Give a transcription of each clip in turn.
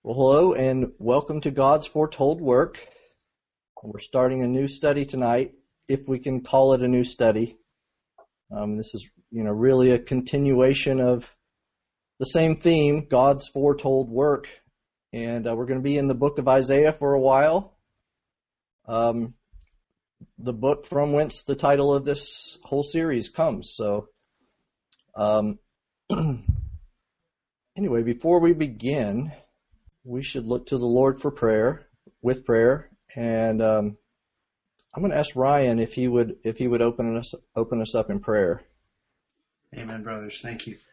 Well, hello and welcome to God's Foretold Work. We're starting a new study tonight, if we can call it a new study. This is, really a continuation of the same theme, God's Foretold Work. And we're going to be in the book of Isaiah for a while. The book from whence the title of this whole series comes. So, anyway, before we begin, we should look to the Lord for prayer, and I'm going to ask Ryan if he would open us up in prayer. Amen, brothers. Thank you.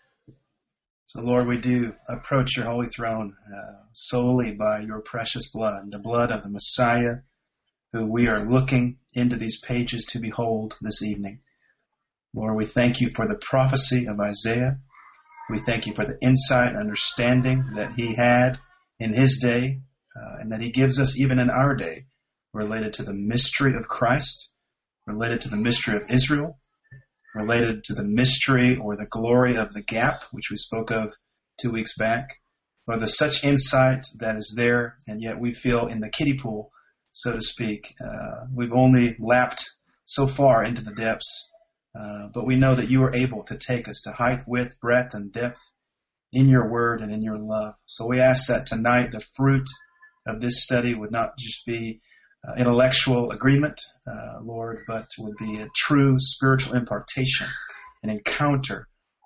So, Lord, we do approach your holy throne solely by your precious blood, the blood of the Messiah, who we are looking into these pages to behold this evening. Lord, we thank you for the prophecy of Isaiah. We thank you for the insight and understanding that he had in his day, and that he gives us even in our day, related to the mystery of Christ, related to the mystery of Israel, related to the mystery or the glory of the gap, which we spoke of 2 weeks back. Lord, there's such insight that is there, and yet we feel in the kiddie pool, so to speak. We've only lapped so far into the depths, but we know that you are able to take us to height, width, breadth, and depth in your word and in your love. So we ask that tonight the fruit of this study would not just be intellectual agreement, Lord, but would be a true spiritual impartation, an encounter,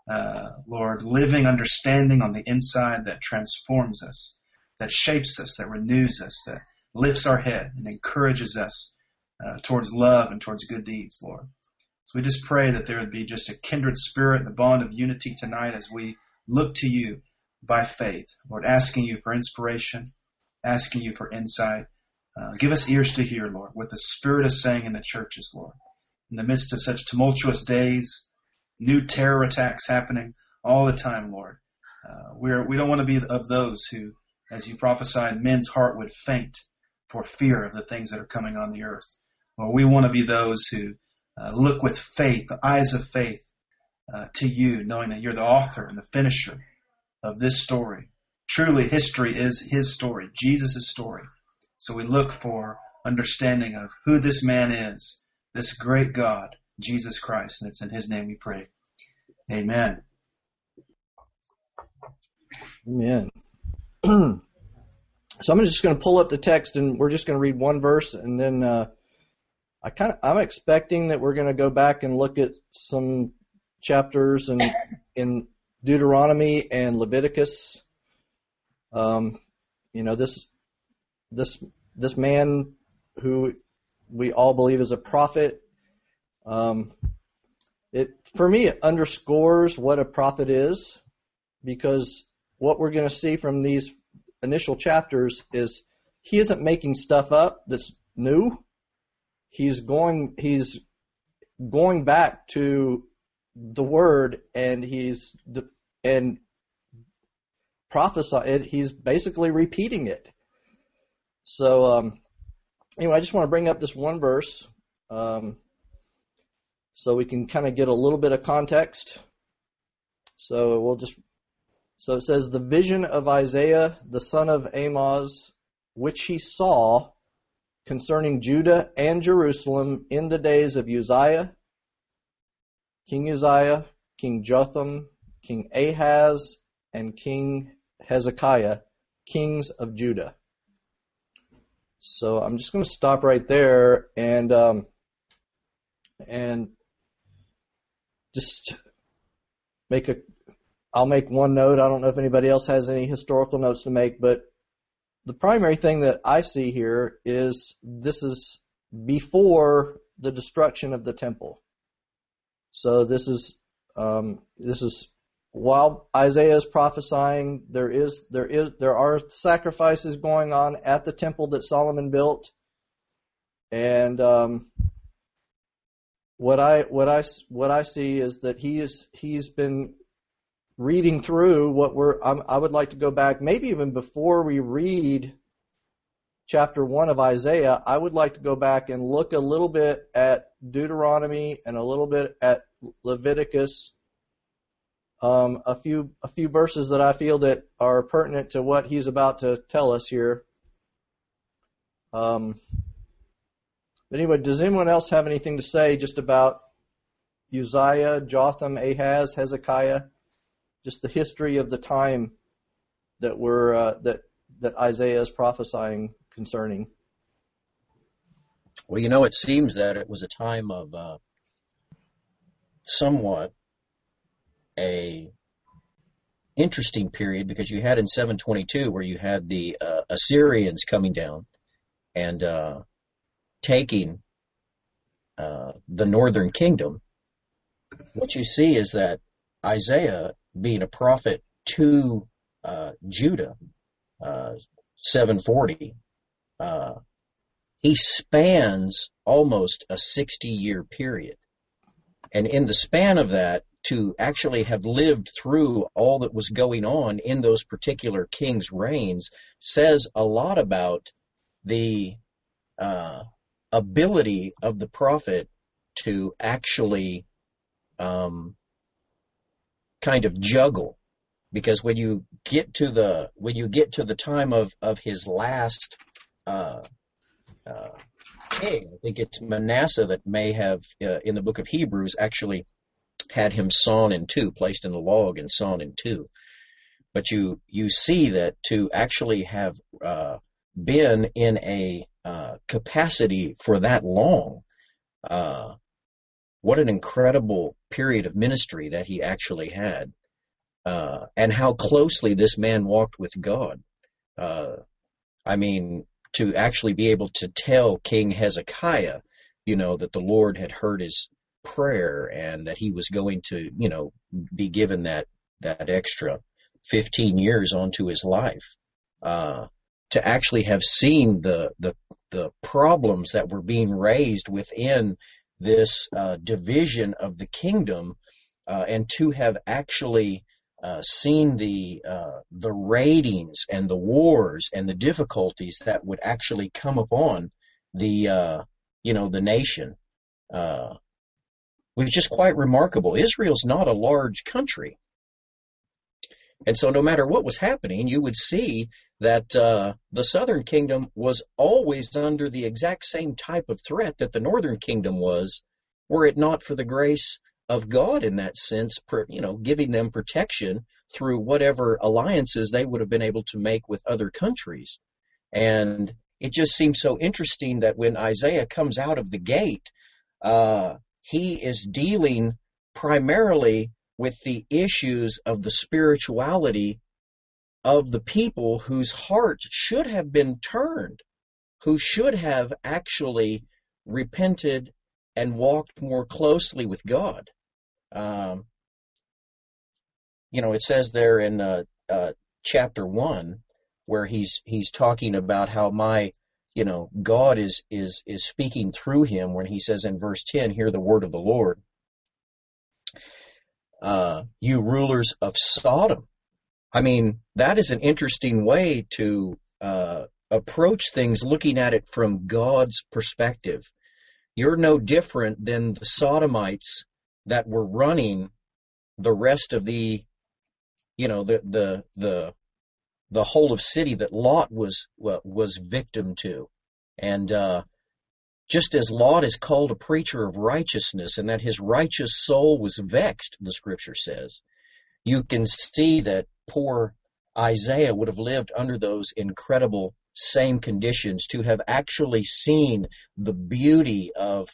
Lord, living understanding on the inside that transforms us, that shapes us, that renews us, that lifts our head and encourages us towards love and towards good deeds, Lord. So we just pray that there would be just a kindred spirit, the bond of unity tonight as we look to you by faith, Lord, asking you for inspiration, asking you for insight. Give us ears to hear, Lord, what the Spirit is saying in the churches, Lord. In the midst of such tumultuous days, new terror attacks happening all the time, Lord. We don't want to be of those who, as you prophesied, men's heart would faint for fear of the things that are coming on the earth. Lord, we want to be those who look with faith, the eyes of faith, to you, knowing that you're the author and the finisher of this story. Truly, history is his story, Jesus' story. So we look for understanding of who this man is, this great God, Jesus Christ, and it's in his name we pray. Amen. Amen. So I'm just going to pull up the text, and we're just going to read one verse, and then I'm expecting that we're going to go back and look at some chapters in Deuteronomy and Leviticus. This man who we all believe is a prophet. For me, it underscores what a prophet is, because what we're going to see from these initial chapters is he isn't making stuff up that's new. He's going back to the word, and he's prophesying. He's basically repeating it. So anyway, I just want to bring up this one verse so we can kind of get a little bit of context. So it says, the vision of Isaiah the son of Amoz, which he saw concerning Judah and Jerusalem in the days of King Uzziah, King Jotham, King Ahaz, and King Hezekiah, kings of Judah. So I'm just going to stop right there and just I'll make one note. I don't know if anybody else has any historical notes to make, but the primary thing that I see here is this is before the destruction of the temple. So this is while Isaiah is prophesying, there are sacrifices going on at the temple that Solomon built, and what I see is that he's been reading through I would like to go back, maybe even before we read chapter 1 of Isaiah, I would like to go back and look a little bit at Deuteronomy and a little bit at Leviticus, a few verses that I feel that are pertinent to what he's about to tell us here. But anyway, does anyone else have anything to say just about Uzziah, Jotham, Ahaz, Hezekiah, just the history of the time that that Isaiah is prophesying concerning? Well, it seems that it was a time of somewhat a interesting period, because you had in 722 where you had the Assyrians coming down and taking the northern kingdom. What you see is that Isaiah, being a prophet to Judah, 740, he spans almost a 60-year period. And in the span of that, to actually have lived through all that was going on in those particular kings' reigns says a lot about the ability of the prophet to actually kind of juggle. Because when you get to the time of his last king, I think it's Manasseh that may have in the book of Hebrews actually had him sawn in two, placed in a log and sawn in two. But you see that to actually have been in a capacity for that long, what an incredible period of ministry that he actually had, and how closely this man walked with God. I mean, to actually be able to tell King Hezekiah, that the Lord had heard his prayer and that he was going to, be given that extra 15 years onto his life, to actually have seen the problems that were being raised within this division of the kingdom, and to have actually seen the ratings and the wars and the difficulties that would actually come upon the nation, was just quite remarkable. Israel's not a large country. And so no matter what was happening, you would see that the southern kingdom was always under the exact same type of threat that the northern kingdom was, were it not for the grace of God in that sense, giving them protection through whatever alliances they would have been able to make with other countries. And it just seems so interesting that when Isaiah comes out of the gate, he is dealing primarily with the issues of the spirituality of the people whose hearts should have been turned, who should have actually repented and walked more closely with God. It says there in chapter 1 where he's talking about how God is speaking through him, when he says in verse 10, "Hear the word of the Lord, you rulers of Sodom." I mean, that is an interesting way to approach things, looking at it from God's perspective. You're no different than the Sodomites that were running the rest of the whole of city that Lot was victim to. And just as Lot is called a preacher of righteousness, and that his righteous soul was vexed, the scripture says, you can see that poor Isaiah would have lived under those incredible same conditions, to have actually seen the beauty of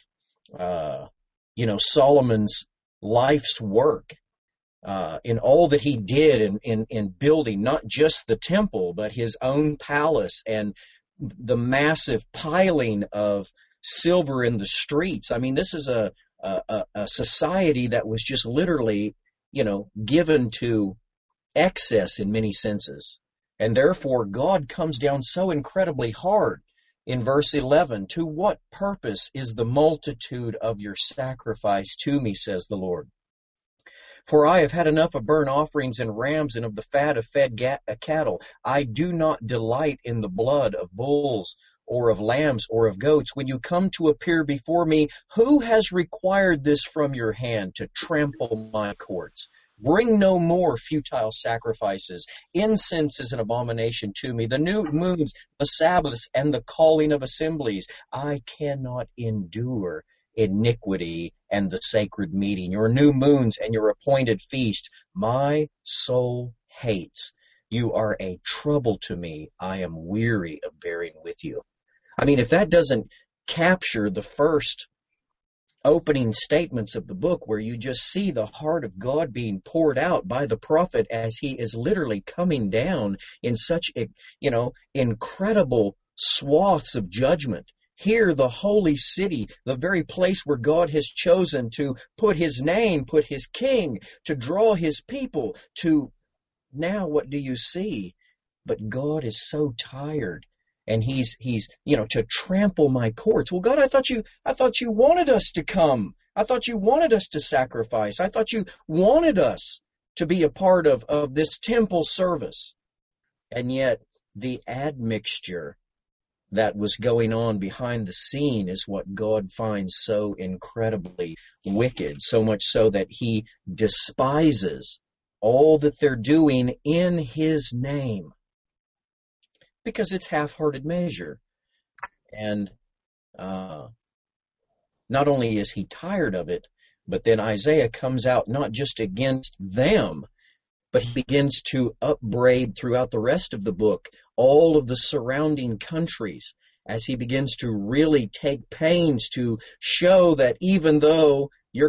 Solomon's life's work, in all that he did in building not just the temple, but his own palace, and the massive piling of silver in the streets. I mean, this is a society that was just literally, given to excess in many senses. And therefore, God comes down so incredibly hard in verse 11. "To what purpose is the multitude of your sacrifice to me, says the Lord? For I have had enough of burnt offerings and rams and of the fat of fed cattle. I do not delight in the blood of bulls or of lambs or of goats. When you come to appear before me, who has required this from your hand, to trample my courts? Bring no more futile sacrifices. Incense is an abomination to me. The new moons, the Sabbaths, and the calling of assemblies. I cannot endure iniquity and the sacred meeting. Your new moons and your appointed feast, my soul hates. You are a trouble to me. I am weary of bearing with you. I mean, if that doesn't capture the first opening statements of the book, where you just see the heart of God being poured out by the prophet as he is literally coming down in such, incredible swaths of judgment. Here, the holy city, the very place where God has chosen to put his name, put his king, to draw his people to. Now what do you see? But God is so tired. And he's to trample my courts. Well, God, I thought you wanted us to come. I thought you wanted us to sacrifice. I thought you wanted us to be a part of this temple service. And yet the admixture that was going on behind the scene is what God finds so incredibly wicked, so much so that he despises all that they're doing in his name. Because it's half-hearted measure. And not only is he tired of it, but then Isaiah comes out not just against them, but he begins to upbraid throughout the rest of the book all of the surrounding countries, as he begins to really take pains to show that even though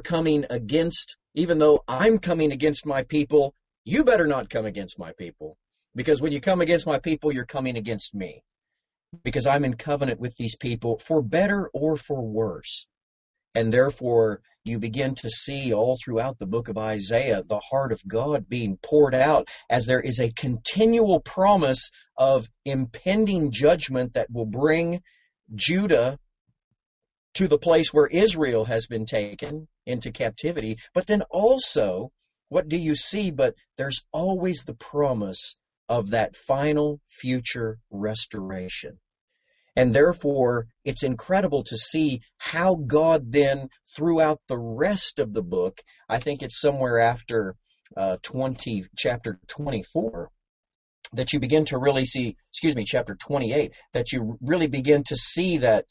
I'm coming against my people, you better not come against my people. Because when you come against my people, you're coming against me. Because I'm in covenant with these people for better or for worse. And therefore, you begin to see all throughout the book of Isaiah the heart of God being poured out, as there is a continual promise of impending judgment that will bring Judah to the place where Israel has been taken into captivity. But then also, what do you see? But there's always the promise of that final future restoration. And therefore, it's incredible to see how God then, throughout the rest of the book, I think it's somewhere after chapter 24, that you begin to really see, chapter 28, that you really begin to see that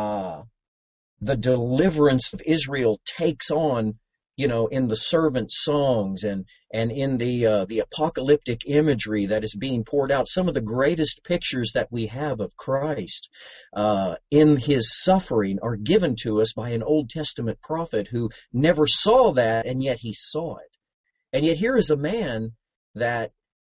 the deliverance of Israel takes on, in the servant songs and in the apocalyptic imagery that is being poured out. Some of the greatest pictures that we have of Christ in his suffering are given to us by an Old Testament prophet who never saw that, and yet he saw it. And yet here is a man that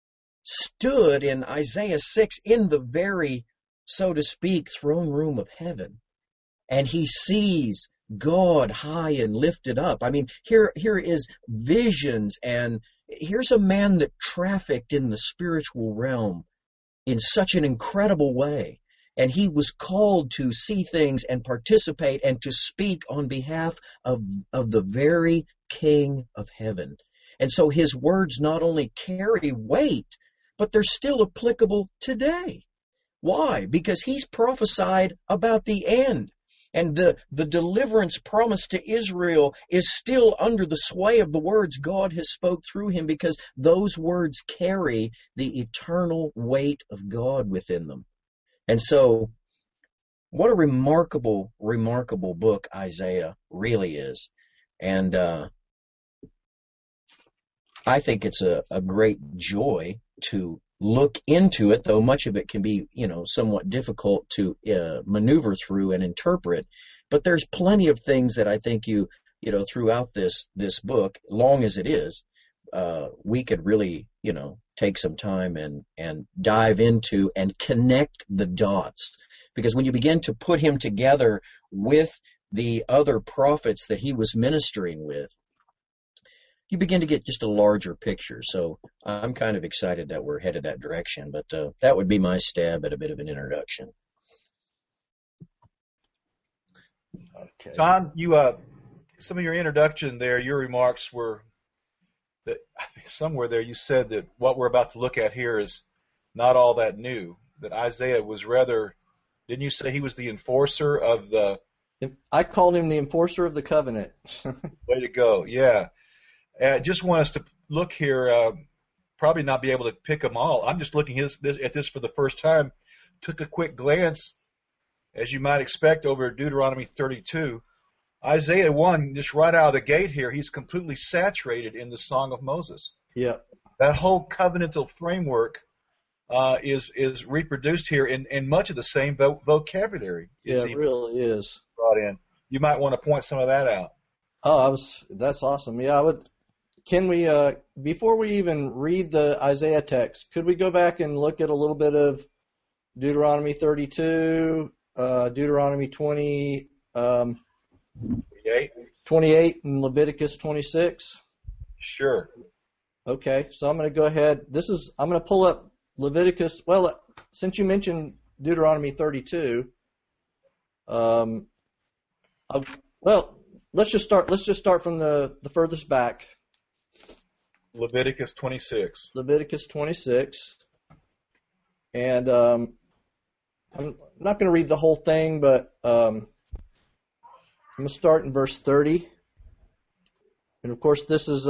stood in Isaiah 6 in the very, so to speak, throne room of heaven. And he sees God high and lifted up. I mean, here is visions, and here's a man that trafficked in the spiritual realm in such an incredible way. And he was called to see things and participate and to speak on behalf of the very King of heaven. And so his words not only carry weight, but they're still applicable today. Why? Because he's prophesied about the end. And the deliverance promised to Israel is still under the sway of the words God has spoke through him, because those words carry the eternal weight of God within them. And so, what a remarkable, remarkable book Isaiah really is. And I think it's a great joy to look into it, though much of it can be, somewhat difficult to maneuver through and interpret. But there's plenty of things that I think throughout this book, long as it is, we could really, take some time and dive into and connect the dots. Because when you begin to put him together with the other prophets that he was ministering with, you begin to get just a larger picture. So I'm kind of excited that we're headed that direction, but that would be my stab at a bit of an introduction. Okay. Tom, you some of your introduction there, your remarks were that I think somewhere there you said that what we're about to look at here is not all that new, that Isaiah was rather, didn't you say he was the enforcer of the... I called him the enforcer of the covenant. Way to go, yeah. Just want us to look here, probably not be able to pick them all. I'm just looking at this for the first time. Took a quick glance, as you might expect, over Deuteronomy 32. Isaiah 1, just right out of the gate here, he's completely saturated in the Song of Moses. Yeah. That whole covenantal framework is reproduced here in much of the same vocabulary. Yeah, it really is. Brought in. You might want to point some of that out. Oh, that's awesome. Yeah, I would. Can we, before we even read the Isaiah text, could we go back and look at a little bit of Deuteronomy 32, Deuteronomy 28, and Leviticus 26? Sure. Okay, so I'm going to go ahead. I'm going to pull up Leviticus. Well, since you mentioned Deuteronomy 32, well, let's just start from the furthest back. Leviticus 26. Leviticus 26. And I'm not going to read the whole thing, but I'm going to start in verse 30. And of course, this is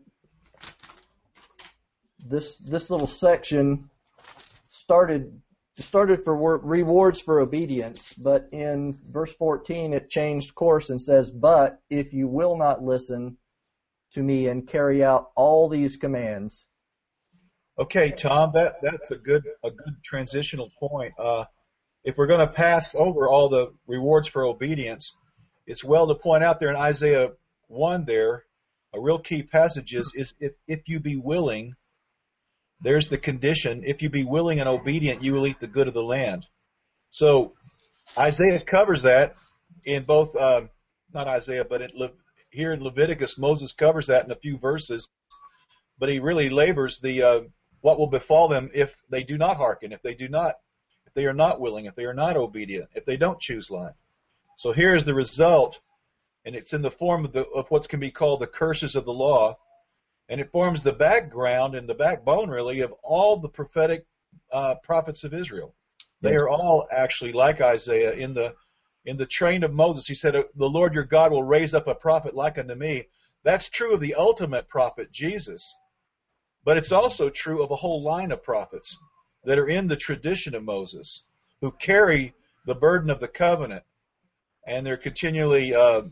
this little section started for rewards for obedience, but in verse 14 it changed course and says, "But if you will not listen to me and carry out all these commands." Okay, Tom, that's a good transitional point. If we're going to pass over all the rewards for obedience, it's well to point out there in Isaiah 1 there, a real key passage is if you be willing, there's the condition, if you be willing and obedient, you will eat the good of the land. So Isaiah covers that in both, not Isaiah, but here in Leviticus, Moses covers that in a few verses, but he really labors the what will befall them if they do not hearken, if they are not willing, if they are not obedient, if they don't choose life. So here's the result, and it's in the form of what can be called the curses of the law, and it forms the background and the backbone, really, of all the prophetic prophets of Israel. They are all actually like Isaiah in the train of Moses. He said, "The Lord your God will raise up a prophet like unto me." That's true of the ultimate prophet, Jesus. But it's also true of a whole line of prophets that are in the tradition of Moses, who carry the burden of the covenant, and they're continually,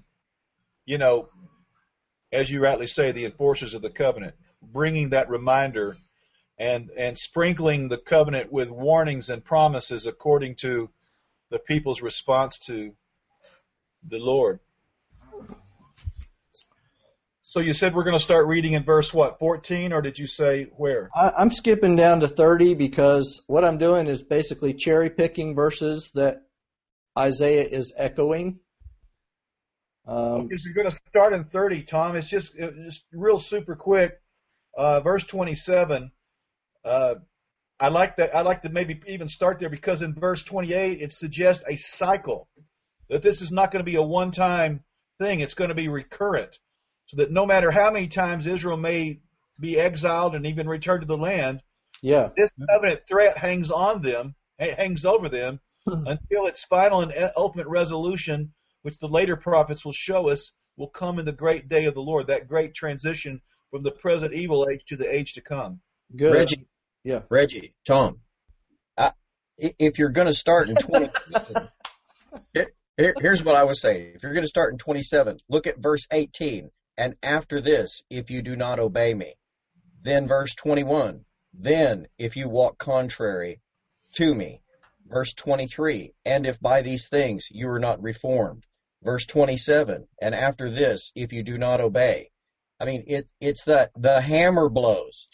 as you rightly say, the enforcers of the covenant, bringing that reminder and sprinkling the covenant with warnings and promises according to the people's response to the Lord. So you said we're going to start reading in verse, 14, or did you say where? I'm skipping down to 30 because what I'm doing is basically cherry-picking verses that Isaiah is echoing. Okay, so you're going to start in 30, Tom. It's just real super quick. Verse 27. I like that. I like to maybe even start there because in verse 28 it suggests a cycle, that this is not going to be a one-time thing. It's going to be recurrent, so that no matter how many times Israel may be exiled and even return to the land, this covenant threat hangs over them until its final and ultimate resolution, which the later prophets will show us, will come in the great day of the Lord, that great transition from the present evil age to the age to come. Good. Reggie, Tom, if you're going to start in 27, here's what I would say. If you're going to start in 27, look at verse 18. And after this, if you do not obey me. Then verse 21, then if you walk contrary to me. Verse 23, and if by these things you are not reformed. Verse 27, and after this, if you do not obey. I mean, it's the hammer blows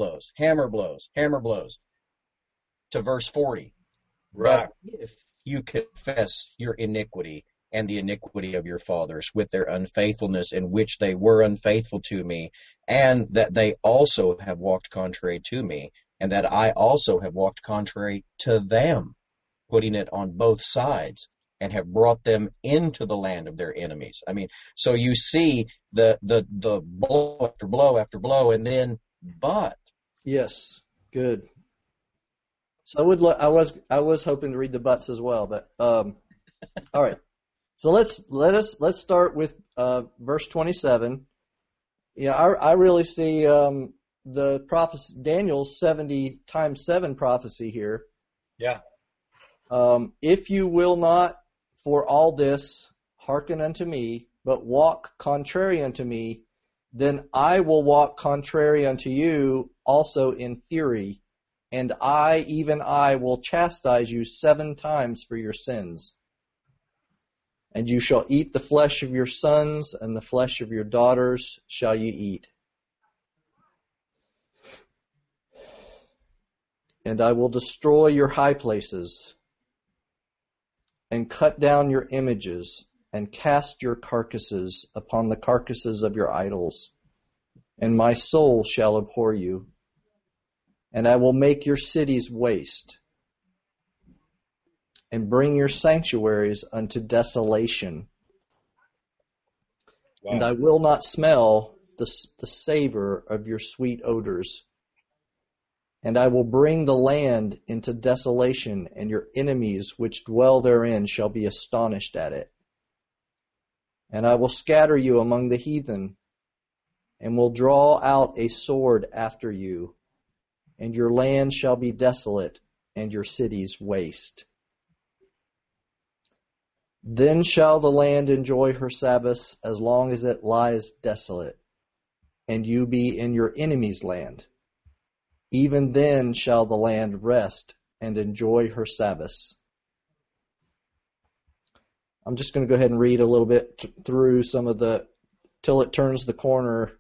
to verse 40. Right. But if you confess your iniquity and the iniquity of your fathers with their unfaithfulness in which they were unfaithful to me, and that they also have walked contrary to me, and that I also have walked contrary to them, putting it on both sides, and have brought them into the land of their enemies. I mean, so you see the blow after blow after blow, and then but. Yes, good. So I was hoping to read the buts as well, but all right. So let's start with verse 27. Yeah, I really see the prophecy, Daniel's 70 times 7 prophecy here. Yeah. If you will not for all this hearken unto me, but walk contrary unto me, then I will walk contrary unto you also in fury, and I, even I, will chastise you 7 times for your sins. And you shall eat the flesh of your sons, and the flesh of your daughters shall you eat. And I will destroy your high places, and cut down your images, and cast your carcasses upon the carcasses of your idols. And my soul shall abhor you. And I will make your cities waste, and bring your sanctuaries unto desolation. Wow. And I will not smell the savor of your sweet odors. And I will bring the land into desolation, and your enemies which dwell therein shall be astonished at it. And I will scatter you among the heathen, and will draw out a sword after you, and your land shall be desolate, and your cities waste. Then shall the land enjoy her Sabbaths as long as it lies desolate, and you be in your enemy's land. Even then shall the land rest and enjoy her Sabbaths. I'm just going to go ahead and read a little bit through some of till it turns the corner.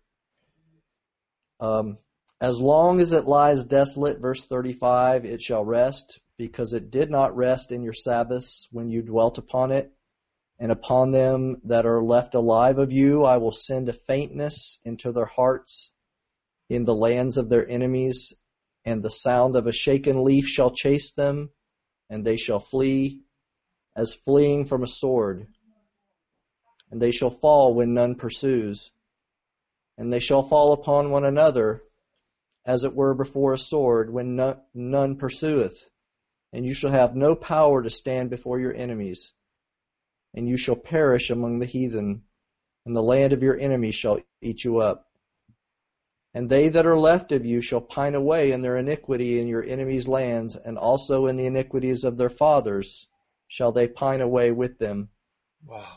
As long as it lies desolate, verse 35, it shall rest, because it did not rest in your Sabbaths when you dwelt upon it. And upon them that are left alive of you, I will send a faintness into their hearts in the lands of their enemies, and the sound of a shaken leaf shall chase them, and they shall flee as fleeing from a sword. And they shall fall when none pursues, and they shall fall upon one another, as it were before a sword, when none pursueth. And you shall have no power to stand before your enemies, and you shall perish among the heathen, and the land of your enemies shall eat you up. And they that are left of you shall pine away in their iniquity in your enemies' lands, and also in the iniquities of their fathers shall they pine away with them. Wow.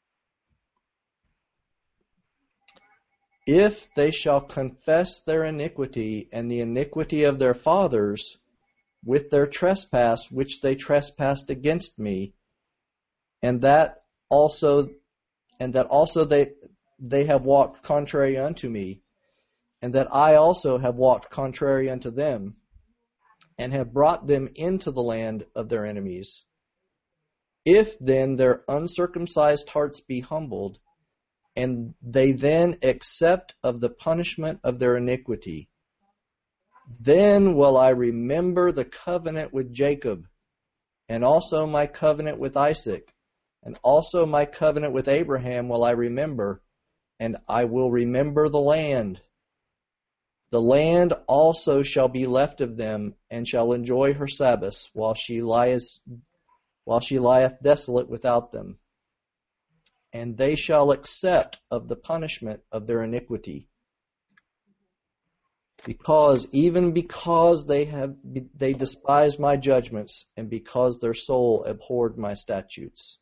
If they shall confess their iniquity and the iniquity of their fathers with their trespass which they trespassed against me, and that also they have walked contrary unto me, and that I also have walked contrary unto them, and have brought them into the land of their enemies. If then their uncircumcised hearts be humbled, and they then accept of the punishment of their iniquity, then will I remember the covenant with Jacob, and also my covenant with Isaac, and also my covenant with Abraham will I remember, and I will remember the land. The land also shall be left of them, and shall enjoy her Sabbaths, while she lieth desolate without them. And they shall accept of the punishment of their iniquity, because they despised my judgments, and because their soul abhorred my statutes.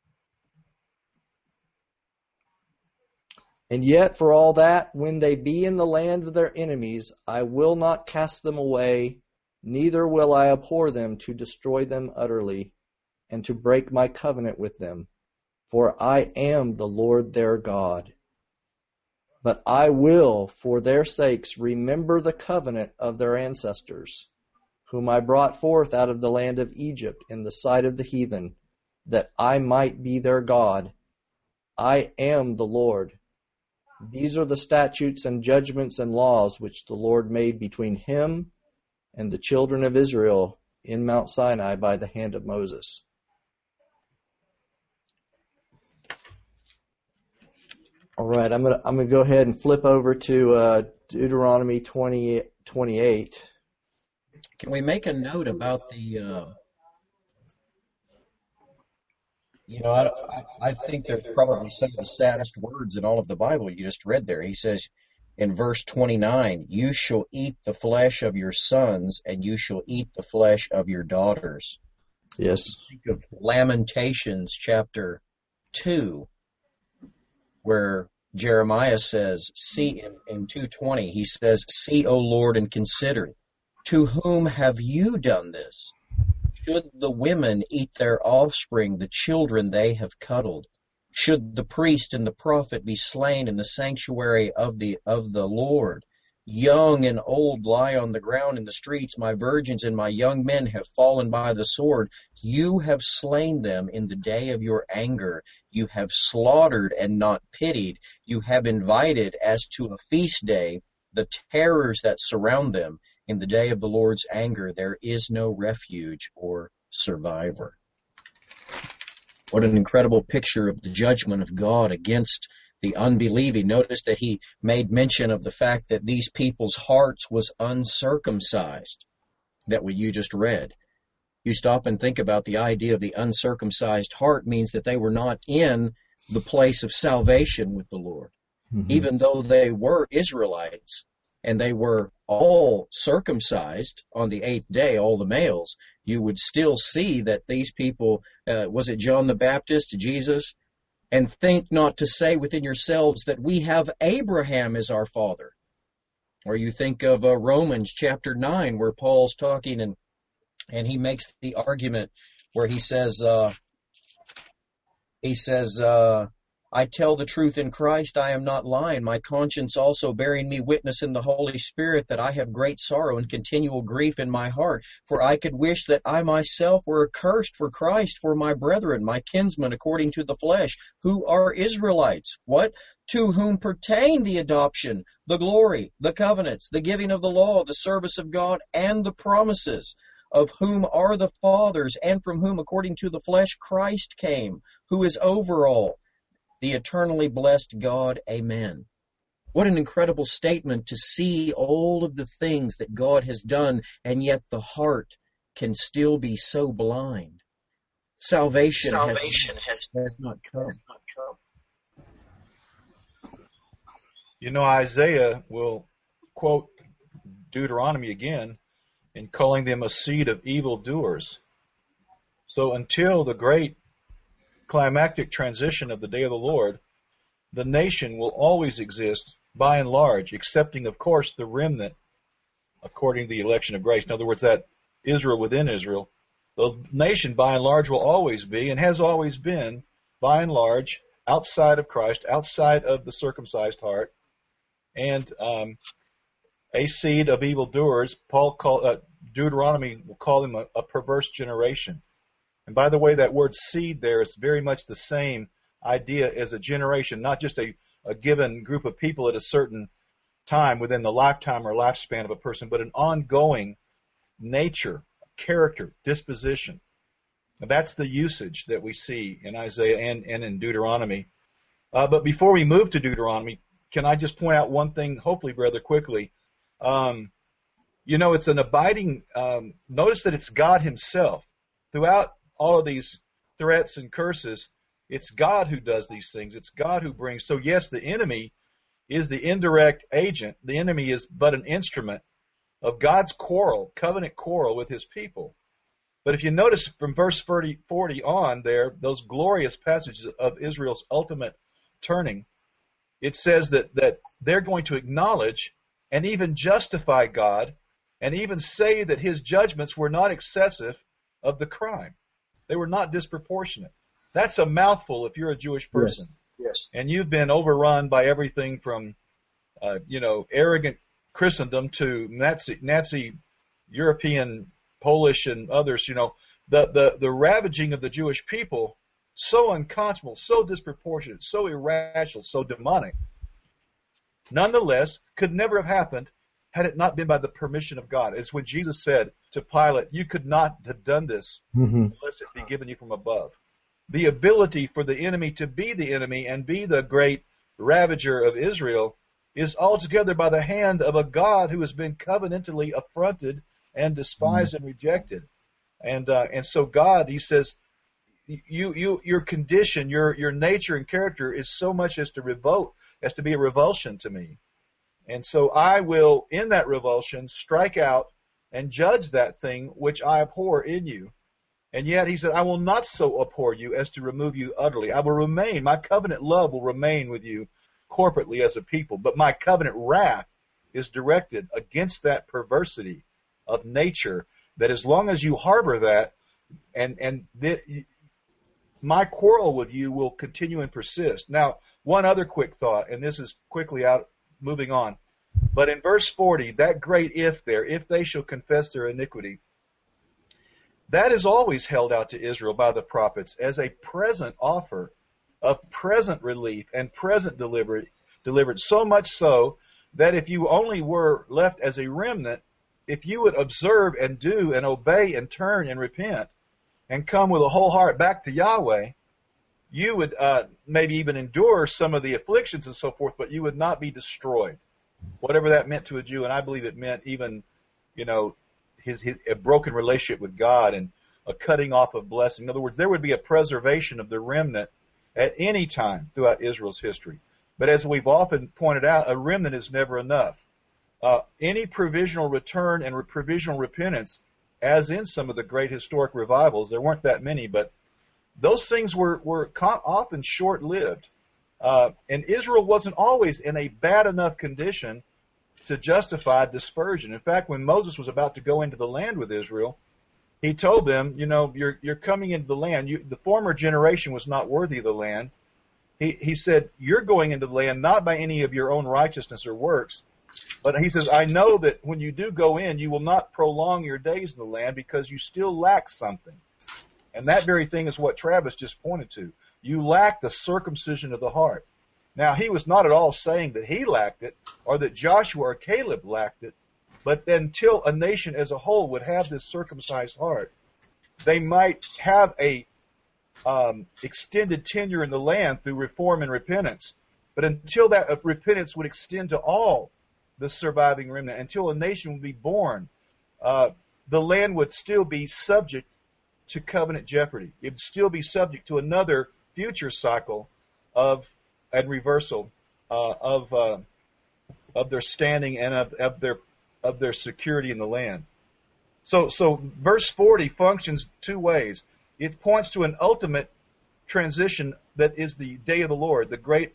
And yet for all that, when they be in the land of their enemies, I will not cast them away, neither will I abhor them to destroy them utterly, and to break my covenant with them. For I am the Lord their God. But I will, for their sakes, remember the covenant of their ancestors, whom I brought forth out of the land of Egypt in the sight of the heathen, that I might be their God. I am the Lord. These are the statutes and judgments and laws which the Lord made between him and the children of Israel in Mount Sinai by the hand of Moses. All right, I'm gonna go ahead and flip over to Deuteronomy 28. Can we make a note about the? I think they're probably some of the saddest words in all of the Bible you just read there. He says, in verse 29, you shall eat the flesh of your sons, and you shall eat the flesh of your daughters. Yes. Think of Lamentations chapter 2, where Jeremiah says, see, in 2:20, he says, see, O Lord, and consider, to whom have you done this? Should the women eat their offspring, the children they have cuddled? Should the priest and the prophet be slain in the sanctuary of the Lord? Young and old lie on the ground in the streets. My virgins and my young men have fallen by the sword. You have slain them in the day of your anger. You have slaughtered and not pitied. You have invited as to a feast day the terrors that surround them. In the day of the Lord's anger, there is no refuge or survivor. What an incredible picture of the judgment of God against the unbelieving. Notice that he made mention of the fact that these people's hearts was uncircumcised, that what you just read. You stop and think about the idea of the uncircumcised heart means that they were not in the place of salvation with the Lord. Mm-hmm. Even though they were Israelites and they were all circumcised on the 8th day, all the males, you would still see that these people, was it John the Baptist, Jesus? And think not to say within yourselves that we have Abraham as our father. Or you think of Romans chapter 9, where Paul's talking and he makes the argument where he says, I tell the truth in Christ, I am not lying. My conscience also bearing me witness in the Holy Spirit that I have great sorrow and continual grief in my heart. For I could wish that I myself were accursed for Christ, for my brethren, my kinsmen according to the flesh, who are Israelites. What? To whom pertain the adoption, the glory, the covenants, the giving of the law, the service of God, and the promises, of whom are the fathers, and from whom according to the flesh Christ came, who is over all, the eternally blessed God. Amen. What an incredible statement to see all of the things that God has done, and yet the heart can still be so blind. Salvation has not come. You know, Isaiah will quote Deuteronomy again in calling them a seed of evildoers. So until the great climactic transition of the day of the Lord, the nation will always exist by and large, excepting, of course, the remnant according to the election of grace. In other words, that Israel within Israel, the nation by and large will always be and has always been by and large outside of Christ, outside of the circumcised heart, and a seed of evildoers. Deuteronomy will call them a perverse generation. And by the way, that word seed there is very much the same idea as a generation, not just a given group of people at a certain time within the lifetime or lifespan of a person, but an ongoing nature, character, disposition. And that's the usage that we see in Isaiah and in Deuteronomy. But before we move to Deuteronomy, can I just point out one thing, hopefully rather quickly? You know, it's an abiding, notice that it's God himself. Throughout all of these threats and curses, it's God who does these things. It's God who brings. So yes, the enemy is the indirect agent. The enemy is but an instrument of God's quarrel, covenant quarrel with his people. But if you notice from verse 40 on there, those glorious passages of Israel's ultimate turning, it says that they're going to acknowledge and even justify God and even say that his judgments were not excessive of the crime. They were not disproportionate. That's a mouthful if you're a Jewish person. Yes. And you've been overrun by everything from, arrogant Christendom to Nazi European, Polish, and others. You know, the ravaging of the Jewish people, so unconscionable, so disproportionate, so irrational, so demonic, nonetheless, could never have happened had it not been by the permission of God. It's when Jesus said to Pilate, you could not have done this unless it be given you from above. The ability for the enemy to be the enemy and be the great ravager of Israel is altogether by the hand of a God who has been covenantally affronted and despised and rejected. And so God, he says, your condition, your nature and character is so much as to be a revulsion to me. And so I will, in that revulsion, strike out and judge that thing which I abhor in you. And yet he said, I will not so abhor you as to remove you utterly. I will remain, my covenant love will remain with you corporately as a people, but my covenant wrath is directed against that perversity of nature, that as long as you harbor that, my quarrel with you will continue and persist. Now, one other quick thought, and this is quickly moving on. But in verse 40, that great if there, if they shall confess their iniquity, that is always held out to Israel by the prophets as a present offer of present relief and present delivered, so much so that if you only were left as a remnant, if you would observe and do and obey and turn and repent and come with a whole heart back to Yahweh, you would maybe even endure some of the afflictions and so forth, but you would not be destroyed. Whatever that meant to a Jew, and I believe it meant even, a broken relationship with God and a cutting off of blessing. In other words, there would be a preservation of the remnant at any time throughout Israel's history. But as we've often pointed out, a remnant is never enough. Any provisional return and provisional repentance, as in some of the great historic revivals, there weren't that many, but those things were often short-lived. And Israel wasn't always in a bad enough condition to justify dispersion. In fact, when Moses was about to go into the land with Israel, he told them, you're coming into the land. The former generation was not worthy of the land. He said, you're going into the land not by any of your own righteousness or works, but he says, I know that when you do go in, you will not prolong your days in the land because you still lack something. And that very thing is what Travis just pointed to. You lack the circumcision of the heart. Now, he was not at all saying that he lacked it or that Joshua or Caleb lacked it, but until a nation as a whole would have this circumcised heart, they might have a extended tenure in the land through reform and repentance. But until that repentance would extend to all the surviving remnant, until a nation would be born, the land would still be subject to covenant jeopardy. It would still be subject to another future cycle and reversal of their standing and of their security in the land. So verse 40 functions two ways. It points to an ultimate transition that is the day of the Lord, the great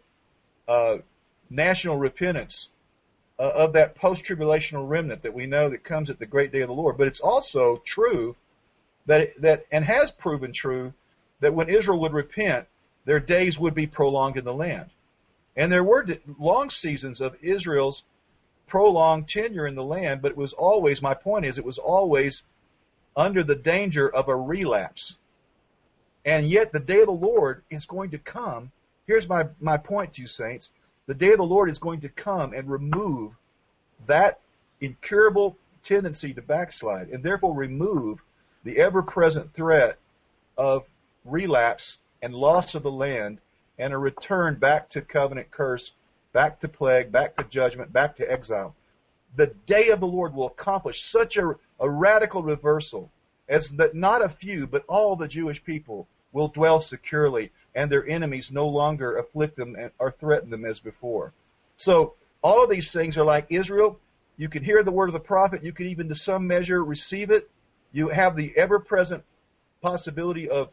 national repentance of that post-tribulational remnant that we know that comes at the great day of the Lord. But it's also true that and has proven true that when Israel would repent, their days would be prolonged in the land. And there were long seasons of Israel's prolonged tenure in the land, but it was always, my point is, it was always under the danger of a relapse. And yet the day of the Lord is going to come. Here's my point to you, saints. The day of the Lord is going to come and remove that incurable tendency to backslide, and therefore remove the ever-present threat of relapse and loss of the land and a return back to covenant curse, back to plague, back to judgment, back to exile. The day of the Lord will accomplish such a radical reversal as that not a few, but all the Jewish people will dwell securely, and their enemies no longer afflict them or threaten them as before. So all of these things are like Israel. You can hear the word of the prophet. You can even, to some measure, receive it. You have the ever-present possibility of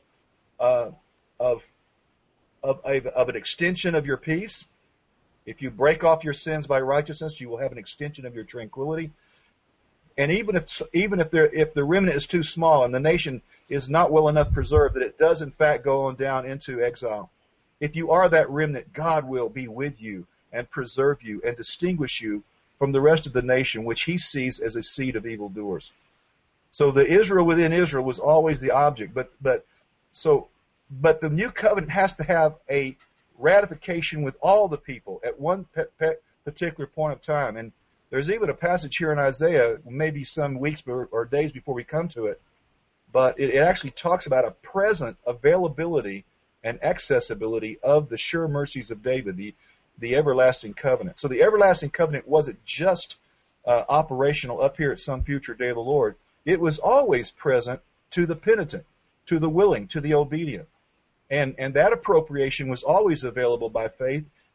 an extension of your peace. If you break off your sins by righteousness, you will have an extension of your tranquility. And even if the remnant is too small and the nation is not well enough preserved, that it does in fact go on down into exile, if you are that remnant, God will be with you and preserve you and distinguish you from the rest of the nation, which He sees as a seed of evildoers. So the Israel within Israel was always the object, but the new covenant has to have a ratification with all the people at one particular point of time. And there's even a passage here in Isaiah, maybe some weeks or days before we come to it, but it actually talks about a present availability and accessibility of the sure mercies of David, the everlasting covenant. So the everlasting covenant wasn't just operational up here at some future day of the Lord. It was always present to the penitent, to the willing, to the obedient. And that appropriation was always available by faith,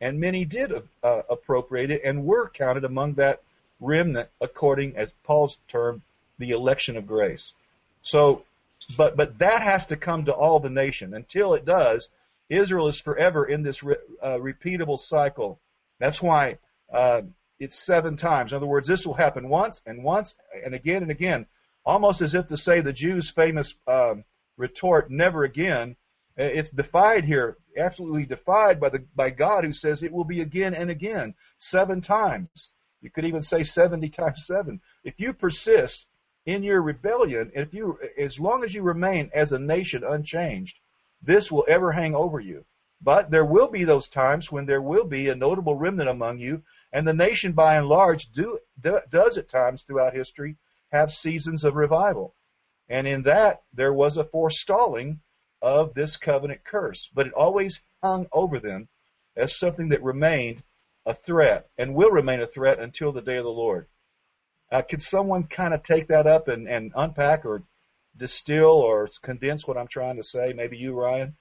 and many did appropriate it and were counted among that remnant, according, as Paul's term, the election of grace. So, but that has to come to all the nation. Until it does, Israel is forever in this repeatable cycle. That's why it's 7 times. In other words, this will happen once and again, almost as if to say the Jews' famous retort, never again. It's defied here, absolutely defied by God, who says it will be again and again, 7 times. You could even say 70 times 7. If you persist in your rebellion, as long as you remain as a nation unchanged, this will ever hang over you. But there will be those times when there will be a notable remnant among you, and the nation by and large does at times throughout history have seasons of revival. And in that, there was a forestalling of this covenant curse. But it always hung over them as something that remained a threat and will remain a threat until the day of the Lord. Could someone kind of take that up and unpack or distill or condense what I'm trying to say? Maybe you, Ryan?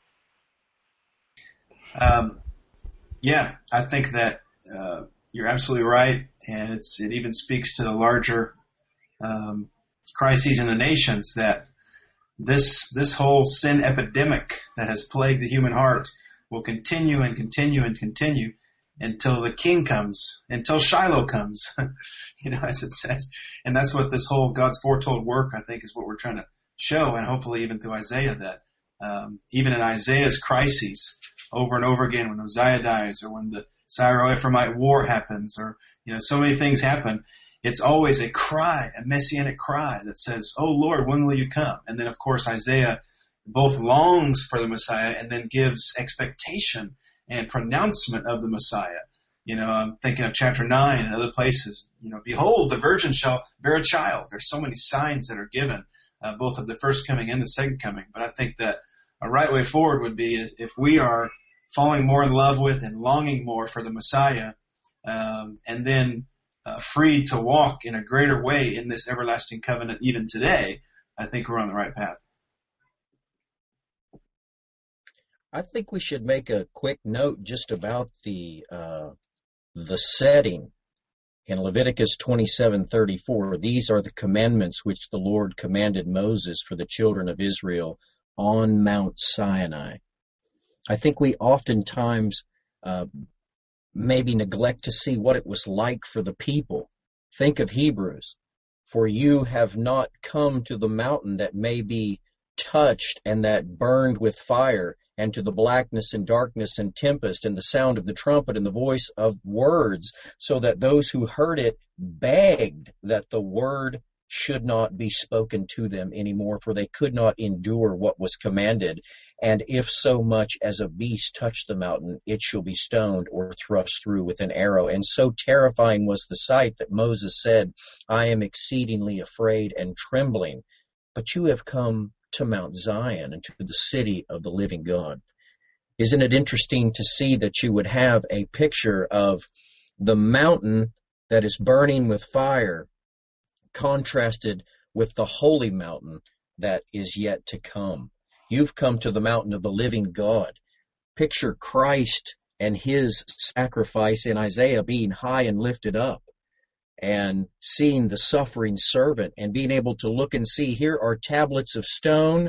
Yeah, I think that you're absolutely right, and it even speaks to the larger crises in the nations, that this whole sin epidemic that has plagued the human heart will continue and continue and continue until the king comes, until Shiloh comes, as it says. And that's what this whole God's foretold work, I think, is what we're trying to show, and hopefully even through Isaiah, that even in Isaiah's crises, over and over again, when Uzziah dies, or when the Syro-Ephraimite war happens, or so many things happen, it's always a cry, a messianic cry that says, "Oh Lord, when will you come?" And then, of course, Isaiah both longs for the Messiah and then gives expectation and pronouncement of the Messiah. I'm thinking of chapter 9 and other places. Behold, the virgin shall bear a child. There's so many signs that are given, both of the first coming and the second coming. But I think that a right way forward would be if we are falling more in love with and longing more for the Messiah, and then freed to walk in a greater way in this everlasting covenant even today, I think we're on the right path. I think we should make a quick note just about the setting in Leviticus 27:34. These are the commandments which the Lord commanded Moses for the children of Israel on Mount Sinai. I think we oftentimes maybe neglect to see what it was like for the people. Think of Hebrews. For you have not come to the mountain that may be touched and that burned with fire, and to the blackness and darkness and tempest and the sound of the trumpet and the voice of words, so that those who heard it begged that the word should not be spoken to them anymore, for they could not endure what was commanded. And if so much as a beast touch the mountain, it shall be stoned or thrust through with an arrow. And so terrifying was the sight that Moses said, I am exceedingly afraid and trembling. But you have come to Mount Zion and to the city of the living God. Isn't it interesting to see that you would have a picture of the mountain that is burning with fire contrasted with the holy mountain that is yet to come? You've come to the mountain of the living God. Picture Christ and his sacrifice in Isaiah being high and lifted up, and seeing the suffering servant and being able to look and see, here are tablets of stone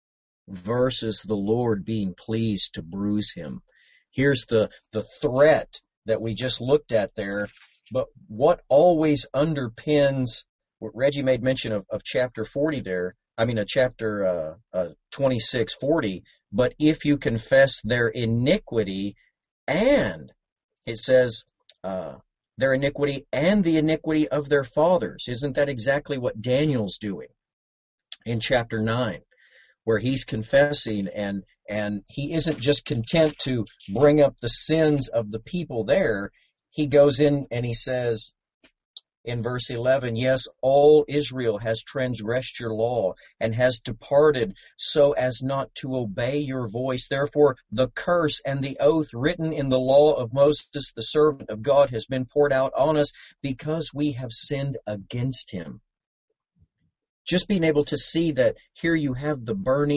versus the Lord being pleased to bruise him. Here's the threat that we just looked at there. But what always underpins, what Reggie made mention of chapter 40 there, chapter 26:40, but if you confess their iniquity, and it says their iniquity and the iniquity of their fathers. Isn't that exactly what Daniel's doing in chapter 9, where he's confessing, and he isn't just content to bring up the sins of the people there. He goes in and he says in verse 11, yes, all Israel has transgressed your law and has departed so as not to obey your voice. Therefore, the curse and the oath written in the law of Moses, the servant of God, has been poured out on us because we have sinned against him. Just being able to see that here you have the burning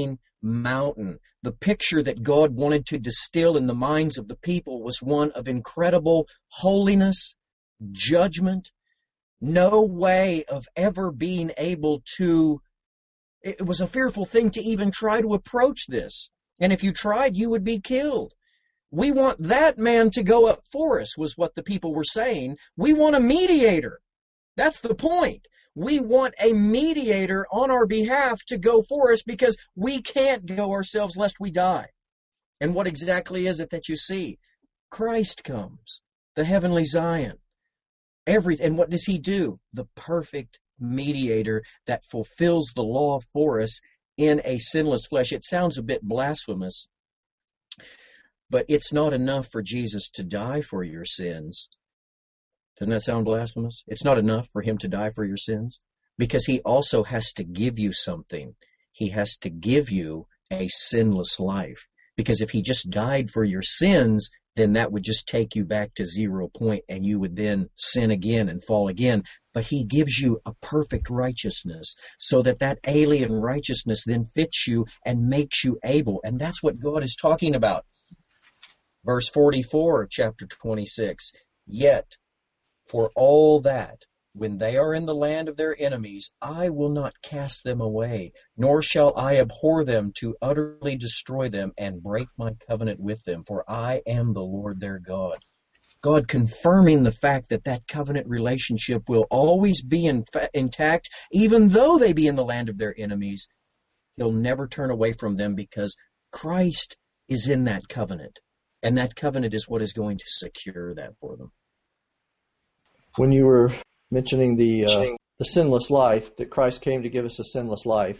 mountain. The picture that God wanted to distill in the minds of the people was one of incredible holiness, judgment, no way of ever being able to. It was a fearful thing to even try to approach this. And if you tried, you would be killed. We want that man to go up for us, was what the people were saying. We want a mediator. That's the point. We want a mediator on our behalf to go for us because we can't go ourselves lest we die. And what exactly is it that you see? Christ comes, the heavenly Zion. And what does he do? The perfect mediator that fulfills the law for us in a sinless flesh. It sounds a bit blasphemous, but it's not enough for Jesus to die for your sins. Doesn't that sound blasphemous? It's not enough for him to die for your sins, because he also has to give you something. He has to give you a sinless life. Because if he just died for your sins, then that would just take you back to 0 point, and you would then sin again and fall again. But he gives you a perfect righteousness, so that that alien righteousness then fits you and makes you able. And that's what God is talking about. Verse 44, chapter 26, yet for all that, when they are in the land of their enemies, I will not cast them away, nor shall I abhor them to utterly destroy them and break my covenant with them, for I am the Lord their God. God confirming the fact that that covenant relationship will always be intact, even though they be in the land of their enemies. He'll never turn away from them because Christ is in that covenant. And that covenant is what is going to secure that for them. When you were mentioning the sinless life, that Christ came to give us a sinless life,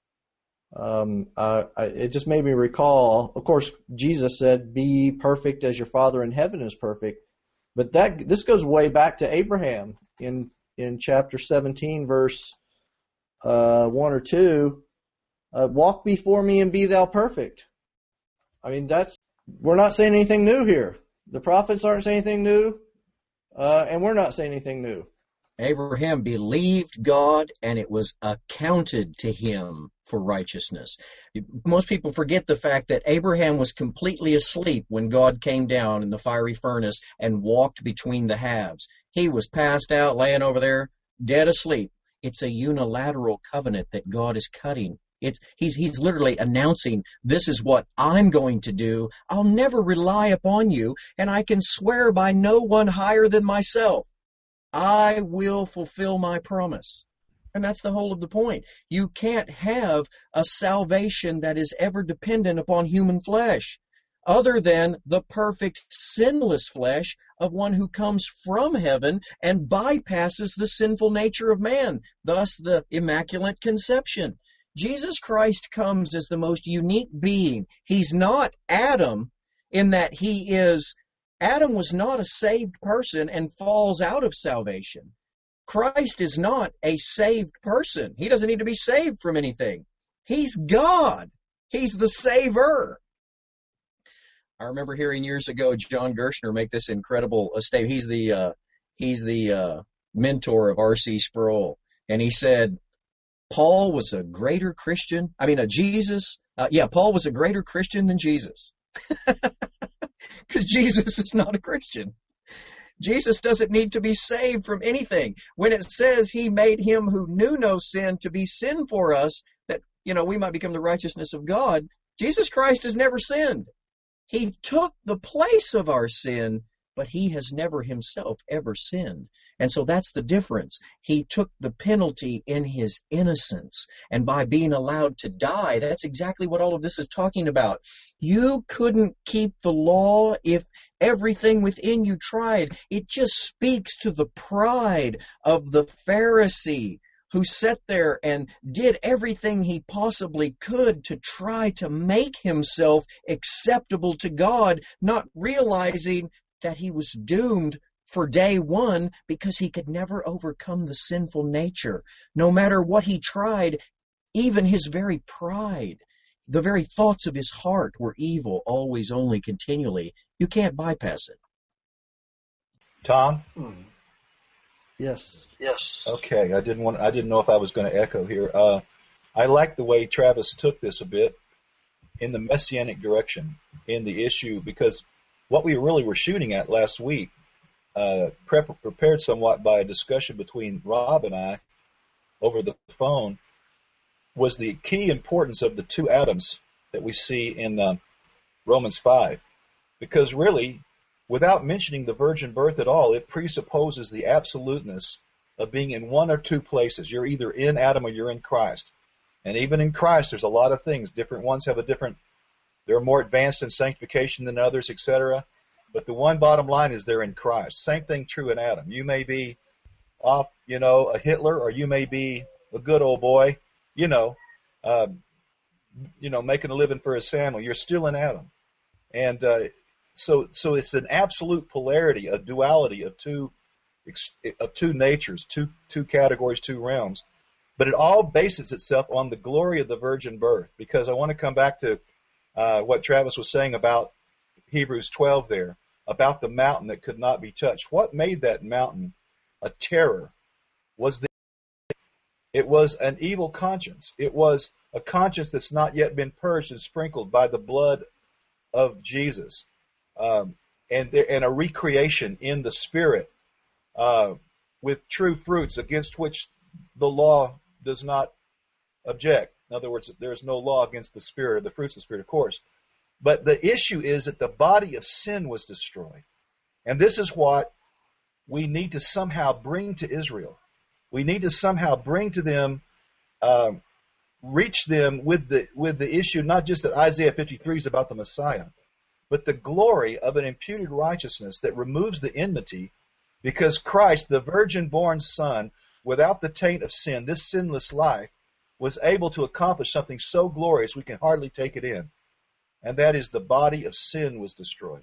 it just made me recall, of course, Jesus said, be perfect as your Father in heaven is perfect. But this goes way back to Abraham in chapter 17, verse 1 or 2. Walk before me and be thou perfect. I mean, we're not saying anything new here. The prophets aren't saying anything new, and we're not saying anything new. Abraham believed God, and it was accounted to him for righteousness. Most people forget the fact that Abraham was completely asleep when God came down in the fiery furnace and walked between the halves. He was passed out, laying over there, dead asleep. It's a unilateral covenant that God is cutting. He's literally announcing, this is what I'm going to do. I'll never rely upon you, and I can swear by no one higher than myself. I will fulfill my promise. And that's the whole of the point. You can't have a salvation that is ever dependent upon human flesh, other than the perfect sinless flesh of one who comes from heaven and bypasses the sinful nature of man, thus the Immaculate Conception. Jesus Christ comes as the most unique being. He's not Adam in that Adam was not a saved person and falls out of salvation. Christ is not a saved person. He doesn't need to be saved from anything. He's God. He's the Savior. I remember hearing years ago John Gershner make this incredible statement. He's the mentor of R.C. Sproul, and he said, Paul was a greater Christian. Paul was a greater Christian than Jesus. Because Jesus is not a Christian. Jesus doesn't need to be saved from anything. When it says he made him who knew no sin to be sin for us, that, we might become the righteousness of God, Jesus Christ has never sinned. He took the place of our sin, but he has never himself ever sinned. And so that's the difference. He took the penalty in his innocence. And by being allowed to die, that's exactly what all of this is talking about. You couldn't keep the law if everything within you tried. It just speaks to the pride of the Pharisee who sat there and did everything he possibly could to try to make himself acceptable to God, not realizing that he was doomed for day one because he could never overcome the sinful nature. No matter what he tried, even his very pride, the very thoughts of his heart were evil, always, only, continually. You can't bypass it. Tom? Yes. Okay, I didn't know if I was going to echo here. I like the way Travis took this a bit. in the messianic direction in the issue, because what we really were shooting at last week, prepared somewhat by a discussion between Rob and I over the phone, was the key importance of the two Adams that we see in Romans 5. Because really, without mentioning the virgin birth at all, it presupposes the absoluteness of being in one or two places. You're either in Adam or you're in Christ. And even in Christ, there's a lot of things. Different ones have they're more advanced in sanctification than others, etc. But the one bottom line is they're in Christ. Same thing true in Adam. You may be a Hitler, or you may be a good old boy, making a living for his family. You're still in Adam. And so it's an absolute polarity, a duality of two natures, two categories, two realms. But it all bases itself on the glory of the virgin birth, because I want to come back to what Travis was saying about Hebrews 12 there, about the mountain that could not be touched. What made that mountain a terror it was an evil conscience. It was a conscience that's not yet been purged and sprinkled by the blood of Jesus, and a recreation in the Spirit with true fruits against which the law does not object. In other words, there is no law against the Spirit, or the fruits of the Spirit, of course. But the issue is that the body of sin was destroyed. And this is what we need to somehow bring to Israel. We need to somehow bring to them, reach them with the issue, not just that Isaiah 53 is about the Messiah, but the glory of an imputed righteousness that removes the enmity, because Christ, the virgin-born Son, without the taint of sin, this sinless life, was able to accomplish something so glorious we can hardly take it in. And that is the body of sin was destroyed.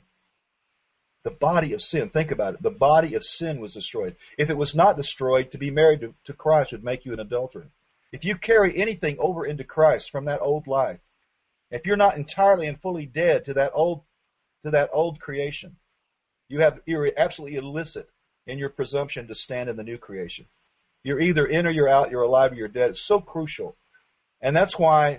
The body of sin, think about it, the body of sin was destroyed. If it was not destroyed, to be married to Christ would make you an adulterer. If you carry anything over into Christ from that old life, if you're not entirely and fully dead to that old creation, you're absolutely illicit in your presumption to stand in the new creation. You're either in or you're out, you're alive or you're dead. It's so crucial. And that's why,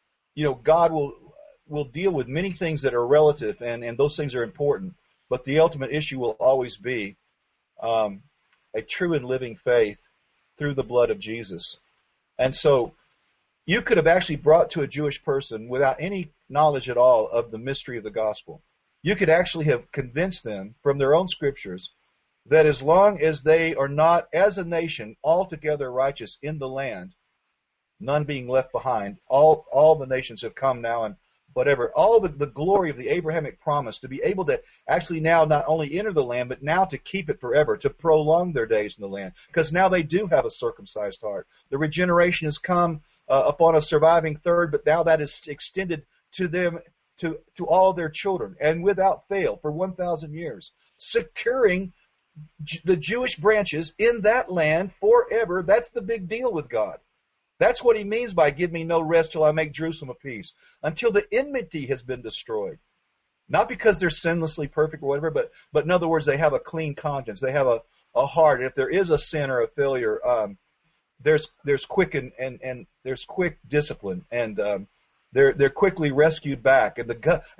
God will deal with many things that are relative, and those things are important. But the ultimate issue will always be a true and living faith through the blood of Jesus. And so you could have actually brought to a Jewish person, without any knowledge at all of the mystery of the gospel, you could actually have convinced them from their own scriptures that as long as they are not, as a nation, altogether righteous in the land, none being left behind, all the nations have come now, and whatever, all the glory of the Abrahamic promise to be able to actually now not only enter the land, but now to keep it forever, to prolong their days in the land, because now they do have a circumcised heart. The regeneration has come upon a surviving third, but now that is extended to them, to all their children, and without fail for 1,000 years, securing the Jewish branches in that land forever. That's the big deal with God. That's what he means by give me no rest till I make Jerusalem a peace, until the enmity has been destroyed. Not because they're sinlessly perfect or whatever, but in other words, they have a clean conscience. They have a heart. And if there is a sin or a failure, there's quick and there's quick discipline, and they're quickly rescued back. And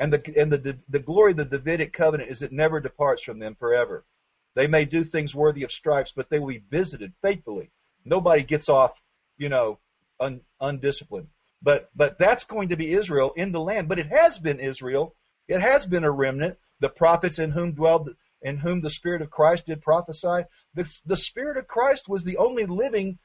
the glory of the Davidic covenant is it never departs from them forever. They may do things worthy of stripes, but they will be visited faithfully. Nobody gets off, undisciplined. But that's going to be Israel in the land. But it has been Israel. It has been a remnant. The prophets in whom the Spirit of Christ did prophesy. The Spirit of Christ was the only living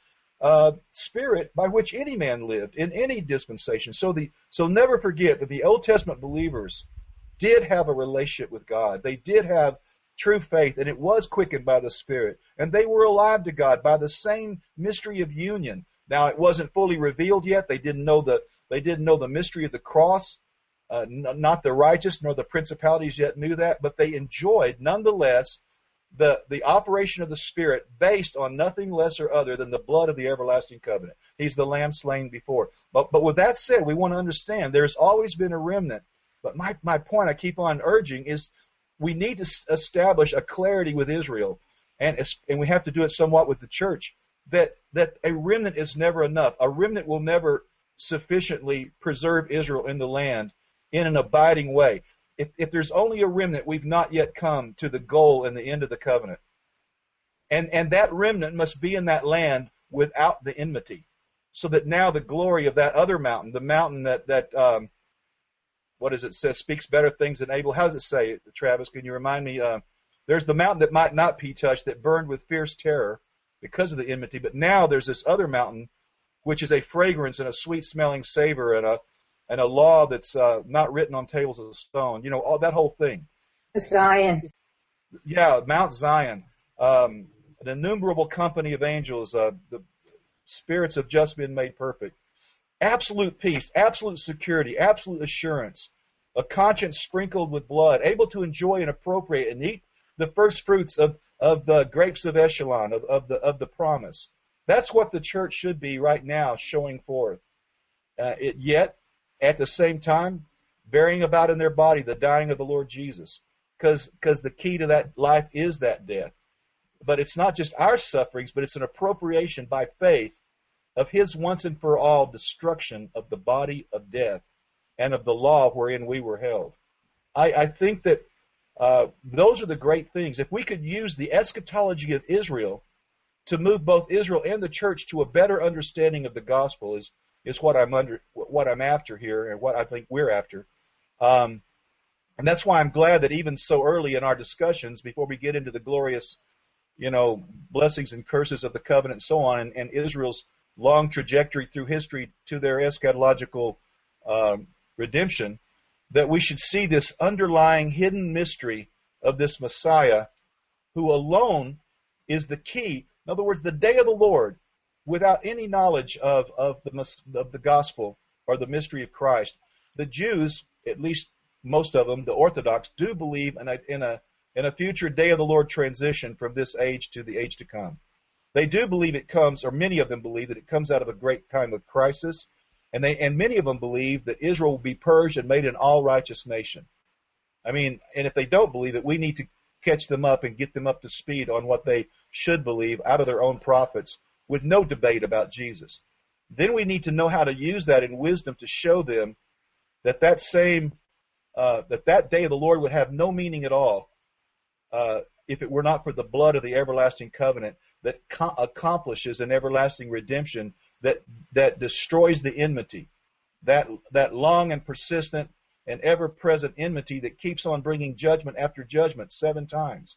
Spirit by which any man lived in any dispensation. So never forget that the Old Testament believers did have a relationship with God. They did have true faith, and it was quickened by the Spirit. And they were alive to God by the same mystery of union. Now, it wasn't fully revealed yet. They didn't know the mystery of the cross. Not the righteous nor the principalities yet knew that, but they enjoyed, nonetheless, the operation of the Spirit based on nothing less or other than the blood of the everlasting covenant. He's the lamb slain before. But with that said, we want to understand there's always been a remnant. But my point I keep on urging is we need to establish a clarity with Israel, and we have to do it somewhat with the church, that a remnant is never enough. A remnant will never sufficiently preserve Israel in the land in an abiding way. If there's only a remnant, we've not yet come to the goal and the end of the covenant. And that remnant must be in that land without the enmity, so that now the glory of that other mountain, the mountain that what does it say, speaks better things than Abel. How does it say, Travis? Can you remind me? There's the mountain that might not be touched, that burned with fierce terror because of the enmity. But now there's this other mountain, which is a fragrance and a sweet-smelling savor and a law that's not written on tables of stone. You know, all that whole thing. Zion. Yeah, Mount Zion. An innumerable company of angels. The spirits have just been made perfect. Absolute peace, absolute security, absolute assurance, a conscience sprinkled with blood, able to enjoy and appropriate and eat the first fruits of the grapes of Echelon, of the promise. That's what the church should be right now, showing forth. Yet, at the same time, bearing about in their body the dying of the Lord Jesus, because the key to that life is that death. But it's not just our sufferings, but it's an appropriation by faith of his once and for all destruction of the body of death and of the law wherein we were held. I think that those are the great things. If we could use the eschatology of Israel to move both Israel and the church to a better understanding of the gospel, is what I'm after here, and what I think we're after. And that's why I'm glad that even so early in our discussions, before we get into the glorious, blessings and curses of the covenant and so on, and Israel's long trajectory through history to their eschatological redemption, that we should see this underlying hidden mystery of this Messiah, who alone is the key. In other words, the day of the Lord, without any knowledge of the gospel or the mystery of Christ. The Jews, at least most of them, the Orthodox, do believe in a future day of the Lord transition from this age to the age to come. They do believe it comes, or many of them believe that it comes out of a great time of crisis, and many of them believe that Israel will be purged and made an all-righteous nation. I mean, and if they don't believe it, we need to catch them up and get them up to speed on what they should believe out of their own prophets, with no debate about Jesus. Then we need to know how to use that in wisdom to show them that that day of the Lord would have no meaning at all if it were not for the blood of the everlasting covenant that accomplishes an everlasting redemption that destroys the enmity, that long and persistent and ever-present enmity that keeps on bringing judgment after judgment 7 times.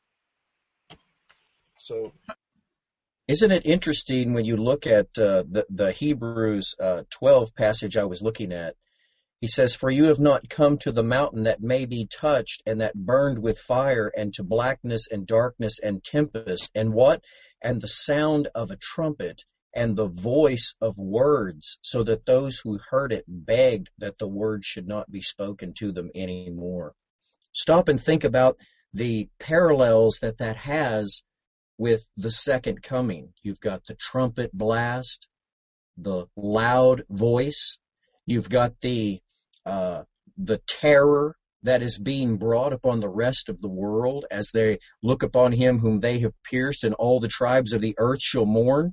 So, isn't it interesting when you look at the Hebrews 12 passage I was looking at? He says, "For you have not come to the mountain that may be touched and that burned with fire, and to blackness and darkness and tempest, and what? And the sound of a trumpet and the voice of words, so that those who heard it begged that the word should not be spoken to them anymore." Stop and think about the parallels that has with the second coming. You've got the trumpet blast, the loud voice. You've got the terror that is being brought upon the rest of the world as they look upon him whom they have pierced, and all the tribes of the earth shall mourn.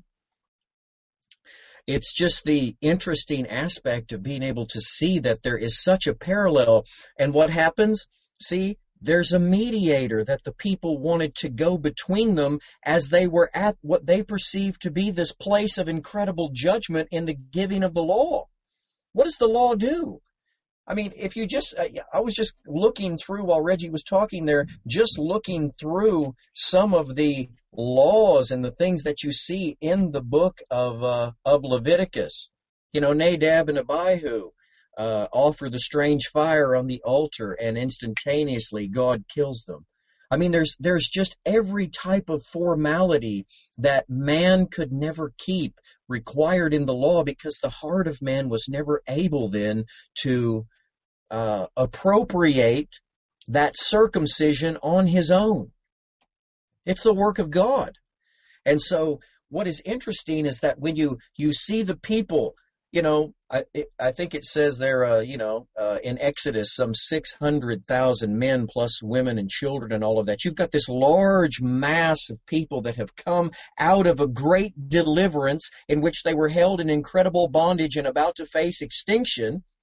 It's just the interesting aspect of being able to see that there is such a parallel. And what happens? See, there's a mediator that the people wanted to go between them as they were at what they perceived to be this place of incredible judgment in the giving of the law. What does the law do? I mean, if you just, I was just looking through while Reggie was talking there, just looking through some of the laws and the things that you see in the book of Leviticus. Nadab and Abihu offer the strange fire on the altar, and instantaneously God kills them. I mean, there's just every type of formality that man could never keep required in the law, because the heart of man was never able then to appropriate that circumcision on his own. It's the work of God. And so what is interesting is that when you see the people, I think it says there, in Exodus, some 600,000 men plus women and children and all of that. You've got this large mass of people that have come out of a great deliverance in which they were held in incredible bondage and about to face extinction.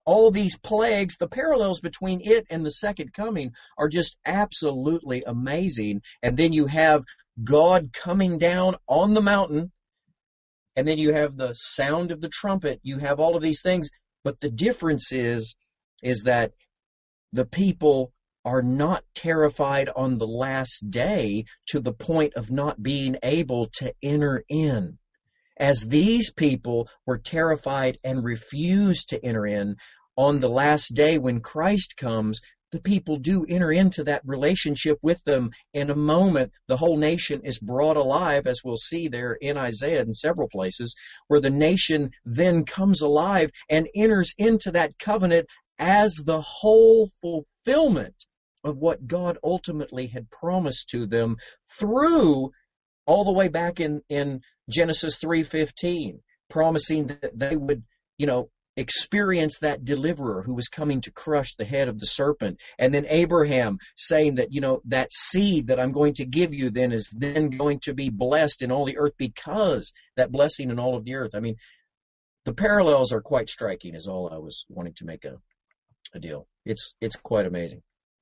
all these plagues, the parallels between it and the second coming are just absolutely amazing. And then you have God coming down on the mountain, and then you have the sound of the trumpet. You have all of these things. But the difference is that the people are not terrified on the last day to the point of not being able to enter in. As these people were terrified and refused to enter in, on the last day when Christ comes, the people do enter into that relationship with them. In a moment, the whole nation is brought alive, as we'll see there in Isaiah in several places, where the nation then comes alive and enters into that covenant as the whole fulfillment of what God ultimately had promised to them through all the way back in Genesis 3:15, promising that they would, experience that deliverer who was coming to crush the head of the serpent. And then Abraham saying that, that seed that I'm going to give you then is then going to be blessed in all the earth because that blessing in all of the earth. I mean, the parallels are quite striking is all I was wanting to make a deal. It's quite amazing.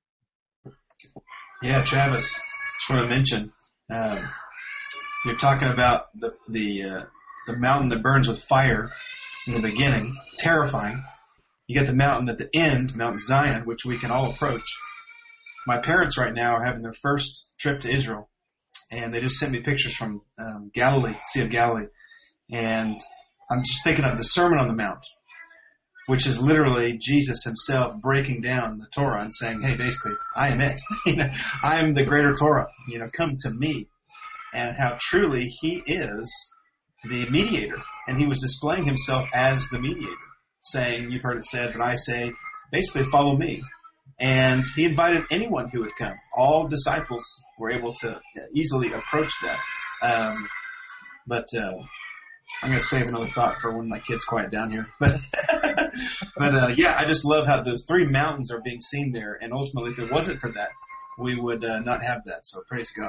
Yeah, Travis, just want to mention, you're talking about the mountain that burns with fire in the beginning, terrifying. You get the mountain at the end, Mount Zion, which we can all approach. My parents right now are having their first trip to Israel, and they just sent me pictures from Galilee, Sea of Galilee, and I'm just thinking of the Sermon on the Mount, which is literally Jesus himself breaking down the Torah and saying, hey, basically, I am it. I am the greater Torah. Come to me. And how truly he is the mediator. And he was displaying himself as the mediator, saying, you've heard it said, but I say, basically, follow me. And he invited anyone who would come. All disciples were able to easily approach that. But I'm going to save another thought for when my kids quiet down here. But I just love how those three mountains are being seen there. And ultimately, if it wasn't for that, we would not have that. So praise God.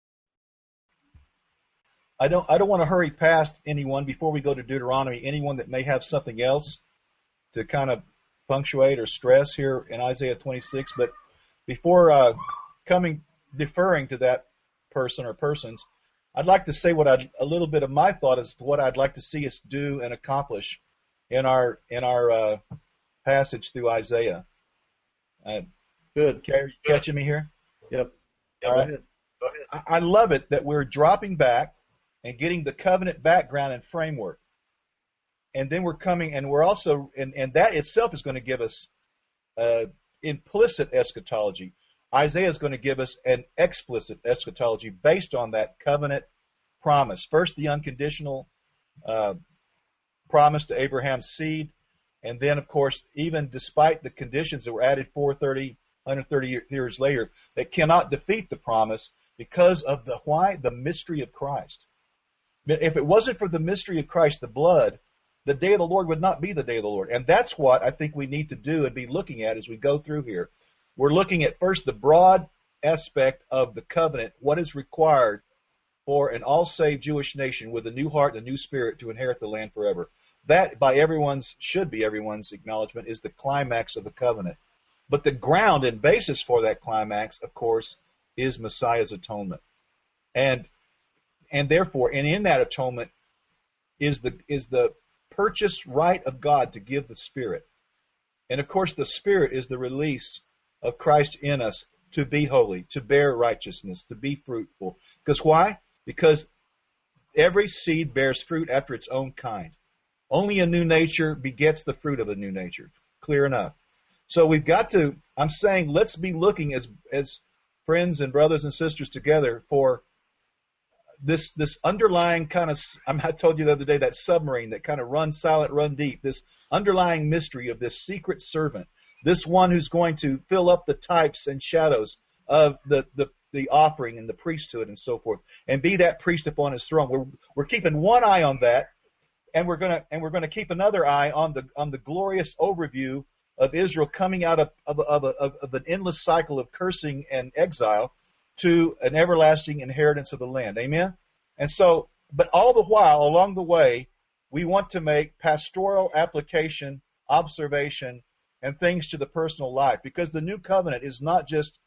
I don't want to hurry past anyone before we go to Deuteronomy. Anyone that may have something else to kind of punctuate or stress here in Isaiah 26. But before deferring to that person or persons, I'd like to say a little bit of my thought as to what I'd like to see us do and accomplish in our passage through Isaiah. Good. Okay, are you catching me here? Yep. All right. Go ahead. I love it that we're dropping back and getting the covenant background and framework. And then we're coming, and we're also, and that itself is going to give us implicit eschatology. Isaiah is going to give us an explicit eschatology based on that covenant promise. First, the unconditional promise to Abraham's seed, and then, of course, even despite the conditions that were added 130 years later, that cannot defeat the promise because of the mystery of Christ. If it wasn't for the mystery of Christ, the blood, the day of the Lord would not be the day of the Lord. And that's what I think we need to do and be looking at as we go through here. We're looking at first the broad aspect of the covenant, what is required for an all-saved Jewish nation with a new heart and a new spirit to inherit the land forever. That, should be everyone's acknowledgement, is the climax of the covenant. But the ground and basis for that climax, of course, is Messiah's atonement. And therefore, and in that atonement is the purchased right of God to give the Spirit. And of course, the Spirit is the release of Christ in us to be holy, to bear righteousness, to be fruitful. Because why? Because every seed bears fruit after its own kind. Only a new nature begets the fruit of a new nature. Clear enough. So we've got to, I'm saying, let's be looking as friends and brothers and sisters together for this underlying kind of, I told you the other day, that submarine that kind of runs silent, run deep, this underlying mystery of this secret servant, this one who's going to fill up the types and shadows of the offering and the priesthood and so forth, and be that priest upon his throne. We're keeping one eye on that, and we're gonna keep another eye on the glorious overview of Israel coming out of an endless cycle of cursing and exile to an everlasting inheritance of the land. Amen? And so, but all the while, along the way, we want to make pastoral application observation, and things to the personal life. Because the new covenant is not just,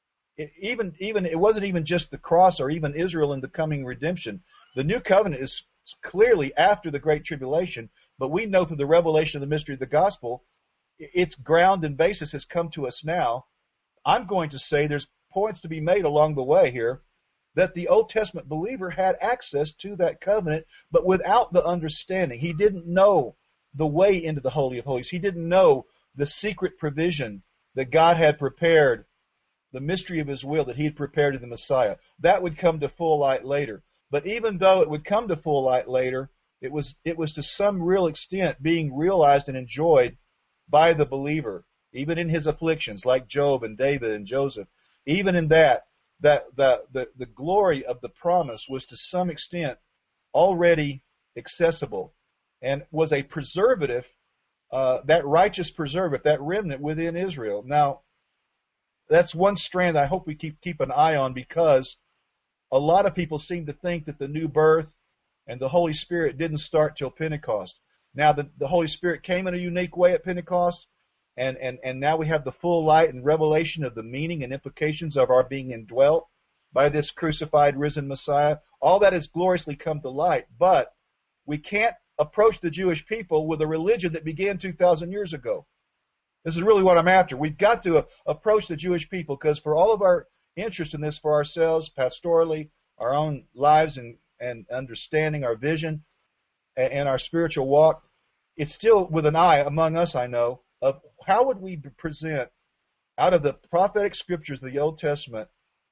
it wasn't even just the cross or even Israel in the coming redemption. The new covenant is clearly after the Great Tribulation, but we know through the revelation of the mystery of the gospel, its ground and basis has come to us now. I'm going to say there's points to be made along the way here that the Old Testament believer had access to that covenant, but without the understanding. He didn't know the way into the Holy of Holies. He didn't know the secret provision that God had prepared, the mystery of his will that he had prepared in the Messiah. That would come to full light later. But even though it would come to full light later, it was to some real extent being realized and enjoyed by the believer, even in his afflictions, like Job and David and Joseph. Even in that the glory of the promise was to some extent already accessible and was a preservative, that righteous preservative, that remnant within Israel. Now, that's one strand I hope we keep an eye on, because a lot of people seem to think that the new birth and the Holy Spirit didn't start till Pentecost. Now, the Holy Spirit came in a unique way at Pentecost, and now we have the full light and revelation of the meaning and implications of our being indwelt by this crucified, risen Messiah. All that has gloriously come to light, but we can't approach the Jewish people with a religion that began 2,000 years ago. This is really what I'm after. We've got to approach the Jewish people, because for all of our interest in this for ourselves, pastorally, our own lives and understanding, our vision, and our spiritual walk, it's still with an eye among us, I know, of how would we present out of the prophetic scriptures of the Old Testament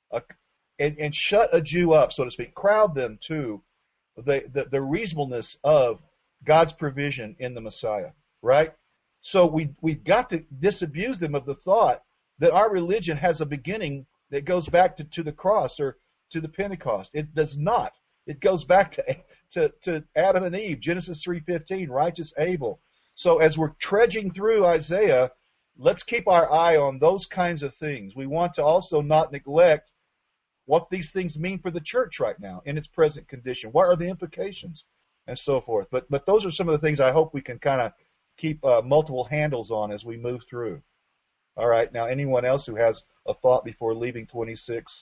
and shut a Jew up, so to speak, crowd them to the reasonableness of God's provision in the Messiah, right? So we've got to disabuse them of the thought that our religion has a beginning that goes back to the cross or to the Pentecost. It does not. It goes back to Adam and Eve, Genesis 3:15, righteous Abel. So as we're trudging through Isaiah, let's keep our eye on those kinds of things. We want to also not neglect what these things mean for the church right now in its present condition. What are the implications and so forth? But those are some of the things I hope we can kind of keep multiple handles on as we move through. All right. Now, anyone else who has a thought before leaving 26,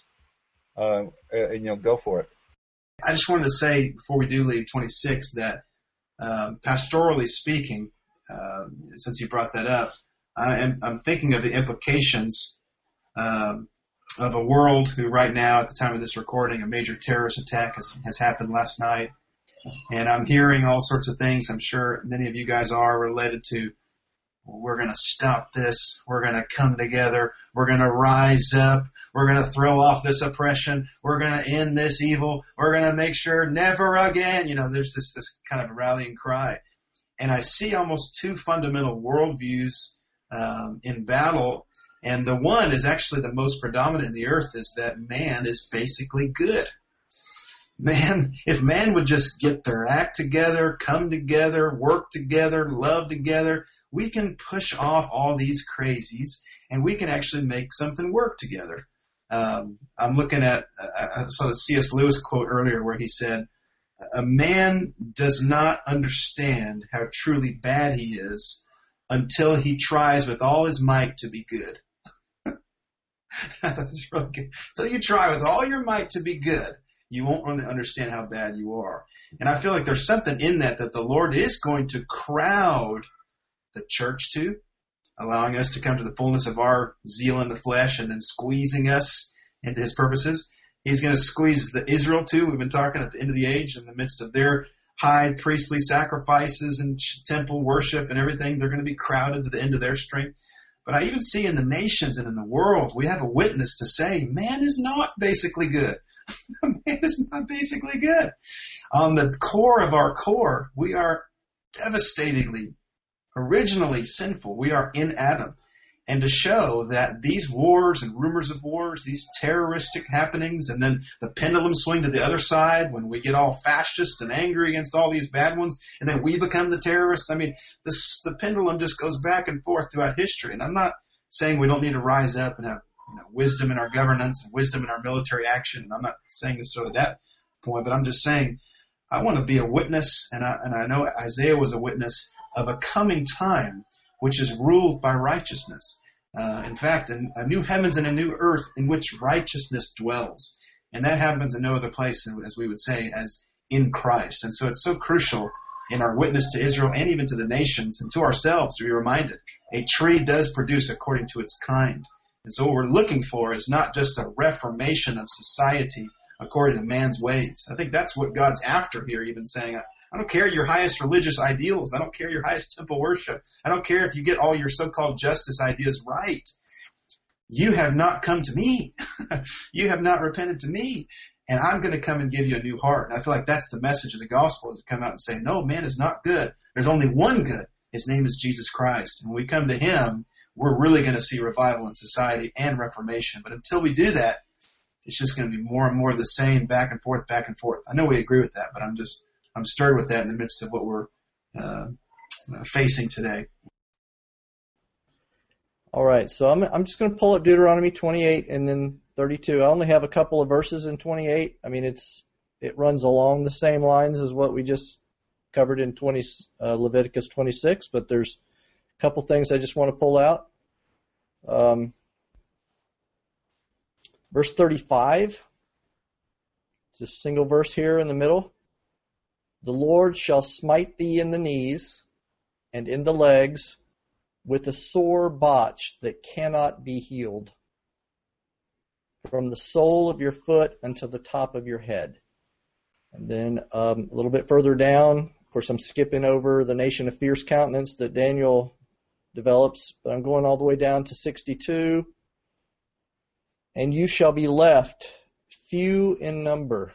go for it. I just wanted to say before we do leave 26 that pastorally speaking, since you brought that up, I'm thinking of the implications of a world who right now, at the time of this recording, a major terrorist attack has happened last night. And I'm hearing all sorts of things, I'm sure many of you guys are, related to, we're going to stop this, we're going to come together, we're going to rise up, we're going to throw off this oppression, we're going to end this evil, we're going to make sure never again. There's this kind of rallying cry. And I see almost two fundamental worldviews in battle, and the one is actually the most predominant in the earth, is that man is basically good. Man, if man would just get their act together, come together, work together, love together, we can push off all these crazies and we can actually make something work together. I'm looking at, I saw the C.S. Lewis quote earlier where he said, "A man does not understand how truly bad he is until he tries with all his might to be good." That's really good. Until you try with all your might to be good, you won't really understand how bad you are. And I feel like there's something in that the Lord is going to crowd the church to, allowing us to come to the fullness of our zeal in the flesh and then squeezing us into his purposes. He's going to squeeze the Israel too. We've been talking at the end of the age, in the midst of their high priestly sacrifices and temple worship and everything. They're going to be crowded to the end of their strength. But I even see in the nations and in the world, we have a witness to say, man is not basically good. Man is not basically good. On the core of our core, we are devastatingly, originally sinful. We are in Adam. And to show that these wars and rumors of wars, these terroristic happenings, and then the pendulum swing to the other side when we get all fascist and angry against all these bad ones, and then we become the terrorists. I mean, the pendulum just goes back and forth throughout history. And I'm not saying we don't need to rise up and have wisdom in our governance and wisdom in our military action. And I'm not saying necessarily that point, but I'm just saying I want to be a witness, and I know Isaiah was a witness of a coming time which is ruled by righteousness. In fact, a new heavens and a new earth in which righteousness dwells. And that happens in no other place, as we would say, as in Christ. And so it's so crucial in our witness to Israel and even to the nations and to ourselves to be reminded a tree does produce according to its kind. And so what we're looking for is not just a reformation of society according to man's ways. I think that's what God's after here, even saying, I don't care your highest religious ideals. I don't care your highest temple worship. I don't care if you get all your so-called justice ideas right. You have not come to me. You have not repented to me. And I'm going to come and give you a new heart. And I feel like that's the message of the gospel, to come out and say, no, man is not good. There's only one good. His name is Jesus Christ. And when we come to him, we're really going to see revival in society and reformation. But until we do that, it's just going to be more and more of the same, back and forth, back and forth. I know we agree with that, but I'm stirred with that in the midst of what we're facing today. All right, so I'm just going to pull up Deuteronomy 28 and then 32. I only have a couple of verses in 28. I mean, it runs along the same lines as what we just covered in Leviticus 26, but there's a couple things I just want to pull out. Verse 35, just a single verse here in the middle. The Lord shall smite thee in the knees and in the legs with a sore botch that cannot be healed, from the sole of your foot unto the top of your head. And then a little bit further down, of course I'm skipping over the nation of fierce countenance that Daniel develops, but I'm going all the way down to 62. And you shall be left few in number,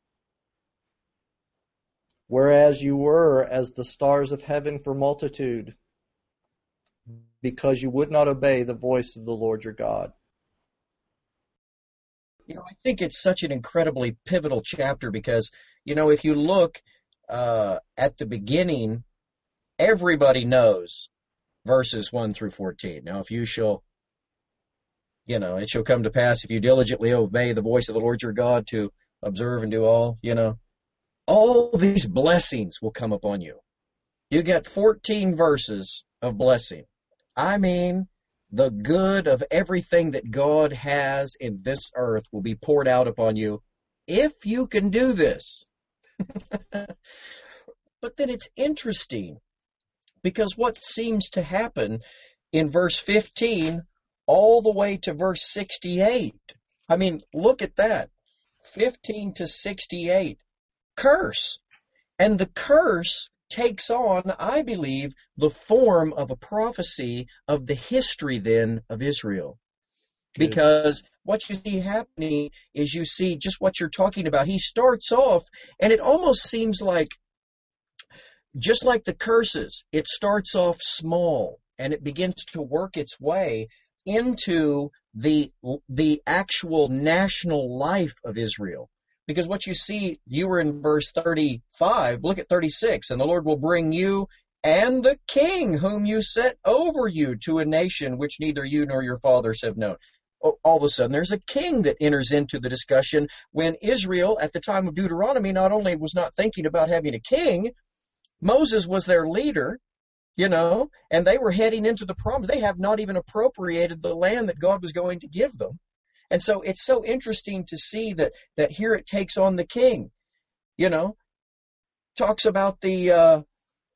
whereas you were as the stars of heaven for multitude, because you would not obey the voice of the Lord your God. You know, I think it's such an incredibly pivotal chapter because, you know, if you look at the beginning, everybody knows verses 1 through 14. Now, if you shall, you know, it shall come to pass if you diligently obey the voice of the Lord your God to observe and do all, you know, all these blessings will come upon you. You get 14 verses of blessing. I mean, the good of everything that God has in this earth will be poured out upon you if you can do this. But then it's interesting because what seems to happen in verse 15 all the way to verse 68. I mean, look at that. 15 to 68. Curse. And the curse takes on, I believe, the form of a prophecy of the history then of Israel. Good. Because what you see happening is you see just what you're talking about. He starts off, and it almost seems like, just like the curses, it starts off small, and it begins to work its way into the actual national life of Israel. Because what you see, you were in verse 35, look at 36, and the Lord will bring you and the king whom you set over you to a nation which neither you nor your fathers have known. All of a sudden, there's a king that enters into the discussion when Israel, at the time of Deuteronomy, not only was not thinking about having a king, Moses was their leader, you know, and they were heading into the promise. They have not even appropriated the land that God was going to give them. And so it's so interesting to see that here it takes on the king, you know, talks about the,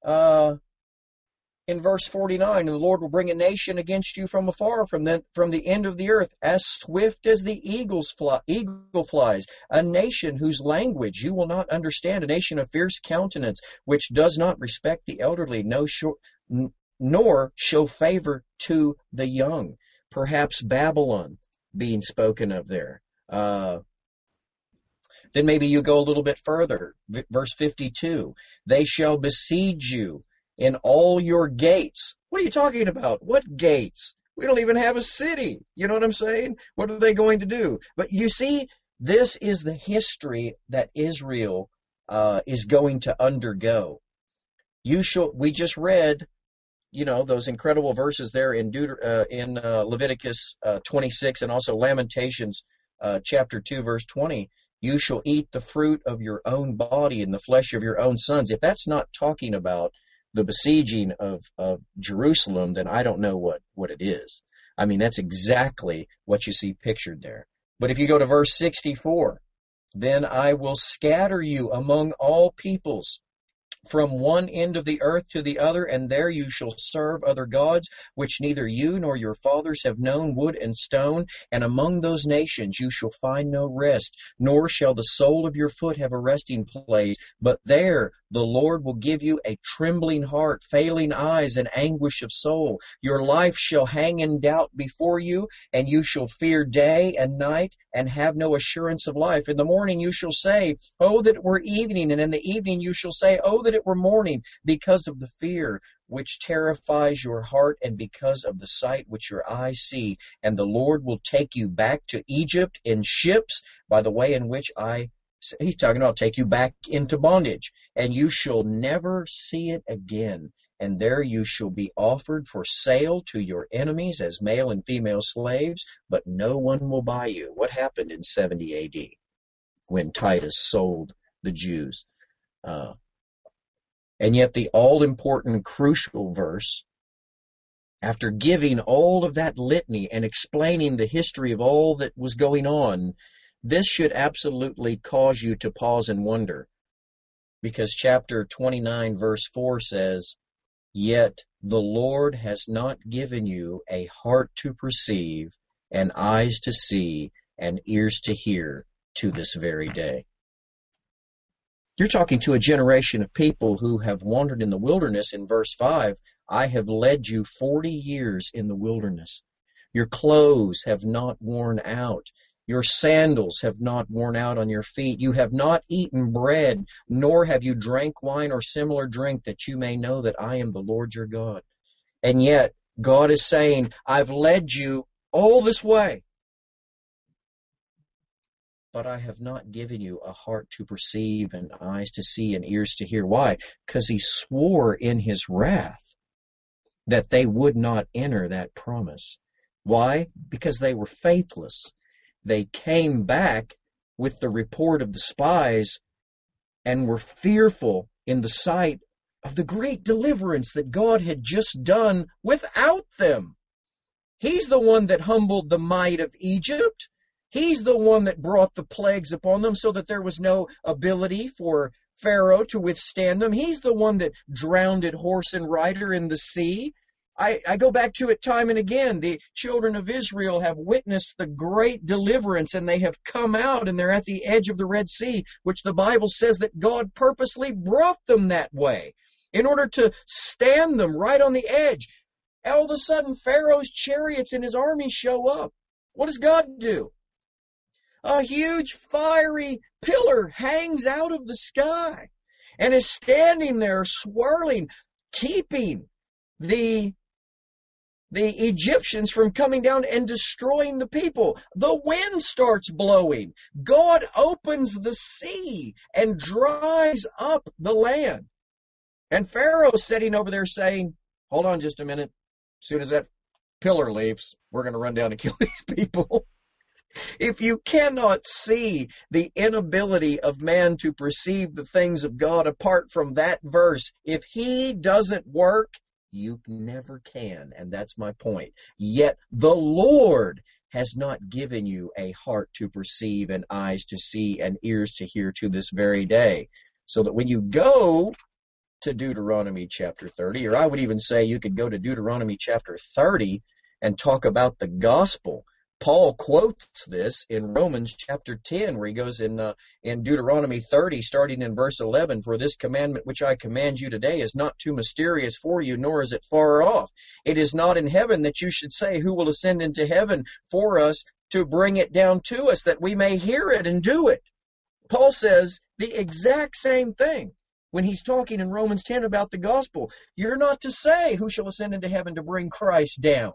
in verse 49, and the Lord will bring a nation against you from afar, from the end of the earth, as swift as the eagle flies, a nation whose language you will not understand, a nation of fierce countenance, which does not respect the elderly, nor show favor to the young. Perhaps Babylon being spoken of there. Then maybe you go a little bit further. Verse 52, they shall besiege you in all your gates. What are you talking about? What gates? We don't even have a city. You know what I'm saying? What are they going to do? But you see, this is the history that Israel is going to undergo. We just read, you know, those incredible verses there in Leviticus 26 and also Lamentations chapter 2, verse 20. You shall eat the fruit of your own body and the flesh of your own sons. If that's not talking about the besieging of Jerusalem, then I don't know what it is. I mean, that's exactly what you see pictured there. But if you go to verse 64, then I will scatter you among all peoples, from one end of the earth to the other, and there you shall serve other gods, which neither you nor your fathers have known, wood and stone. And among those nations you shall find no rest, nor shall the sole of your foot have a resting place. But there the Lord will give you a trembling heart, failing eyes, and anguish of soul. Your life shall hang in doubt before you, and you shall fear day and night, and have no assurance of life. In the morning you shall say, oh, that it were evening, and in the evening you shall say, oh, that it were morning, because of the fear which terrifies your heart, and because of the sight which your eyes see. And the Lord will take you back to Egypt in ships by the way in which he's talking about take you back into bondage, and you shall never see it again. And there you shall be offered for sale to your enemies as male and female slaves, but no one will buy you. What happened in 70 AD when Titus sold the Jews? And yet the all-important, crucial verse, after giving all of that litany and explaining the history of all that was going on, this should absolutely cause you to pause and wonder. Because chapter 29, verse 4 says, yet the Lord has not given you a heart to perceive, and eyes to see, and ears to hear to this very day. You're talking to a generation of people who have wandered in the wilderness. In verse 5, I have led you 40 years in the wilderness. Your clothes have not worn out. Your sandals have not worn out on your feet. You have not eaten bread, nor have you drank wine or similar drink, that you may know that I am the Lord your God. And yet, God is saying, I've led you all this way, but I have not given you a heart to perceive, and eyes to see, and ears to hear. Why? Because he swore in his wrath that they would not enter that promise. Why? Because they were faithless. They came back with the report of the spies and were fearful in the sight of the great deliverance that God had just done without them. He's the one that humbled the might of Egypt. He's the one that brought the plagues upon them so that there was no ability for Pharaoh to withstand them. He's the one that drowned horse and rider in the sea. I go back to it time and again. The children of Israel have witnessed the great deliverance, and they have come out, and they're at the edge of the Red Sea, which the Bible says that God purposely brought them that way in order to stand them right on the edge. All of a sudden, Pharaoh's chariots and his army show up. What does God do? A huge fiery pillar hangs out of the sky and is standing there swirling, keeping the Egyptians from coming down and destroying the people. The wind starts blowing. God opens the sea and dries up the land. And Pharaoh's sitting over there saying, hold on just a minute. As soon as that pillar leaves, we're going to run down and kill these people. If you cannot see the inability of man to perceive the things of God apart from that verse, if he doesn't work, you never can. And that's my point. Yet the Lord has not given you a heart to perceive, and eyes to see, and ears to hear to this very day. So that when you go to Deuteronomy chapter 30, or I would even say you could go to Deuteronomy chapter 30 and talk about the gospel. Paul quotes this in Romans chapter 10, where he goes in Deuteronomy 30, starting in verse 11, for this commandment which I command you today is not too mysterious for you, nor is it far off. It is not in heaven, that you should say, who will ascend into heaven for us to bring it down to us, that we may hear it and do it. Paul says the exact same thing when he's talking in Romans 10 about the gospel. You're not to say, who shall ascend into heaven to bring Christ down?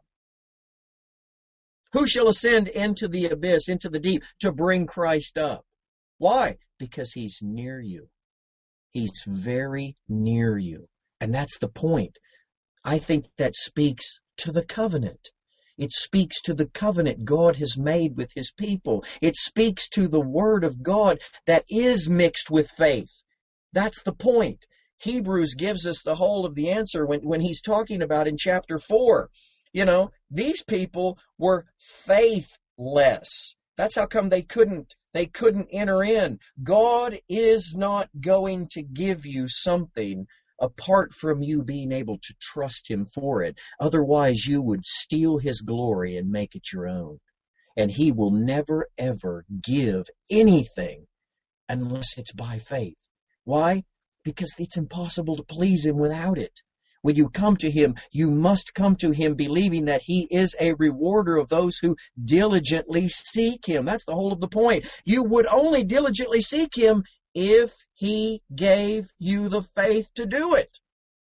Who shall ascend into the abyss, into the deep, to bring Christ up? Why? Because he's near you. He's very near you. And that's the point. I think that speaks to the covenant. It speaks to the covenant God has made with his people. It speaks to the word of God that is mixed with faith. That's the point. Hebrews gives us the whole of the answer when he's talking about in chapter 4. These people were faithless. That's how come they couldn't enter in. God is not going to give you something apart from you being able to trust Him for it. Otherwise, you would steal His glory and make it your own. And He will never, ever give anything unless it's by faith. Why? Because it's impossible to please Him without it. When you come to Him, you must come to Him believing that He is a rewarder of those who diligently seek Him. That's the whole of the point. You would only diligently seek Him if He gave you the faith to do it.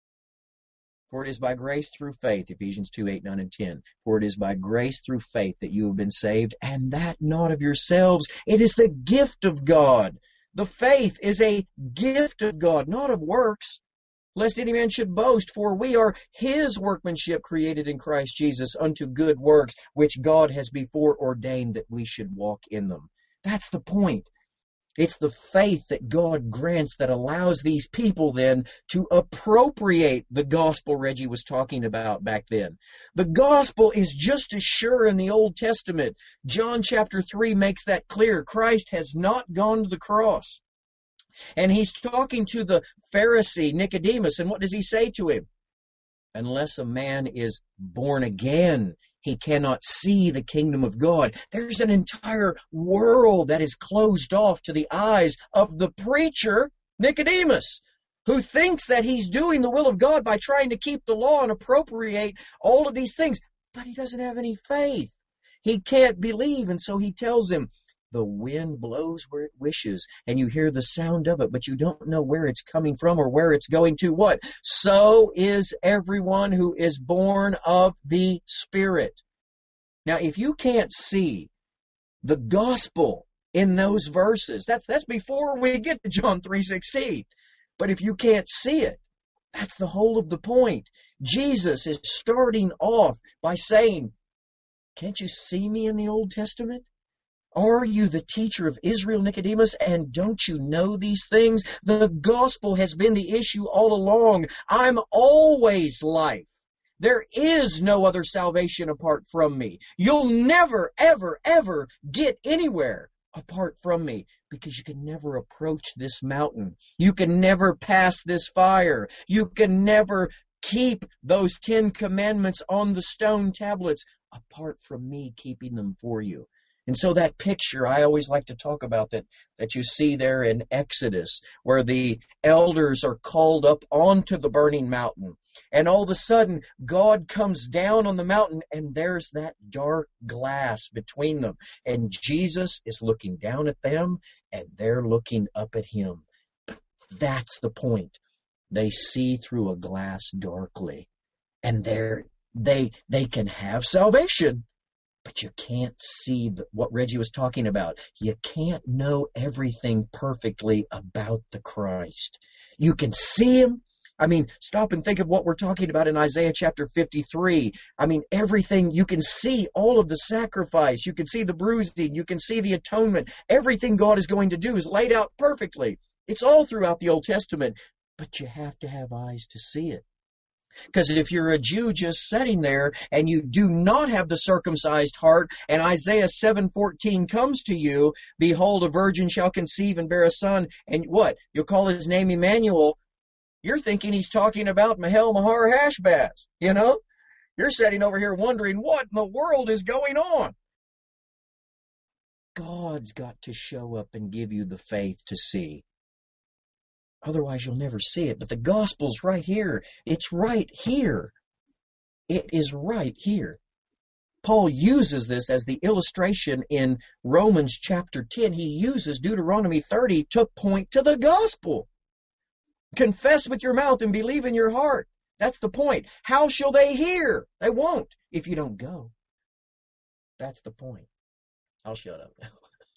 For it is by grace through faith, Ephesians 2, 8, 9, and 10. For it is by grace through faith that you have been saved, and that not of yourselves. It is the gift of God. The faith is a gift of God, not of works, lest any man should boast. For we are His workmanship, created in Christ Jesus unto good works, which God has before ordained that we should walk in them. That's the point. It's the faith that God grants that allows these people then to appropriate the gospel Reggie was talking about back then. The gospel is just as sure in the Old Testament. John chapter 3 makes that clear. Christ has not gone to the cross. And He's talking to the Pharisee Nicodemus, and what does He say to him? Unless a man is born again, he cannot see the kingdom of God. There's an entire world that is closed off to the eyes of the preacher, Nicodemus, who thinks that he's doing the will of God by trying to keep the law and appropriate all of these things. But he doesn't have any faith. He can't believe, and so he tells him, the wind blows where it wishes, and you hear the sound of it, but you don't know where it's coming from or where it's going to. What? So is everyone who is born of the Spirit. Now, if you can't see the gospel in those verses, that's before we get to John 3:16. But if you can't see it, that's the whole of the point. Jesus is starting off by saying, can't you see me in the Old Testament? Are you the teacher of Israel, Nicodemus, and don't you know these things? The gospel has been the issue all along. I'm always life. There is no other salvation apart from me. You'll never, ever, ever get anywhere apart from me, because you can never approach this mountain. You can never pass this fire. You can never keep those 10 commandments on the stone tablets apart from me keeping them for you. And so that picture I always like to talk about that you see there in Exodus, where the elders are called up onto the burning mountain. And all of a sudden, God comes down on the mountain, and there's that dark glass between them. And Jesus is looking down at them, and they're looking up at Him. But that's the point. They see through a glass darkly. And they can have salvation. But you can't see what Reggie was talking about. You can't know everything perfectly about the Christ. You can see Him. I mean, stop and think of what we're talking about in Isaiah chapter 53. I mean, everything, you can see all of the sacrifice. You can see the bruising. You can see the atonement. Everything God is going to do is laid out perfectly. It's all throughout the Old Testament. But you have to have eyes to see it. Because if you're a Jew just sitting there and you do not have the circumcised heart, and Isaiah 7:14 comes to you, behold, a virgin shall conceive and bear a son, and what? You'll call his name Emmanuel. You're thinking he's talking about Mahel Mahar Hashbaz, you know? You're sitting over here wondering what in the world is going on. God's got to show up and give you the faith to see. Otherwise, you'll never see it. But the gospel's right here. It's right here. It is right here. Paul uses this as the illustration in Romans chapter 10. He uses Deuteronomy 30 to point to the gospel. Confess with your mouth and believe in your heart. That's the point. How shall they hear? They won't if you don't go. That's the point. I'll shut up now.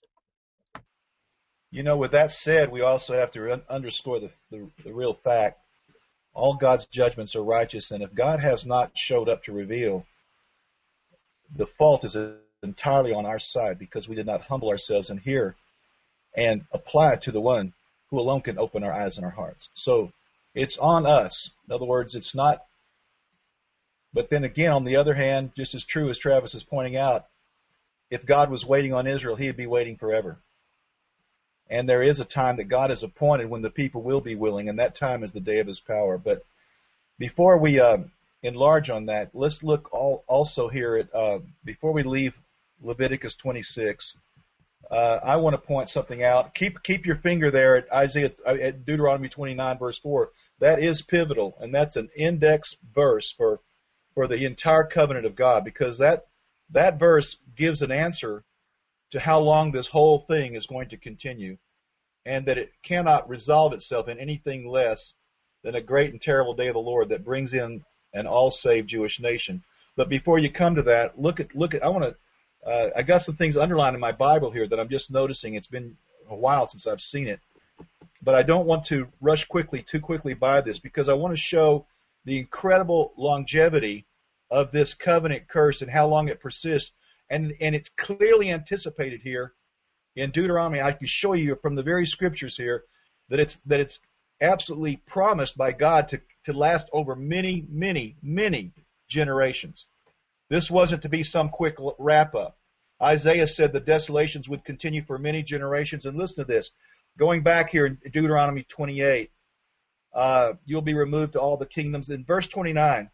You know, with that said, we also have to underscore the real fact. All God's judgments are righteous, and if God has not showed up to reveal, the fault is entirely on our side because we did not humble ourselves and hear and apply it to the one who alone can open our eyes and our hearts. So It's on us. In other words, it's not. But then again, on the other hand, just as true as Travis is pointing out, if God was waiting on Israel, He'd be waiting forever. And there is a time that God has appointed when the people will be willing, and that time is the day of His power. But before we enlarge on that, let's look also here at, before we leave Leviticus 26, I want to point something out. Keep your finger there at Deuteronomy 29, verse 4. That is pivotal, and that's an index verse for the entire covenant of God, because that verse gives an answer to how long this whole thing is going to continue, and that it cannot resolve itself in anything less than a great and terrible day of the Lord that brings in an all-saved Jewish nation. But before you come to that, look at. I got some things underlined in my Bible here that I'm just noticing. It's been a while since I've seen it, but I don't want to rush too quickly by this, because I want to show the incredible longevity of this covenant curse and how long it persists. And it's clearly anticipated here in Deuteronomy. I can show you from the very scriptures here that it's absolutely promised by God to last over many, many, many generations. This wasn't to be some quick wrap-up. Isaiah said the desolations would continue for many generations. And listen to this. Going back here in Deuteronomy 28, you'll be removed to all the kingdoms. In verse 29,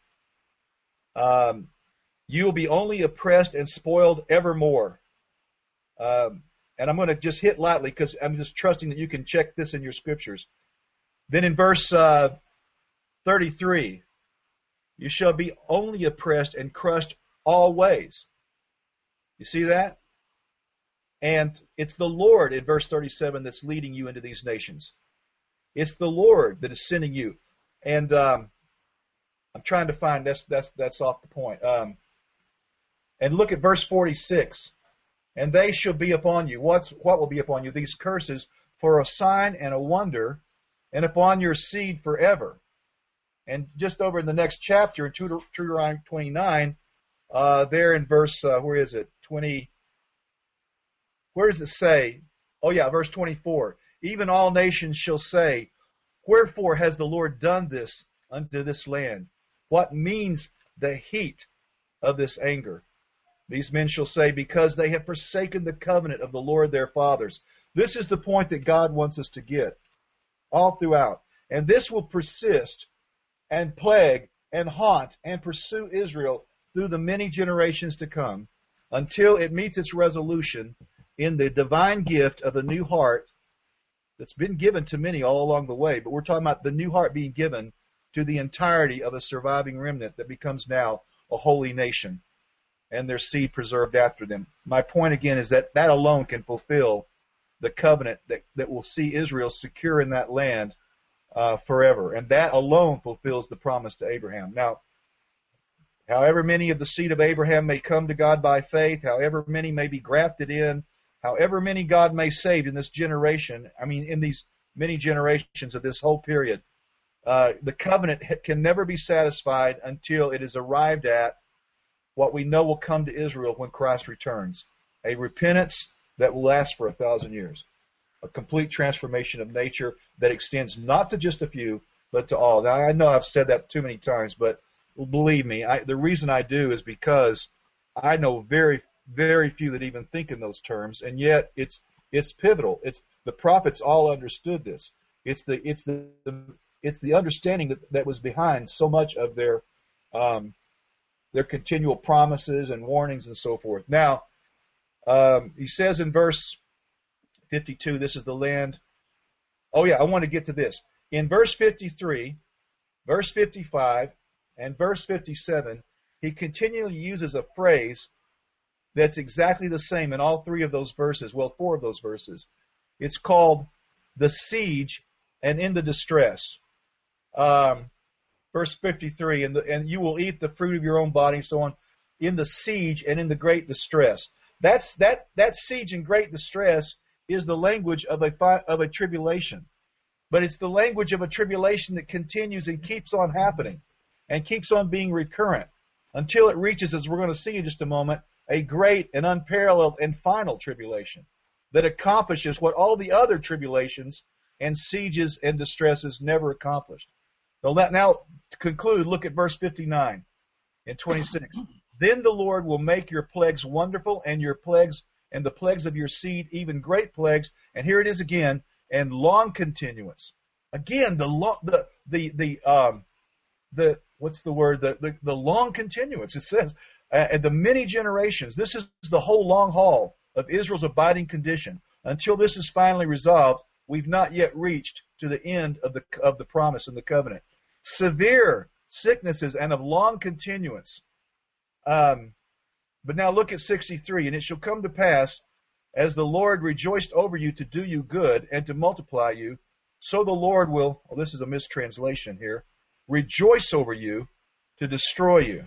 you will be only oppressed and spoiled evermore. And I'm going to just hit lightly because I'm just trusting that you can check this in your scriptures. Then in verse 33, you shall be only oppressed and crushed always. You see that? And it's the Lord in verse 37 that's leading you into these nations. It's the Lord that is sending you. And I'm trying to find that's off the point. And look at verse 46. And they shall be upon you. What will be upon you? These curses for a sign and a wonder, and upon your seed forever. And just over in the next chapter, in Deuteronomy 29, there in verse, where is it? 20. Where does it say? Oh yeah, verse 24. Even all nations shall say, wherefore has the Lord done this unto this land? What means the heat of this anger? These men shall say, because they have forsaken the covenant of the Lord their fathers. This is the point that God wants us to get all throughout. And this will persist and plague and haunt and pursue Israel through the many generations to come until it meets its resolution in the divine gift of a new heart that's been given to many all along the way. But we're talking about the new heart being given to the entirety of a surviving remnant that becomes now a holy nation, and their seed preserved after them. My point again is that alone can fulfill the covenant that will see Israel secure in that land forever. And that alone fulfills the promise to Abraham. Now, however many of the seed of Abraham may come to God by faith, however many may be grafted in, however many God may save in this generation, in these many generations of this whole period, the covenant can never be satisfied until it is arrived at what we know will come to Israel when Christ returns. A repentance that will last for 1,000 years. A complete transformation of nature that extends not to just a few, but to all. Now, I know I've said that too many times, but believe me, the reason I do is because I know very, very few that even think in those terms, and yet it's pivotal. The prophets all understood this. It's the understanding that was behind so much of their continual promises and warnings and so forth. Now, he says in verse 52, this is the land. Oh yeah, I want to get to this. In verse 53, verse 55, and verse 57, he continually uses a phrase that's exactly the same in all three of those verses. Well, four of those verses. It's called the siege and in the distress. Verse 53, and you will eat the fruit of your own body, so on, in the siege and in the great distress. That siege and great distress is the language of a tribulation. But it's the language of a tribulation that continues and keeps on happening and keeps on being recurrent until it reaches, as we're going to see in just a moment, a great and unparalleled and final tribulation that accomplishes what all the other tribulations and sieges and distresses never accomplished. Now, to conclude, look at verse 59 and 26. Then the Lord will make your plagues wonderful, and your plagues and the plagues of your seed, even great plagues. And here it is again, and long continuance. Again, the long continuance. It says, and the many generations. This is the whole long haul of Israel's abiding condition. Until this is finally resolved, we've not yet reached to the end of the promise and the covenant. Severe sicknesses and of long continuance. But now look at 63. And it shall come to pass, as the Lord rejoiced over you to do you good and to multiply you, so the Lord will, this is a mistranslation here, rejoice over you to destroy you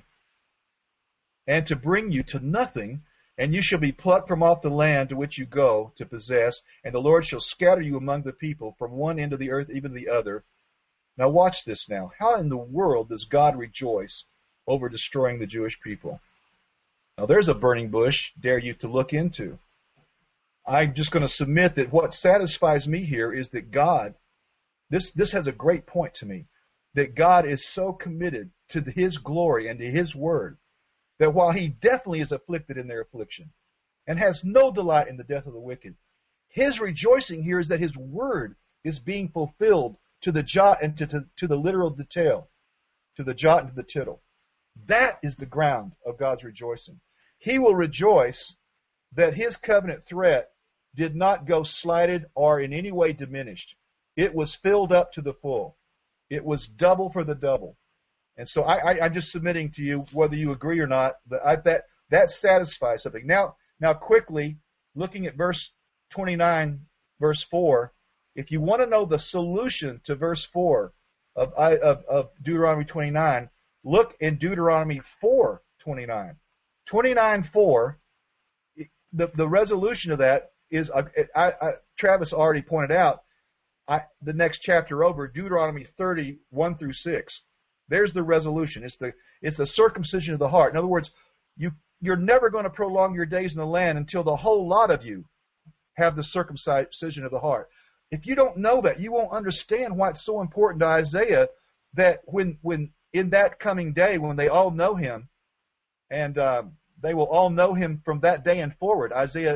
and to bring you to nothing, and you shall be plucked from off the land to which you go to possess, and the Lord shall scatter you among the people from one end of the earth even to the other. Now watch this now. How in the world does God rejoice over destroying the Jewish people? Now there's a burning bush, dare you to look into. I'm just going to submit that what satisfies me here is that God, this has a great point to me, that God is so committed to His glory and to His word that while He definitely is afflicted in their affliction and has no delight in the death of the wicked, His rejoicing here is that His word is being fulfilled to the jot and to the literal detail, to the jot and to the tittle. That is the ground of God's rejoicing. He will rejoice that His covenant threat did not go slighted or in any way diminished. It was filled up to the full. It was double for the double. And so I'm just submitting to you, whether you agree or not, that satisfies something. Now quickly, looking at verse 29, verse 4, if you want to know the solution to verse 4 of Deuteronomy 29, look in Deuteronomy 4:29. 29:4, the resolution of that is, Travis already pointed out, the next chapter over, Deuteronomy 30:1-6. There's the resolution. It's the circumcision of the heart. In other words, you're never going to prolong your days in the land until the whole lot of you have the circumcision of the heart. If you don't know that, you won't understand why it's so important to Isaiah that when in that coming day, when they all know him, and they will all know him from that day and forward. Ezekiel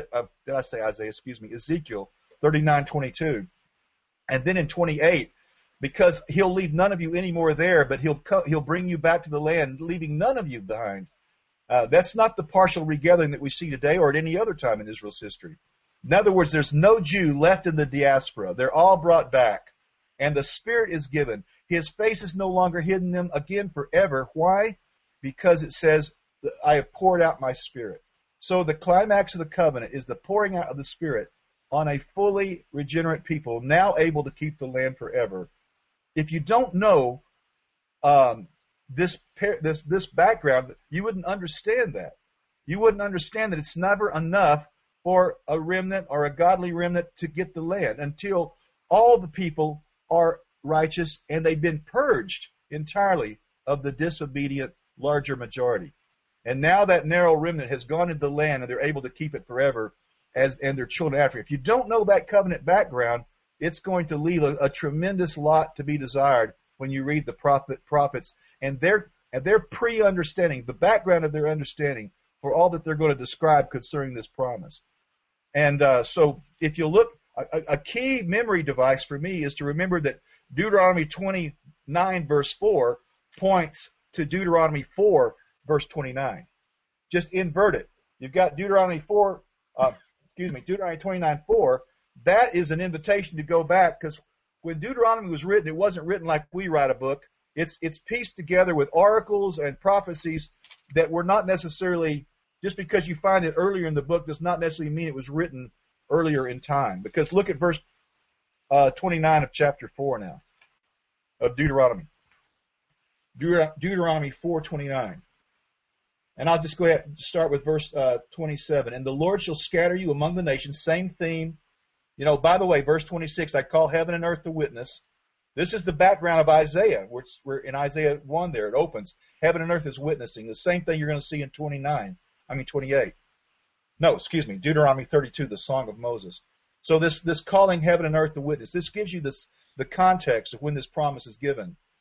39:22. And then in 28, because he'll leave none of you anymore there, but he'll bring you back to the land, leaving none of you behind. That's not the partial regathering that we see today or at any other time in Israel's history. In other words, there's no Jew left in the diaspora. They're all brought back. And the Spirit is given. His face is no longer hidden them again forever. Why? Because it says, I have poured out my Spirit. So the climax of the covenant is the pouring out of the Spirit on a fully regenerate people, now able to keep the land forever. If you don't know this background, you wouldn't understand that. You wouldn't understand that it's never enough for a remnant or a godly remnant to get the land until all the people are righteous and they've been purged entirely of the disobedient larger majority. And now that narrow remnant has gone into the land and they're able to keep it forever and their children after. If you don't know that covenant background, it's going to leave a tremendous lot to be desired when you read the prophets and their pre-understanding, the background of their understanding for all that they're going to describe concerning this promise. And so if you look, a key memory device for me is to remember that Deuteronomy 29 verse 4 points to Deuteronomy 4 verse 29. Just invert it. You've got Deuteronomy 29:4. That is an invitation to go back, because when Deuteronomy was written, it wasn't written like we write a book. It's pieced together with oracles and prophecies that were not necessarily, just because you find it earlier in the book does not necessarily mean it was written earlier in time. Because look at verse 29 of chapter 4 now, of Deuteronomy. Deuteronomy 4:29. And I'll just go ahead and start with verse 27. And the Lord shall scatter you among the nations. Same theme. You know, by the way, verse 26, I call heaven and earth to witness. This is the background of Isaiah. We're in Isaiah 1 there. It opens. Heaven and earth is witnessing. The same thing you're going to see in 28. No, excuse me, Deuteronomy 32, the Song of Moses. So this calling heaven and earth to witness, this gives you the context of when this promise is given.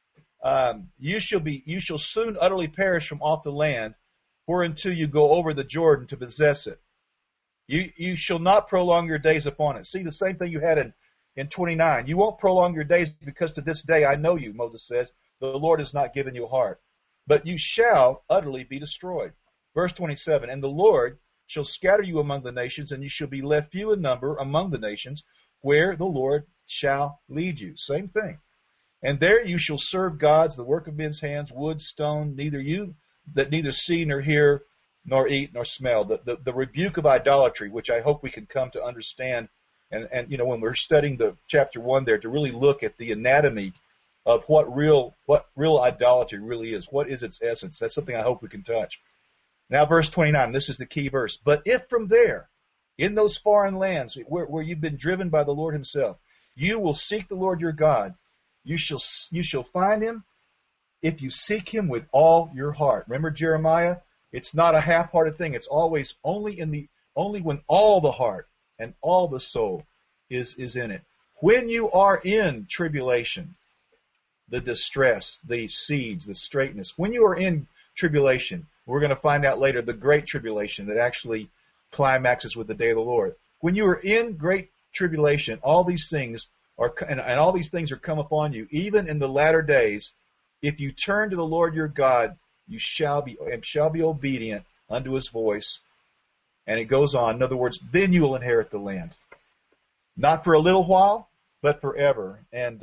You shall soon utterly perish from off the land, whereunto you go over the Jordan to possess it. You shall not prolong your days upon it. See, the same thing you had in 29. You won't prolong your days, because to this day I know you, Moses says. The Lord has not given you a heart. But you shall utterly be destroyed. Verse 27, and the Lord shall scatter you among the nations, and you shall be left few in number among the nations, where the Lord shall lead you. Same thing. And there you shall serve gods, the work of men's hands, wood, stone, that neither see nor hear nor eat nor smell. The rebuke of idolatry, which I hope we can come to understand, and when we're studying the chapter 1 there, to really look at the anatomy of what real idolatry really is. What is its essence? That's something I hope we can touch. Now, verse 29, this is the key verse. But if from there, in those foreign lands where you've been driven by the Lord himself, you will seek the Lord your God, you shall find him if you seek him with all your heart. Remember Jeremiah? It's not a half-hearted thing. It's always only when all the heart and all the soul is in it. When you are in tribulation, the distress, the siege, the straitness, when you are in tribulation, we're going to find out later the great tribulation that actually climaxes with the day of the Lord. When you are in great tribulation, all these things and all these things are come upon you, even in the latter days. If you turn to the Lord your God, you shall be obedient unto his voice. And it goes on. In other words, then you will inherit the land. Not for a little while, but forever. And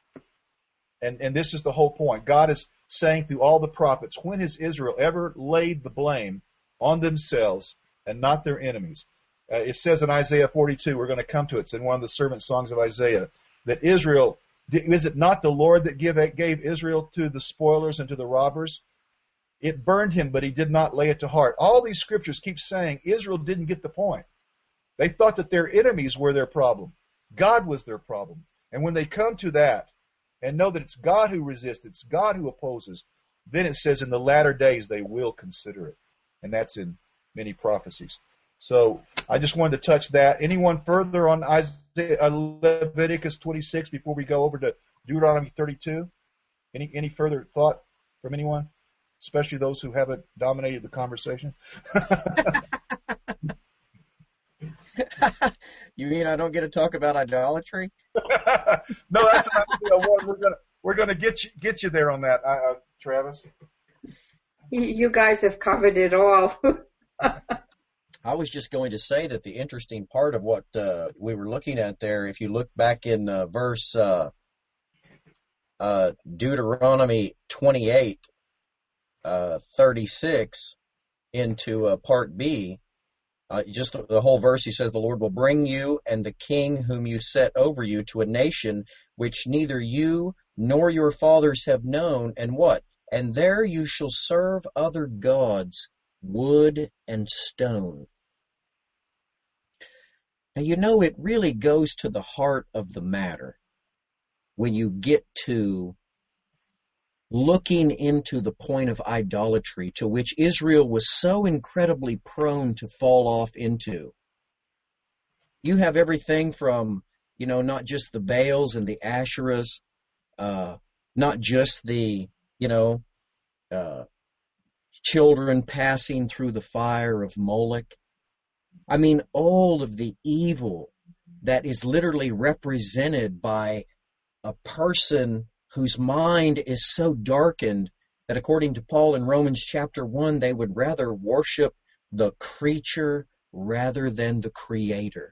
this is the whole point. God is saying through all the prophets, when has Israel ever laid the blame on themselves and not their enemies? It says in Isaiah 42, we're going to come to it. It's in one of the servant songs of Isaiah, that Israel, is it not the Lord that gave Israel to the spoilers and to the robbers? It burned him, but he did not lay it to heart. All these scriptures keep saying Israel didn't get the point. They thought that their enemies were their problem. God was their problem. And when they come to that and know that it's God who resists, it's God who opposes, then it says in the latter days they will consider it. And that's in many prophecies. So I just wanted to touch that. Anyone further on Leviticus 26 before we go over to Deuteronomy 32? Any further thought from anyone? Especially those who haven't dominated the conversation. You mean I don't get to talk about idolatry? No, that's we're gonna get you there on that, Travis. You guys have covered it all. I was just going to say that the interesting part of what we were looking at there, if you look back in verse Deuteronomy 28, 36 into part B, just the whole verse, he says, the Lord will bring you and the king whom you set over you to a nation which neither you nor your fathers have known, and what? And there you shall serve other gods, wood and stone. Now, it really goes to the heart of the matter when you get to looking into the point of idolatry to which Israel was so incredibly prone to fall off into. You have everything from, not just the Baals and the Asherahs, not just the, children passing through the fire of Moloch. I mean, all of the evil that is literally represented by a person whose mind is so darkened that, according to Paul in Romans chapter 1, they would rather worship the creature rather than the creator.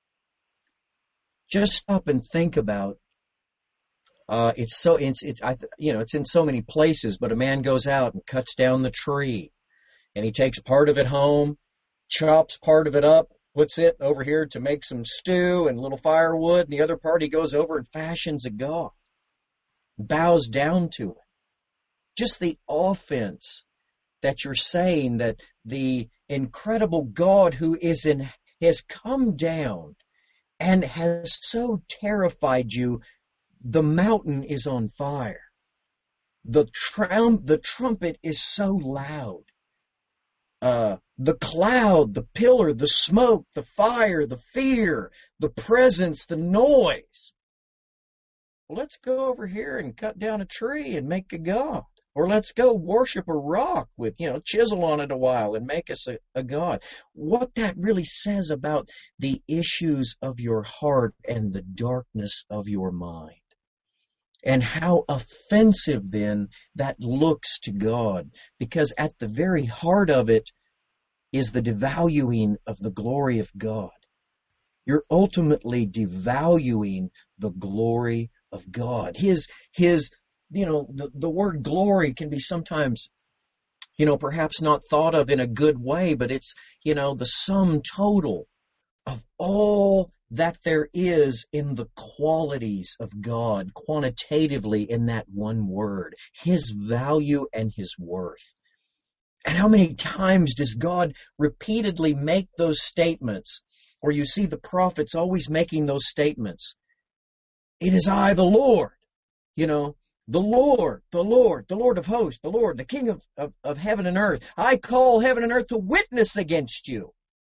Just stop and think about. It's in so many places, but a man goes out and cuts down the tree, and he takes part of it home, chops part of it up, puts it over here to make some stew and a little firewood, and the other part he goes over and fashions a god, bows down to it. Just the offense that you're saying that the incredible God who has come down and has so terrified you, the mountain is on fire. The trumpet is so loud. The cloud, the pillar, the smoke, the fire, the fear, the presence, the noise. Well, let's go over here and cut down a tree and make a god. Or let's go worship a rock with, chisel on it a while and make us a god. What that really says about the issues of your heart and the darkness of your mind. And how offensive then that looks to God. Because at the very heart of it is the devaluing of the glory of God. You're ultimately devaluing the glory of God. His the word glory can be sometimes, perhaps not thought of in a good way, but it's, the sum total of all that there is in the qualities of God, quantitatively in that one word, His value and His worth. And how many times does God repeatedly make those statements, or you see the prophets always making those statements? It is I, the Lord, the Lord, the Lord, the Lord of hosts, the Lord, the King of heaven and earth. I call heaven and earth to witness against you.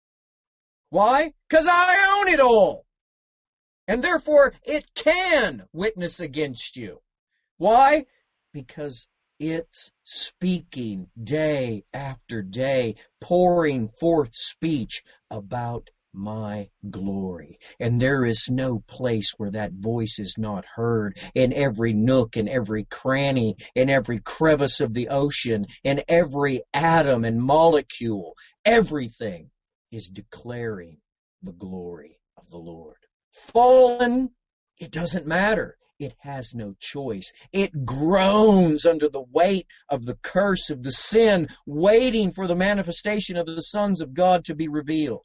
Why? Because I own it all. And therefore it can witness against you. Why? Because it's speaking day after day, pouring forth speech about my glory. And there is no place where that voice is not heard. In every nook, in every cranny, in every crevice of the ocean, in every atom and molecule, everything is declaring the glory of the Lord. Fallen, it doesn't matter. It has no choice. It groans under the weight of the curse of the sin, waiting for the manifestation of the sons of God to be revealed.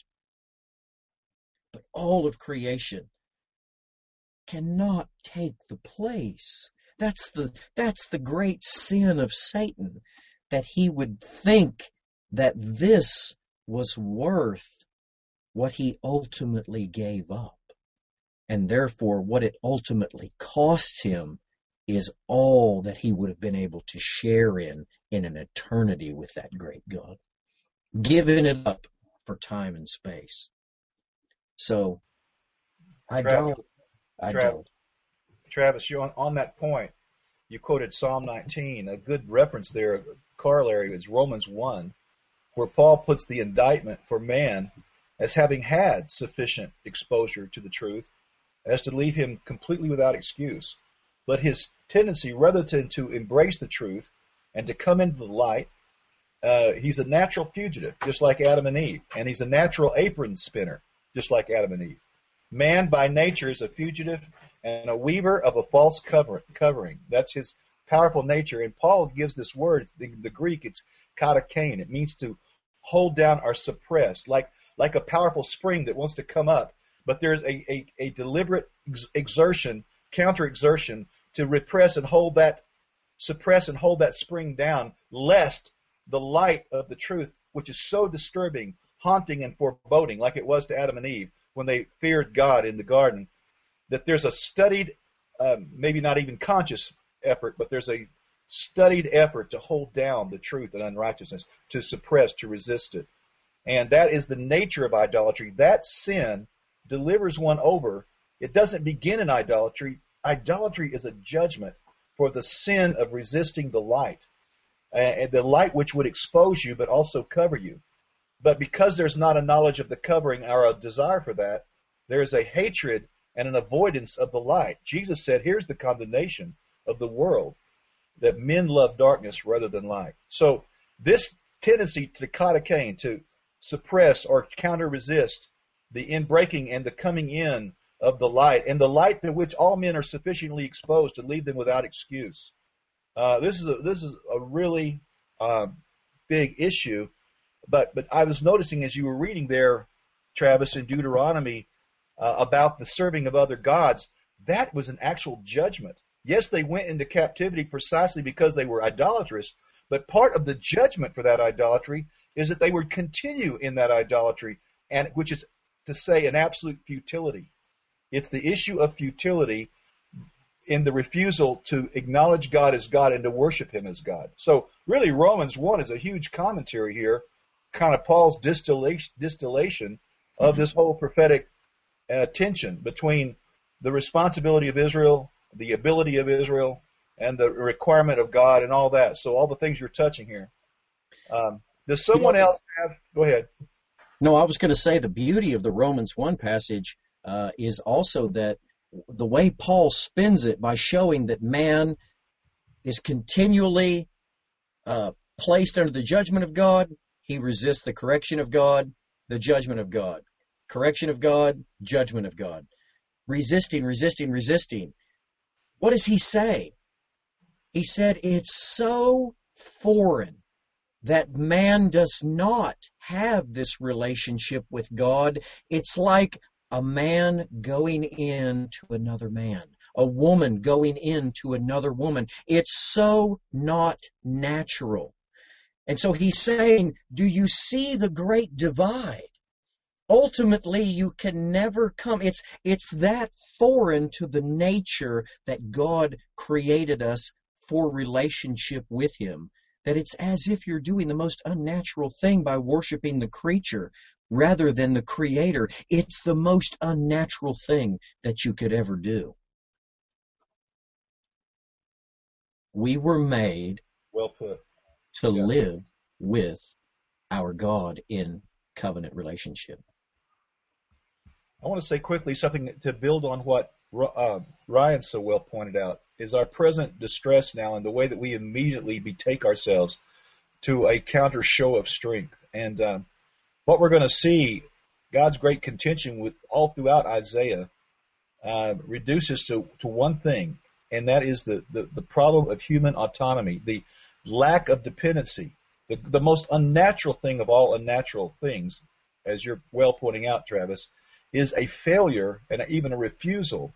But all of creation cannot take the place. That's the great sin of Satan, that he would think that this was worth what he ultimately gave up. And therefore, what it ultimately costs him is all that he would have been able to share in an eternity with that great God. Giving it up for time and space. So, I don't. Travis, you on that point, you quoted Psalm 19. A good reference there, a corollary, is Romans 1, where Paul puts the indictment for man as having had sufficient exposure to the truth as to leave him completely without excuse. But his tendency, rather than to embrace the truth and to come into the light, he's a natural fugitive, just like Adam and Eve. And he's a natural apron spinner, just like Adam and Eve. Man by nature is a fugitive and a weaver of a false covering. That's his powerful nature. And Paul gives this word, the Greek, it's katakain. It means to hold down or suppress, like a powerful spring that wants to come up. But there's a deliberate exertion, counter-exertion, to suppress and hold that spring down, lest the light of the truth, which is so disturbing, haunting, and foreboding, like it was to Adam and Eve when they feared God in the garden, that there's a studied, maybe not even conscious effort, but there's a studied effort to hold down the truth and unrighteousness, to suppress, to resist it. And that is the nature of idolatry. That sin delivers one over. It doesn't begin in idolatry. Idolatry is a judgment for the sin of resisting the light, the light which would expose you but also cover you. But because there's not a knowledge of the covering or a desire for that, there is a hatred and an avoidance of the light. Jesus said, here's the condemnation of the world, that men love darkness rather than light. So this tendency to katakain, to suppress or counter-resist the inbreaking and the coming in of the light, and the light to which all men are sufficiently exposed to leave them without excuse. This is a really big issue. But I was noticing as you were reading there, Travis, in Deuteronomy about the serving of other gods, that was an actual judgment. Yes, they went into captivity precisely because they were idolatrous, but part of the judgment for that idolatry is that they would continue in that idolatry, and which is to say an absolute futility. It's the issue of futility in the refusal to acknowledge God as God and to worship Him as God. So really Romans 1 is a huge commentary here, kind of Paul's distillation of this whole prophetic tension between the responsibility of Israel, the ability of Israel and the requirement of God and all that. So all the things you're touching here. Does someone else have? Go ahead. No, I was going to say the beauty of the Romans 1 passage is also that the way Paul spins it by showing that man is continually placed under the judgment of God, he resists the correction of God, the judgment of God. Correction of God, judgment of God. Resisting, resisting, resisting. What does he say? He said it's so foreign that man does not have this relationship with God. It's like a man going into another man, a woman going into another woman. It's so not natural. And so he's saying, do you see the great divide? Ultimately, you can never come. It's that foreign to the nature that God created us for relationship with Him, that it's as if you're doing the most unnatural thing by worshiping the creature rather than the Creator. It's the most unnatural thing that you could ever do. We were made Well put. to live with our God in covenant relationship. I want to say quickly something to build on what Ryan so well pointed out, is our present distress now and the way that we immediately betake ourselves to a counter show of strength. And what we're going to see, God's great contention with all throughout Isaiah, reduces to one thing, and that is the problem of human autonomy, the lack of dependency, the most unnatural thing of all unnatural things, as you're well pointing out, Travis, is a failure and even a refusal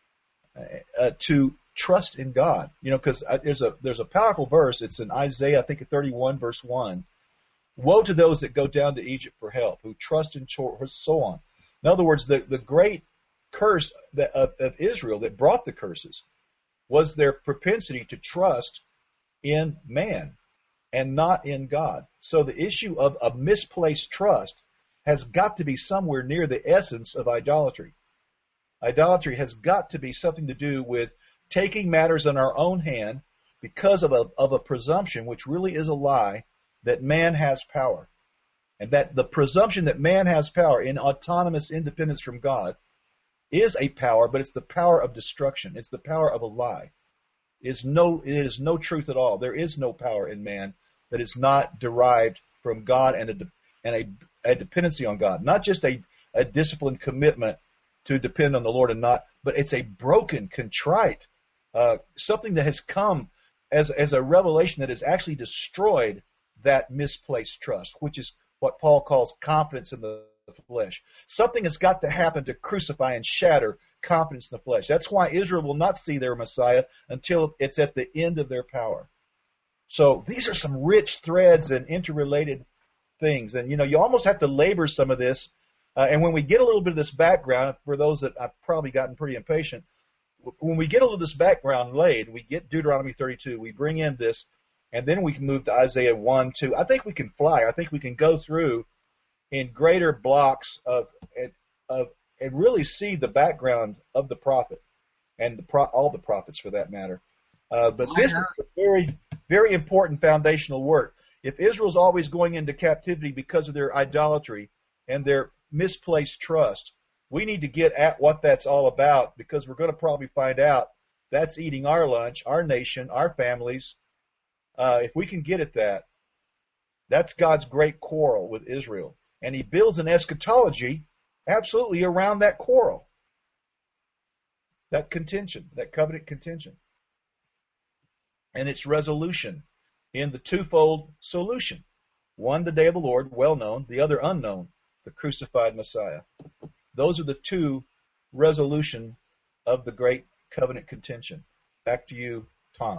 to trust in God. You know, because there's a powerful verse. It's in Isaiah, I think 31, verse 1. Woe to those that go down to Egypt for help, who trust in so on. In other words, the great curse of Israel that brought the curses was their propensity to trust in man and not in God. So the issue of a misplaced trust has got to be somewhere near the essence of idolatry. Idolatry has got to be something to do with taking matters in our own hand because of a presumption, which really is a lie, that man has power. And that the presumption that man has power in autonomous independence from God is a power, but it's the power of destruction. It's the power of a lie. It is no truth at all. There is no power in man that is not derived from God and a dependency on God. Not just a disciplined commitment to depend on the Lord and not, but it's a broken, contrite, something that has come as a revelation that has actually destroyed that misplaced trust, which is what Paul calls confidence in the flesh. Something has got to happen to crucify and shatter confidence in the flesh. That's why Israel will not see their Messiah until it's at the end of their power. So these are some rich threads and interrelated things. And, you know, you almost have to labor some of this. And when we get a little bit of this background, for those that I've probably gotten pretty impatient, when we get a little of this background laid, we get Deuteronomy 32, we bring in this, and then we can move to Isaiah 1, 2. I think we can fly. I think we can go through in greater blocks and really see the background of the prophet and all the prophets for that matter. But this is a very, very important foundational work. If Israel's always going into captivity because of their idolatry and their misplaced trust, we need to get at what that's all about, because we're going to probably find out that's eating our lunch, our nation, our families. If we can get at that, that's God's great quarrel with Israel. And He builds an eschatology absolutely around that quarrel, that contention, that covenant contention, and its resolution in the twofold solution. One, the day of the Lord, well known, the other unknown, the crucified Messiah. Those are the two resolution of the great covenant contention. Back to you, Tom.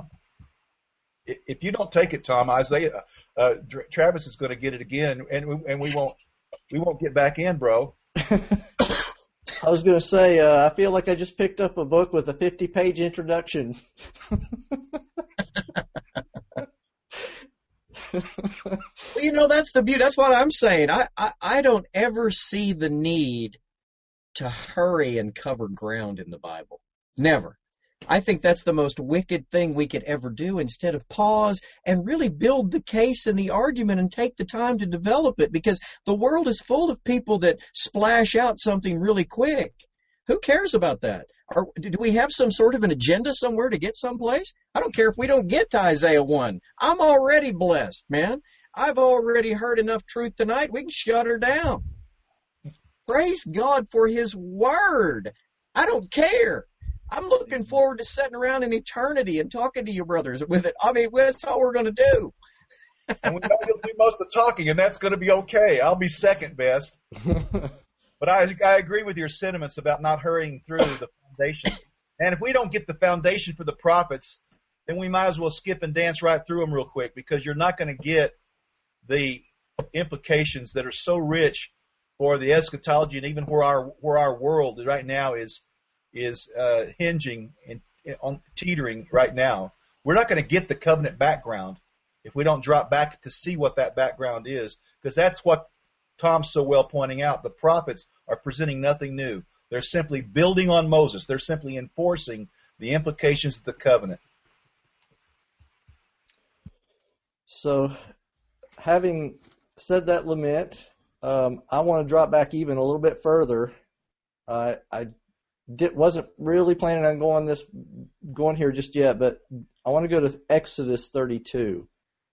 If you don't take it, Tom, Isaiah, Travis is going to get it again, and we won't get back in, bro. I was going to say, I feel like I just picked up a book with a 50-page introduction. Well, you know, that's the beauty. That's what I'm saying. I don't ever see the need to hurry and cover ground in the Bible. Never. I think that's the most wicked thing we could ever do, instead of pause and really build the case and the argument and take the time to develop it, because the world is full of people that splash out something really quick. Who cares about that? Or do we have some sort of an agenda somewhere to get someplace? I don't care if we don't get to Isaiah 1. I'm already blessed, man. I've already heard enough truth tonight. We can shut her down. Praise God for His Word. I don't care. I'm looking forward to sitting around in eternity and talking to you brothers with it. I mean, that's all we're going to do. And we know you'll do most of the talking, and that's going to be okay. I'll be second best. But I agree with your sentiments about not hurrying through the foundation. And if we don't get the foundation for the prophets, then we might as well skip and dance right through them real quick, because you're not going to get the implications that are so rich for the eschatology, and even where our world right now is hinging on teetering right now. We're not going to get the covenant background if we don't drop back to see what that background is, because that's what Tom's so well pointing out. The prophets are presenting nothing new. They're simply building on Moses. They're simply enforcing the implications of the covenant. So, having said that lament, I want to drop back even a little bit further. I wasn't really planning on going here just yet, but I want to go to Exodus 32.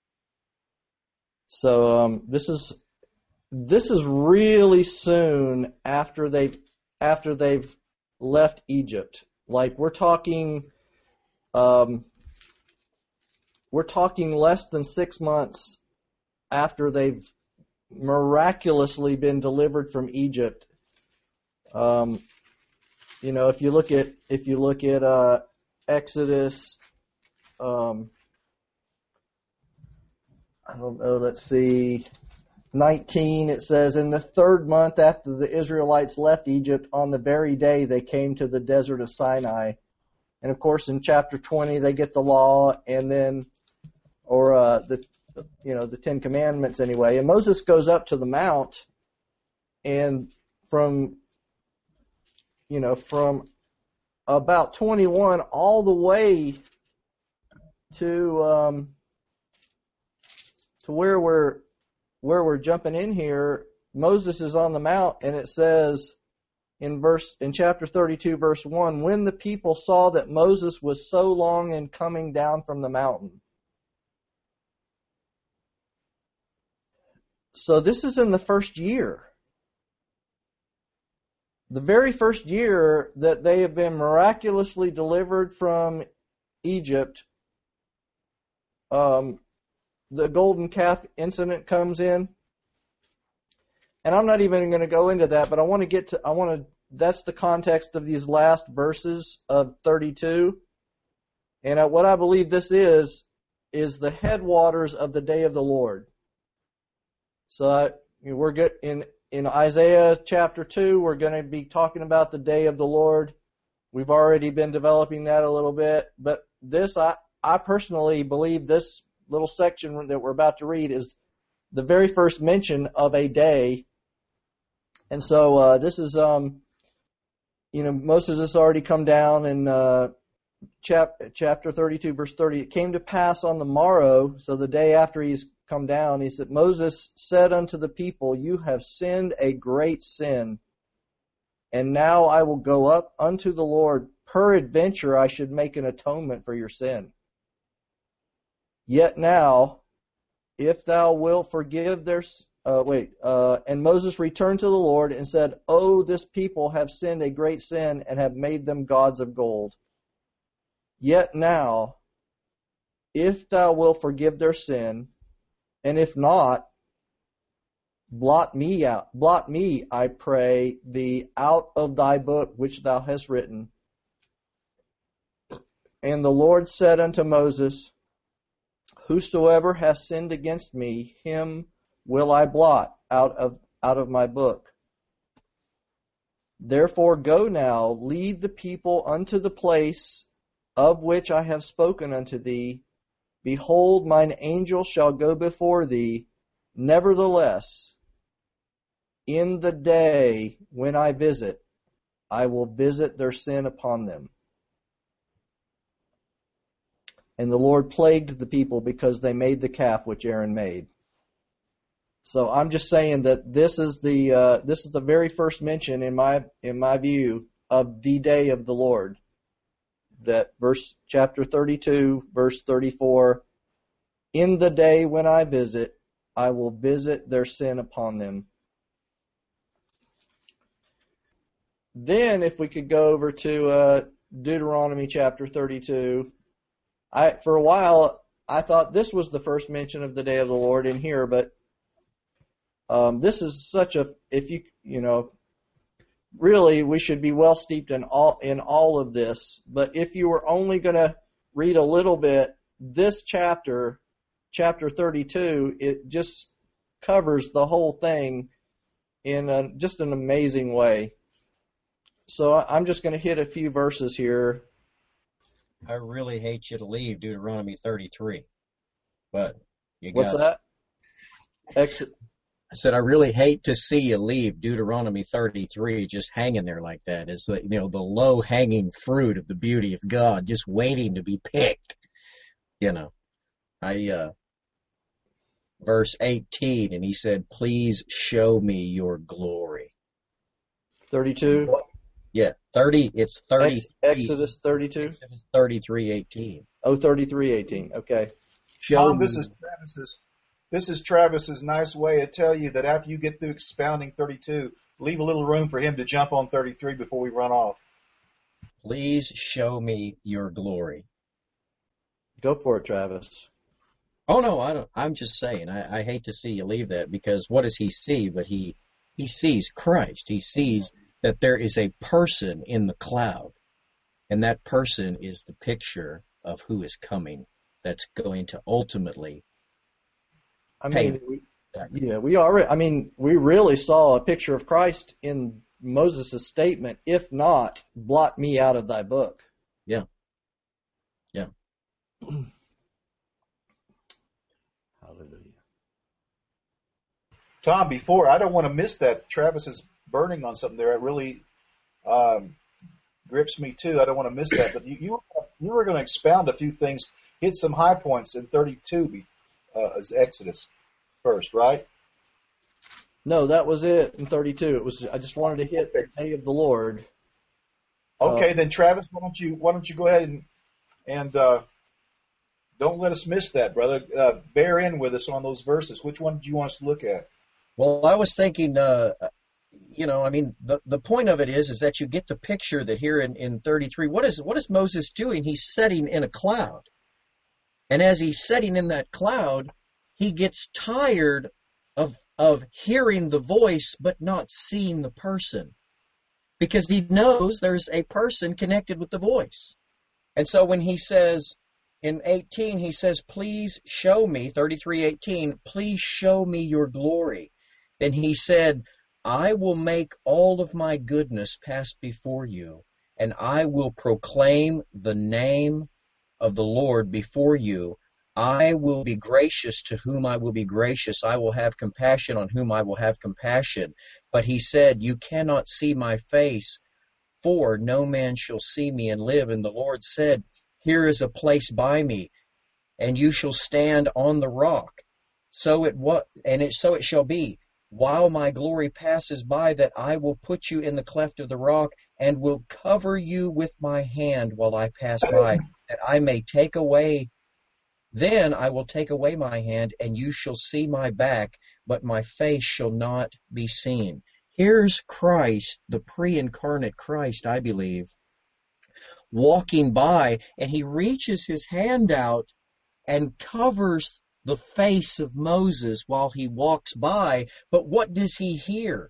So this is really soon after they've left Egypt. Like we're talking less than 6 months after they've miraculously been delivered from Egypt. If you look at Exodus, I don't know, let's see, 19, it says, in the 3rd month after the Israelites left Egypt, on the very day they came to the desert of Sinai. And of course in chapter 20 they get the law, and then, the 10 Commandments anyway. And Moses goes up to the mount, and from about 21 all the way to where we're jumping in here, Moses is on the mount, and it says in chapter 32 verse 1, when the people saw that Moses was so long in coming down from the mountain. So this is in the first year. The very first year that they have been miraculously delivered from Egypt, the golden calf incident comes in. And I'm not even going to go into that, but that's the context of these last verses of 32. And what I believe this is the headwaters of the day of the Lord. So we're good in Isaiah chapter 2, we're going to be talking about the day of the Lord. We've already been developing that a little bit, but this, I personally believe this little section that we're about to read is the very first mention of a day. And so this is, Moses has already come down in chapter 32, verse 30. It came to pass on the morrow, so the day after he's come down, he said, Moses said unto the people, you have sinned a great sin, and now I will go up unto the Lord. Peradventure I should make an atonement for your sin. Yet now, if thou wilt forgive their and Moses returned to the Lord and said, oh, this people have sinned a great sin and have made them gods of gold. Yet now, if thou wilt forgive their sin, and if not, blot me, I pray thee, out of thy book which thou hast written. And the Lord said unto Moses, whosoever hath sinned against me, him will I blot out of my book. Therefore go now, lead the people unto the place of which I have spoken unto thee. Behold, mine angel shall go before thee. Nevertheless, in the day when I will visit their sin upon them. and the Lord plagued the people because they made the calf which Aaron made. So I'm just saying that this is the very first mention in my view of the day of the Lord. That chapter 32, verse 34, in the day when I visit, I will visit their sin upon them. Then if we could go over to Deuteronomy chapter 32, for a while I thought this was the first mention of the day of the Lord in here, but this is such a, really we should be well steeped in all of this. But if you were only going to read a little bit, this chapter 32, it just covers the whole thing in just an amazing way. So I'm just going to hit a few verses here. I really hate you to leave Deuteronomy 33, but you got What's that? I said I really hate to see you leave Deuteronomy 33 just hanging there like that. It's the low hanging fruit of the beauty of God, just waiting to be picked. Verse 18, and he said, "Please show me your glory." 32. Yeah, 30. It's 30. Exodus 32. Exodus 33:18. Oh, 33:18. Okay. Tom, this is Travis's nice way to tell you that after you get through expounding 32, leave a little room for him to jump on 33 before we run off. Please show me your glory. Go for it, Travis. Oh no, I don't. I'm just saying. I hate to see you leave that, because what does he see? But he sees Christ. He sees that there is a person in the cloud, and that person is the picture of who is coming. That's going to ultimately. We really saw a picture of Christ in Moses' statement, if not, blot me out of thy book. Yeah. Hallelujah. Tom, I don't want to miss that. Travis is burning on something there. It really grips me too. I don't want to miss that. But you were going to expound a few things, hit some high points in 32 as Exodus first, right? No, that was it in 32. I just wanted to hit the day of the Lord. Okay, then Travis, why don't you go ahead and don't let us miss that, brother. Bear in with us on those verses. Which one do you want us to look at? Well, I was thinking, the point of it is that you get the picture that here in 33, what is Moses doing? He's sitting in a cloud. And as he's sitting in that cloud, he gets tired of hearing the voice but not seeing the person, because he knows there's a person connected with the voice. And so when he says in 18, he says, "Please show me," 33:18, "Please show me your glory." Then he said, "I will make all of my goodness pass before you, and I will proclaim the name of the Lord before you. I will be gracious to whom I will be gracious. I will have compassion on whom I will have compassion." But he said, "You cannot see my face, for no man shall see me and live." And the Lord said, "Here is a place by me, and you shall stand on the rock. So it shall be, while my glory passes by, that I will put you in the cleft of the rock, and will cover you with my hand while I pass by, that I may take away. Then I will take away my hand, and you shall see my back, but my face shall not be seen." Here's Christ, the pre-incarnate Christ, I believe, walking by, and he reaches his hand out and covers the face of Moses while he walks by. But what does he hear?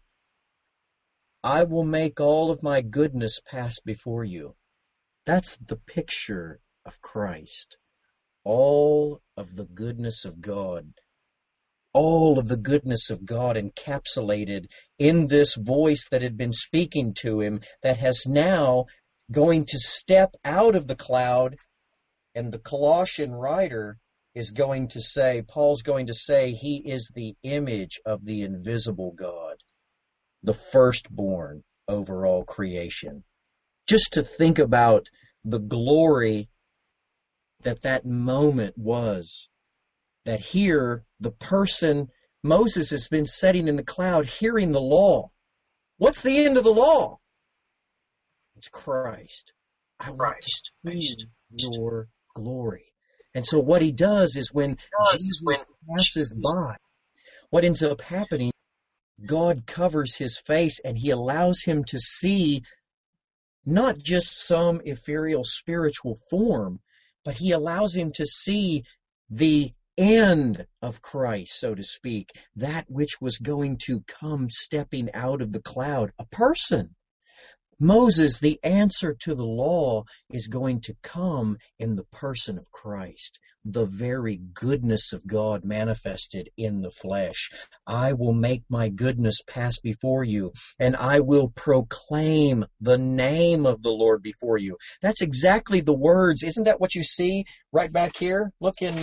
"I will make all of my goodness pass before you." That's the picture of Christ. All of the goodness of God. All of the goodness of God encapsulated in this voice that had been speaking to him, that has now going to step out of the cloud. And the Colossian writer is going to say, Paul's going to say, he is the image of the invisible God, the firstborn over all creation. Just to think about the glory that moment was. That here, the person, Moses has been sitting in the cloud hearing the law. What's the end of the law? It's Christ. I want to see your glory. And so what he does is when Jesus passes by, what ends up happening, God covers his face and he allows him to see not just some ethereal spiritual form, but he allows him to see the end of Christ, so to speak, that which was going to come stepping out of the cloud, a person. Moses, the answer to the law is going to come in the person of Christ, the very goodness of God manifested in the flesh. I will make my goodness pass before you, and I will proclaim the name of the Lord before you. That's exactly the words. Isn't that what you see right back here? Look in,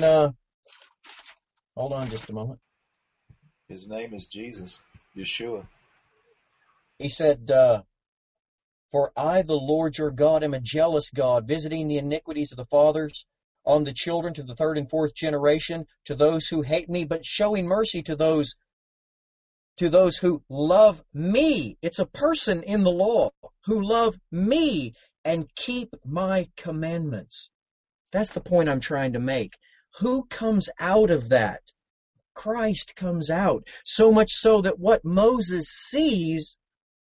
hold on just a moment. His name is Jesus, Yeshua. He said, for I, the Lord your God, am a jealous God, visiting the iniquities of the fathers on the children to the third and fourth generation, to those who hate me, but showing mercy to those who love me. It's a person in the law who love me and keep my commandments. That's the point I'm trying to make. Who comes out of that? Christ comes out. So much so that what Moses sees,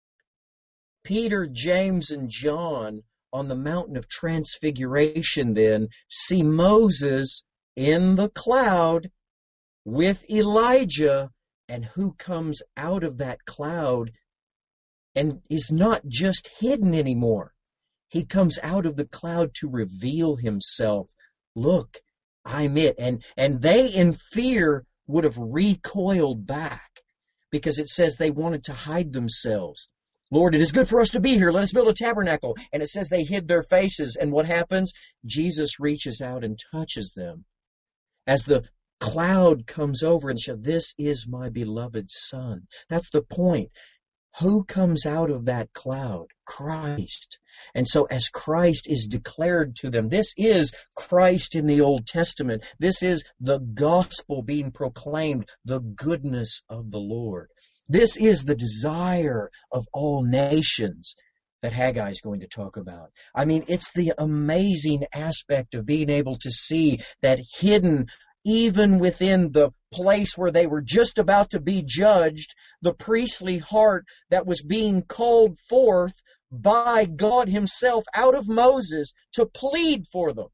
Peter, James, and John on the mountain of transfiguration then see Moses in the cloud with Elijah, and who comes out of that cloud and is not just hidden anymore. He comes out of the cloud to reveal himself. Look, I'm it. And they in fear would have recoiled back because it says they wanted to hide themselves. Lord, it is good for us to be here. Let us build a tabernacle. And it says they hid their faces. And what happens? Jesus reaches out and touches them. As the cloud comes over and says, this is my beloved Son. That's the point. Who comes out of that cloud? Christ. And so as Christ is declared to them, this is Christ in the Old Testament. This is the gospel being proclaimed, the goodness of the Lord. This is the desire of all nations that Haggai is going to talk about. I mean, it's the amazing aspect of being able to see that hidden even within the place where they were just about to be judged, the priestly heart that was being called forth by God himself out of Moses to plead for them.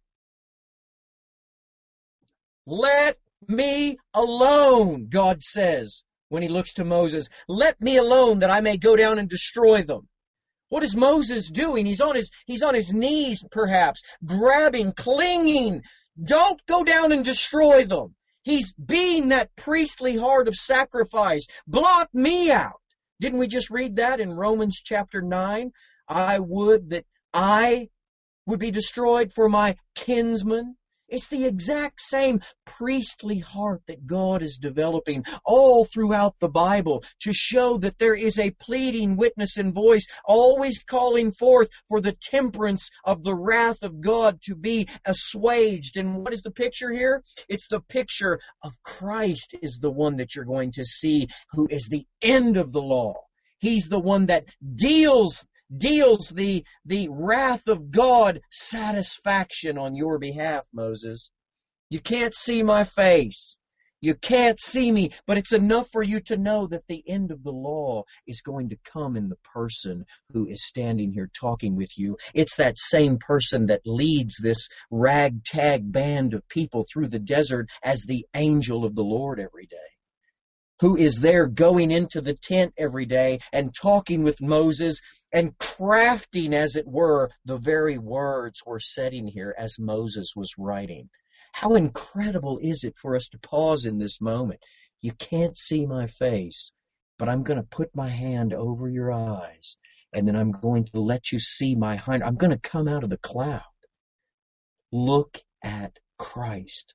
Let me alone, God says. When he looks to Moses, let me alone that I may go down and destroy them. What is Moses doing? He's on his knees, perhaps, grabbing, clinging. Don't go down and destroy them. He's being that priestly heart of sacrifice. Blot me out. Didn't we just read that in Romans chapter 9? I would that I would be destroyed for my kinsmen. It's the exact same priestly heart that God is developing all throughout the Bible to show that there is a pleading witness and voice always calling forth for the temperance of the wrath of God to be assuaged. And what is the picture here? It's the picture of Christ is the one that you're going to see who is the end of the law. He's the one that deals the wrath of God satisfaction on your behalf, Moses. You can't see my face. You can't see me, but it's enough for you to know that the end of the law is going to come in the person who is standing here talking with you. It's that same person that leads this ragtag band of people through the desert as the angel of the Lord every day, who is there going into the tent every day and talking with Moses and crafting, as it were, the very words we're setting here as Moses was writing. How incredible is it for us to pause in this moment? You can't see my face, but I'm going to put my hand over your eyes, and then I'm going to let you see my hand. I'm going to come out of the cloud. Look at Christ.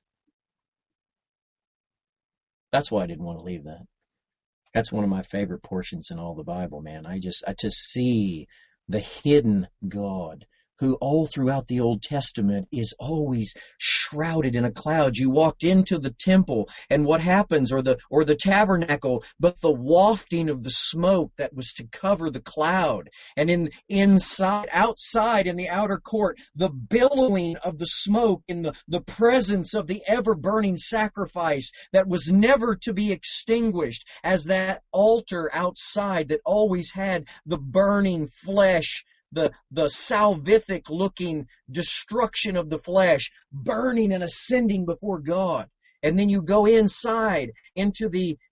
That's why I didn't want to leave that. That's one of my favorite portions in all the Bible, man. To see the hidden God who all throughout the Old Testament is always shrouded in a cloud. You walked into the temple, and what happens, or the tabernacle, but the wafting of the smoke that was to cover the cloud. And outside in the outer court, the billowing of the smoke in the presence of the ever-burning sacrifice that was never to be extinguished, as that altar outside that always had the burning flesh, the salvific looking destruction of the flesh, burning and ascending before God. And then you go inside into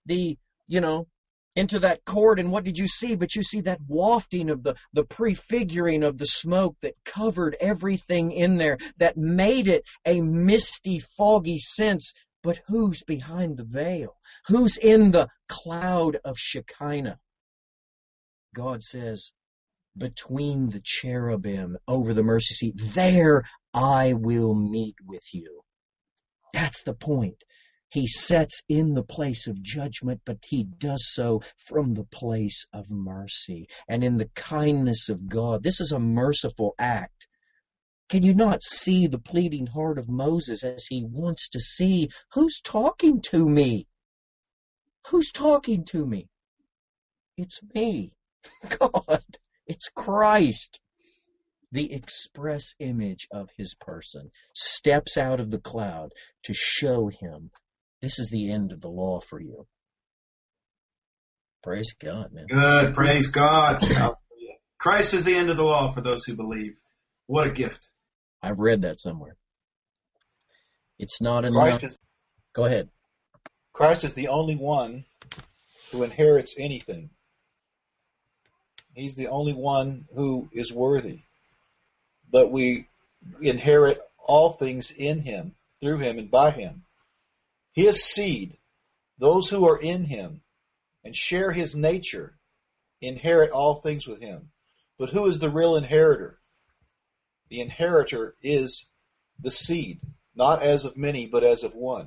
into that court, and what did you see? But you see that wafting of the prefiguring of the smoke that covered everything in there, that made it a misty, foggy sense. But who's behind the veil? Who's in the cloud of Shekinah? God says, between the cherubim over the mercy seat, there I will meet with you. That's the point. He sets in the place of judgment, but he does so from the place of mercy and in the kindness of God. This is a merciful act. Can you not see the pleading heart of Moses as he wants to see, who's talking to me? Who's talking to me? It's me, God. It's Christ. The express image of his person steps out of the cloud to show him this is the end of the law for you. Praise God, man. Good. Praise God. Christ is the end of the law for those who believe. What a gift. I've read that somewhere. It's not enough. Go ahead. Christ is the only one who inherits anything. He's the only one who is worthy. But we inherit all things in him, through him, and by him. His seed, those who are in him and share his nature, inherit all things with him. But who is the real inheritor? The inheritor is the seed, not as of many, but as of one.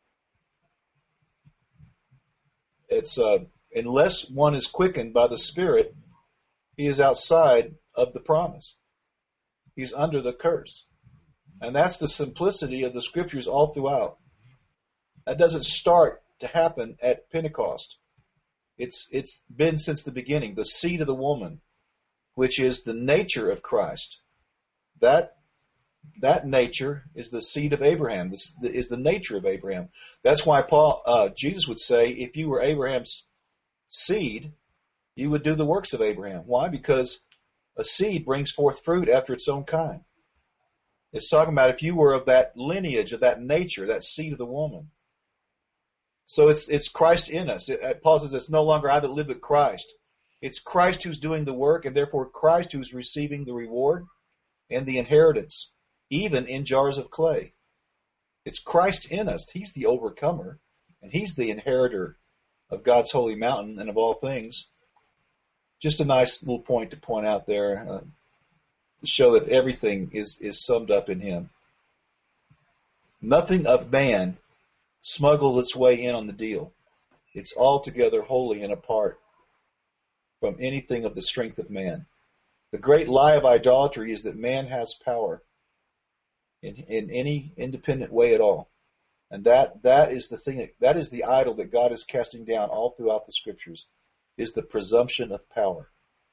It's unless one is quickened by the Spirit, he is outside of the promise. He's under the curse. And that's the simplicity of the Scriptures all throughout. That doesn't start to happen at Pentecost. It's been since the beginning. The seed of the woman, which is the nature of Christ. That nature is the seed of Abraham. Is the nature of Abraham. That's why Jesus would say, if you were Abraham's seed, you would do the works of Abraham. Why? Because a seed brings forth fruit after its own kind. It's talking about if you were of that lineage, of that nature, that seed of the woman. So it's Christ in us. Paul says it's no longer I that live, but Christ. It's Christ who's doing the work, and therefore Christ who's receiving the reward and the inheritance, even in jars of clay. It's Christ in us. He's the overcomer, and he's the inheritor of God's holy mountain and of all things. Just a nice little point to point out there to show that everything is summed up in him. Nothing of man smuggled its way in on the deal. It's altogether holy and apart from anything of the strength of man. The great lie of idolatry is that man has power in any independent way at all. And that is the thing, that is the idol that God is casting down all throughout the Scriptures, is the presumption of power.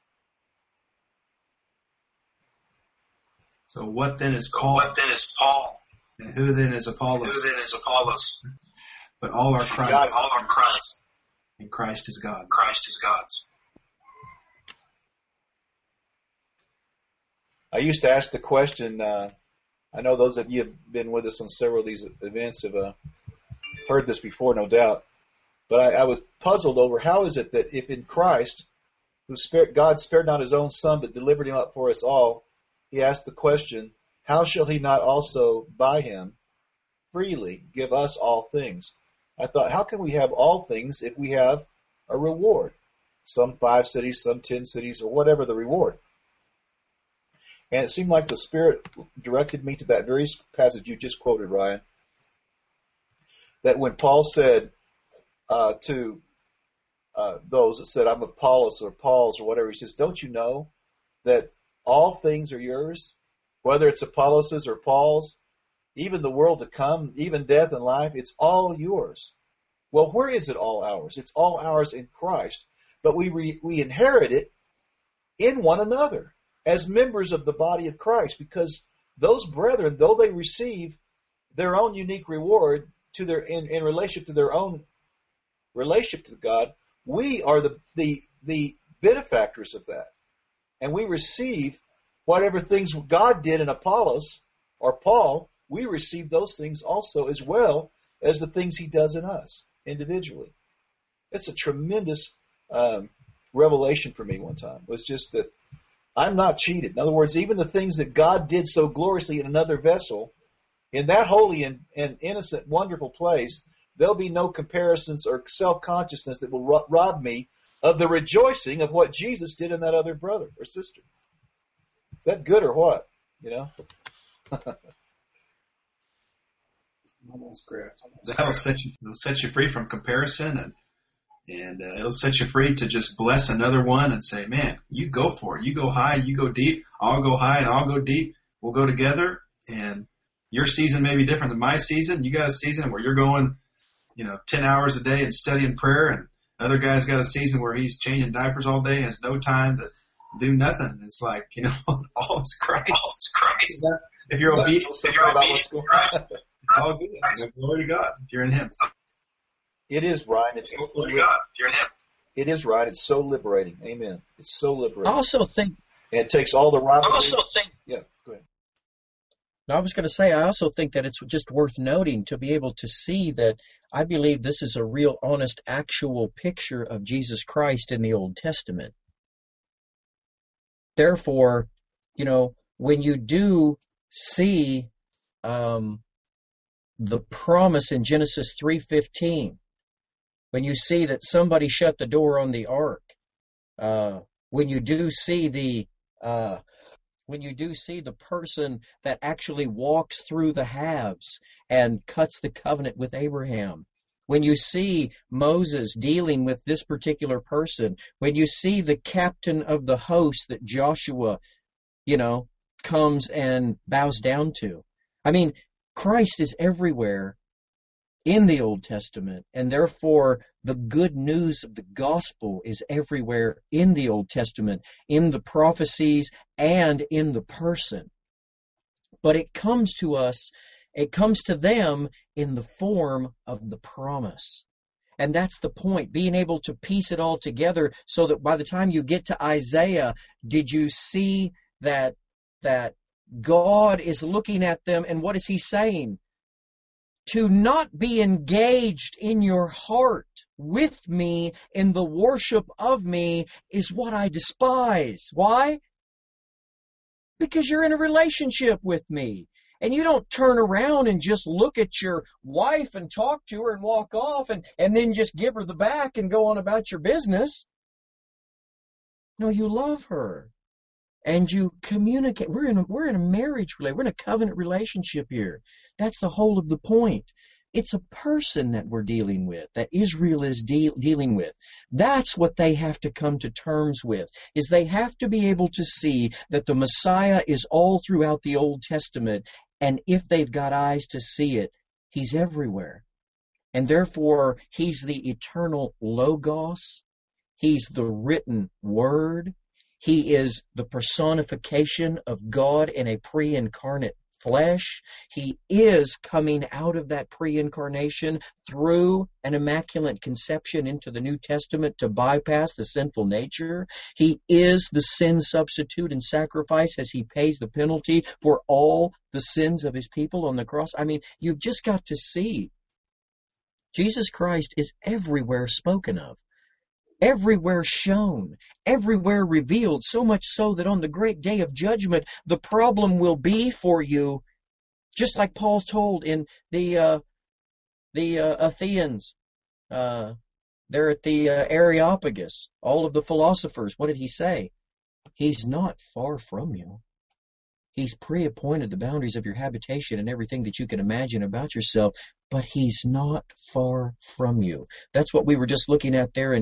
So what then is Paul? And who then is Apollos? But all are Christ. And Christ is God. I used to ask the question, I know those of you have been with us on several of these events have heard this before, no doubt. But I was puzzled over how is it that if in Christ, God spared not his own Son, but delivered him up for us all, he asked the question, how shall he not also by him freely give us all things? I thought, how can we have all things if we have a reward? Some 5 cities, some 10 cities, or whatever the reward. And it seemed like the Spirit directed me to that very passage you just quoted, Ryan. That when Paul said to those that said, I'm Apollos or Paul's or whatever, he says, don't you know that all things are yours? Whether it's Apollos's or Paul's, even the world to come, even death and life, it's all yours. Well, where is it all ours? It's all ours in Christ. But we inherit it in one another as members of the body of Christ, because those brethren, though they receive their own unique reward to their in relation to their own relationship to God, we are the benefactors of that. And we receive whatever things God did in Apollos or Paul, we receive those things also, as well as the things he does in us individually. It's a tremendous revelation for me one time, was just that I'm not cheated. In other words, even the things that God did so gloriously in another vessel, in that holy and innocent, wonderful place, there'll be no comparisons or self-consciousness that will rob me of the rejoicing of what Jesus did in that other brother or sister. Is that good or what? You know? Almost great. That'll set you free from comparison, and it'll set you free to just bless another one and say, man, you go for it. You go high, you go deep. I'll go high and I'll go deep. We'll go together, and your season may be different than my season. You got a season where you're going, 10 hours a day and studying prayer, and other guy's got a season where he's changing diapers all day, has no time to do nothing. It's like, all is Christ. All is Christ. If you're obedient, about what's going on, it's all good. Glory to God if you're in Him. It is, Brian. It's glory to God if you're in Him. It is, right. It's so liberating. Amen. It's so liberating. I also think. And it takes all the rivalry. Yeah, go ahead. I was going to say, I also think that it's just worth noting to be able to see that I believe this is a real, honest, actual picture of Jesus Christ in the Old Testament. Therefore, when you do see the promise in Genesis 3:15, when you see that somebody shut the door on the ark, when you do see the person that actually walks through the halves and cuts the covenant with Abraham, when you see Moses dealing with this particular person, when you see the captain of the host that Joshua, comes and bows down to. I mean, Christ is everywhere in the Old Testament, and therefore the good news of the gospel is everywhere in the Old Testament, in the prophecies and in the person. But it comes to them in the form of the promise. And that's the point, being able to piece it all together so that by the time you get to Isaiah, did you see that God is looking at them, and what is He saying? To not be engaged in your heart with me in the worship of me is what I despise. Why? Because you're in a relationship with me. And you don't turn around and just look at your wife and talk to her and walk off and then just give her the back and go on about your business. No, you love her. And you communicate. We're in a marriage relationship. We're in a covenant relationship here. That's the whole of the point. It's a person that we're dealing with, that Israel is dealing with. That's what they have to come to terms with, is they have to be able to see that the Messiah is all throughout the Old Testament, and if they've got eyes to see it, He's everywhere. And therefore, He's the eternal Logos. He's the written Word. He is the personification of God in a pre-incarnate flesh. He is coming out of that pre-incarnation through an immaculate conception into the New Testament to bypass the sinful nature. He is the sin substitute and sacrifice as He pays the penalty for all the sins of His people on the cross. I mean, you've just got to see Jesus Christ is everywhere spoken of. Everywhere shown, everywhere revealed, so much so that on the great day of judgment, the problem will be for you, just like Paul told in the Athenians, there at the Areopagus, all of the philosophers. What did he say? He's not far from you. He's pre-appointed the boundaries of your habitation and everything that you can imagine about yourself, but He's not far from you. That's what we were just looking at there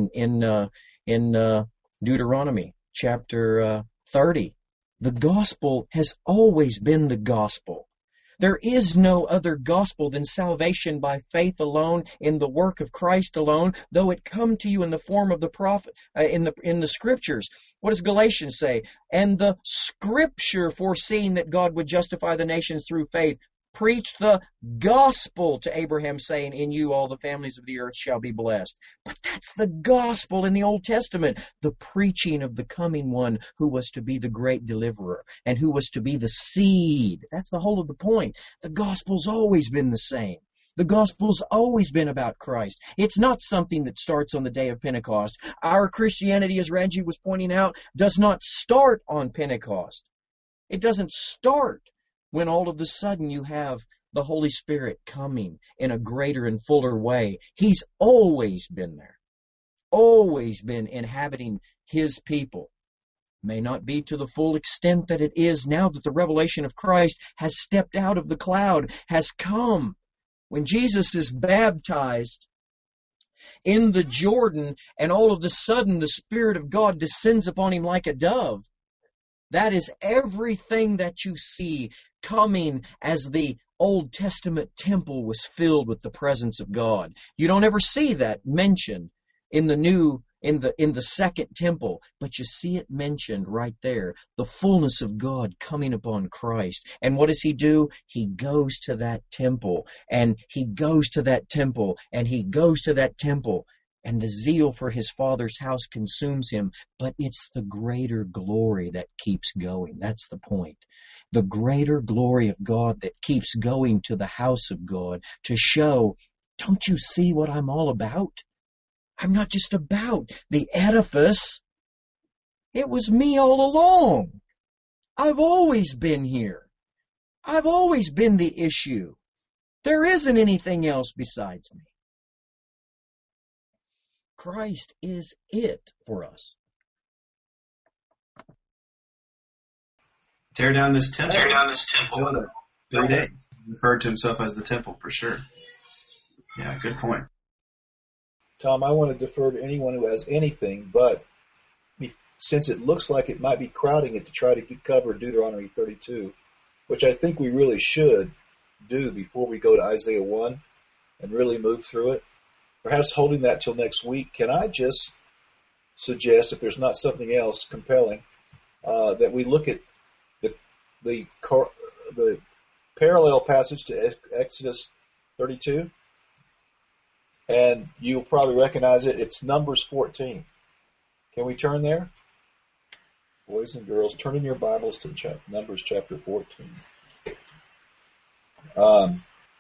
in Deuteronomy chapter 30. The gospel has always been the gospel. There is no other gospel than salvation by faith alone, in the work of Christ alone, though it come to you in the form of the prophet, in the Scriptures. What does Galatians say? And the Scripture, foreseeing that God would justify the nations through faith, preached the gospel to Abraham, saying, in you all the families of the earth shall be blessed. But that's the gospel in the Old Testament, the preaching of the coming one who was to be the great deliverer and who was to be the seed. That's the whole of the point. The gospel's always been the same. The gospel's always been about Christ. It's not something that starts on the day of Pentecost. Our Christianity, as Ranji was pointing out, does not start on Pentecost. It doesn't start when all of a sudden you have the Holy Spirit coming in a greater and fuller way. He's always been there, always been inhabiting His people. May not be to the full extent that it is now that the revelation of Christ has stepped out of the cloud, has come. When Jesus is baptized in the Jordan, and all of a sudden the Spirit of God descends upon Him like a dove, that is everything that you see coming as the Old Testament temple was filled with the presence of God. You don't ever see that mentioned in the second temple, but you see it mentioned right there, the fullness of God coming upon Christ. And what does He do? He goes to that temple, and He goes to that temple, and He goes to that temple. And the zeal for His Father's house consumes Him, but it's the greater glory that keeps going. That's the point. The greater glory of God that keeps going to the house of God to show, don't you see what I'm all about? I'm not just about the edifice. It was me all along. I've always been here. I've always been the issue. There isn't anything else besides me. Christ is it for us. Tear down this temple. Tear down this temple. 3 days. Referred to Himself as the temple for sure. Yeah, good point. Tom, I want to defer to anyone who has anything, but since it looks like it might be crowding it to try to cover Deuteronomy 32, which I think we really should do before we go to Isaiah 1 and really move through it, perhaps holding that till next week, can I just suggest, if there's not something else compelling, that we look at the parallel passage to Exodus 32, and you'll probably recognize it. It's Numbers 14. Can we turn there? Boys and girls, turn in your Bibles to Numbers chapter 14. I'll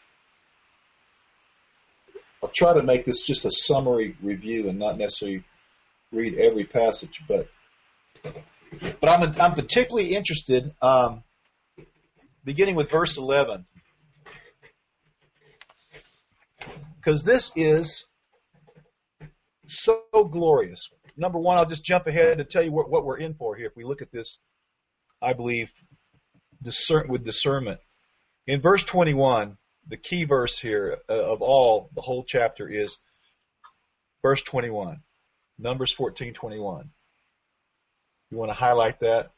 try to make this just a summary review and not necessarily read every passage, but I'm particularly interested, beginning with verse 11, because this is so glorious. Number one, I'll just jump ahead and tell you what we're in for here. If we look at this, I believe, with discernment. In verse 21, the key verse here of all, the whole chapter, is verse 21, Numbers 14:21. You want to highlight that?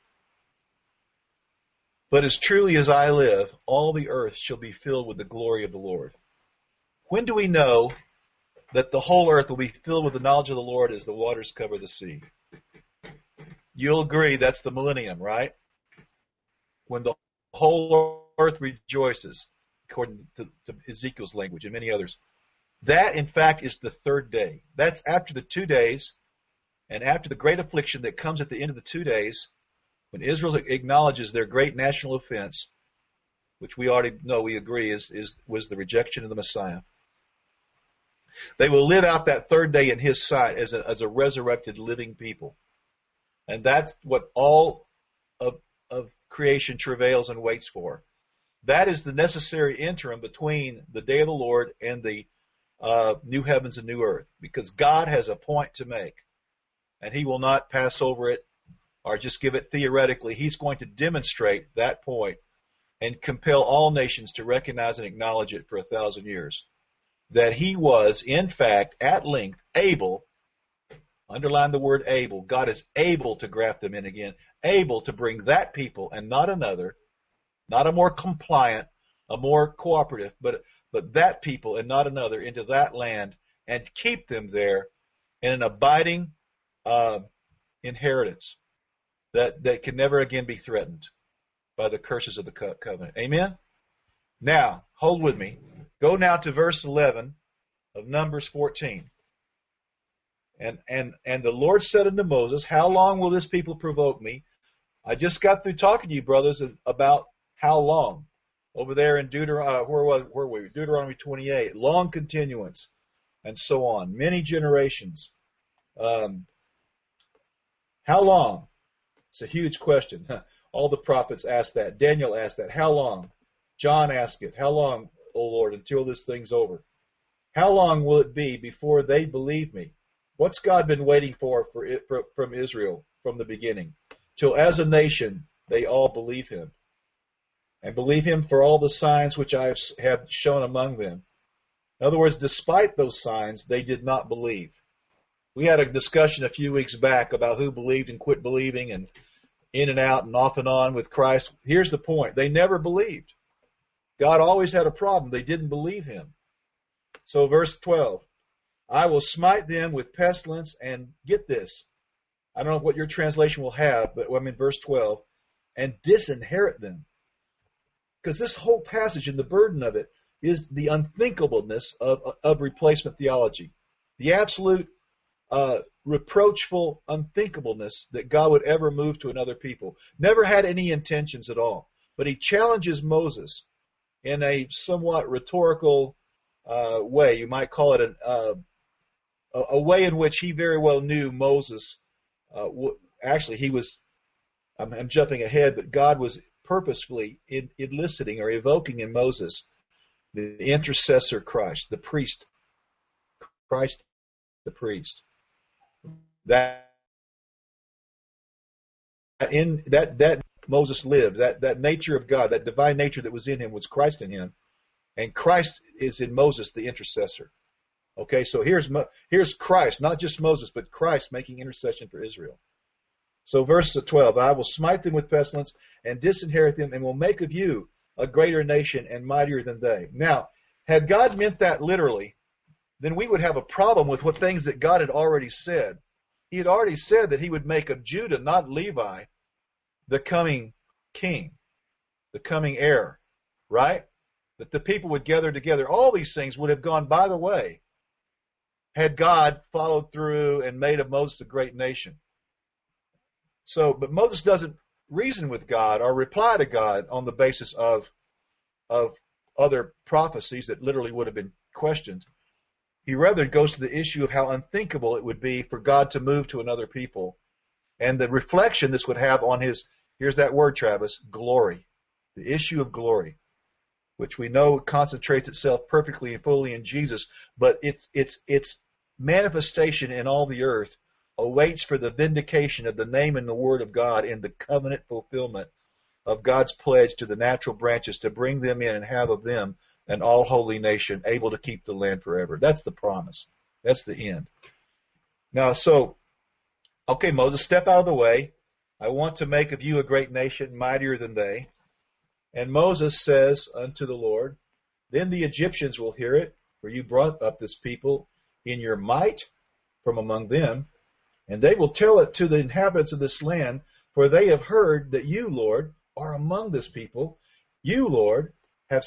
But as truly as I live, all the earth shall be filled with the glory of the Lord. When do we know that the whole earth will be filled with the knowledge of the Lord as the waters cover the sea? You'll agree that's the millennium, right? When the whole earth rejoices, according to Ezekiel's language and many others. That, in fact, is the third day. That's after the 2 days and after the great affliction that comes at the end of the 2 days, when Israel acknowledges their great national offense, which we already know, we agree, was the rejection of the Messiah. They will live out that third day in His sight as a resurrected living people. And that's what all of creation travails and waits for. That is the necessary interim between the day of the Lord and the new heavens and new earth, because God has a point to make, and He will not pass over it or just give it theoretically. He's going to demonstrate that point and compel all nations to recognize and acknowledge it for 1,000 years. That He was, in fact, at length able, underline the word able, God is able to graft them in again, able to bring that people and not another, not a more compliant, a more cooperative, but that people and not another into that land and keep them there in an abiding inheritance that can never again be threatened by the curses of the covenant. Amen? Now, hold with me. Go now to verse 11 of Numbers 14. And the Lord said unto Moses, how long will this people provoke me? I just got through talking to you, brothers, about how long. Over there in Deuteronomy 28, long continuance, and so on. Many generations. How long? It's a huge question. All the prophets asked that. Daniel asked that. How long? John asked it. How long, O Lord, until this thing's over? How long will it be before they believe me? What's God been waiting for from Israel from the beginning? Till as a nation they all believe him. And believe him for all the signs which I have shown among them. In other words, despite those signs, they did not believe. We had a discussion a few weeks back about who believed and quit believing and in and out and off and on with Christ. Here's the point. They never believed. God always had a problem. They didn't believe him. So verse 12, I will smite them with pestilence and get this. I don't know what your translation will have, but I'm in verse 12, and disinherit them. Because this whole passage and the burden of it is the unthinkableness of replacement theology. The absolute reproachful unthinkableness that God would ever move to another people. Never had any intentions at all. But he challenges Moses in a somewhat rhetorical way. You might call it a way in which he very well knew Moses. Actually, he was, I'm jumping ahead, but God was purposefully eliciting or evoking in Moses the intercessor Christ, the priest, Christ the priest. That Moses lived, that nature of God, that divine nature that was in him was Christ in him, and Christ is in Moses, the intercessor. Okay, so here's Christ, not just Moses, but Christ making intercession for Israel. So verse 12, I will smite them with pestilence and disinherit them, and will make of you a greater nation and mightier than they. Now, had God meant that literally, then we would have a problem with what things that God had already said. He had already said that he would make of Judah, not Levi, the coming king, the coming heir, right? That the people would gather together. All these things would have gone by the way had God followed through and made of Moses a great nation. So, but Moses doesn't reason with God or reply to God on the basis of other prophecies that literally would have been questioned. He rather goes to the issue of how unthinkable it would be for God to move to another people and the reflection this would have on his, here's that word, Travis, glory. The issue of glory, which we know concentrates itself perfectly and fully in Jesus, but its manifestation in all the earth awaits for the vindication of the name and the word of God in the covenant fulfillment of God's pledge to the natural branches to bring them in and have of them an all-holy nation able to keep the land forever. That's the promise. That's the end. Now, so, okay, Moses, step out of the way. I want to make of you a great nation, mightier than they. And Moses says unto the Lord, then the Egyptians will hear it, for you brought up this people in your might from among them, and they will tell it to the inhabitants of this land, for they have heard that you, Lord, are among this people. You, Lord, have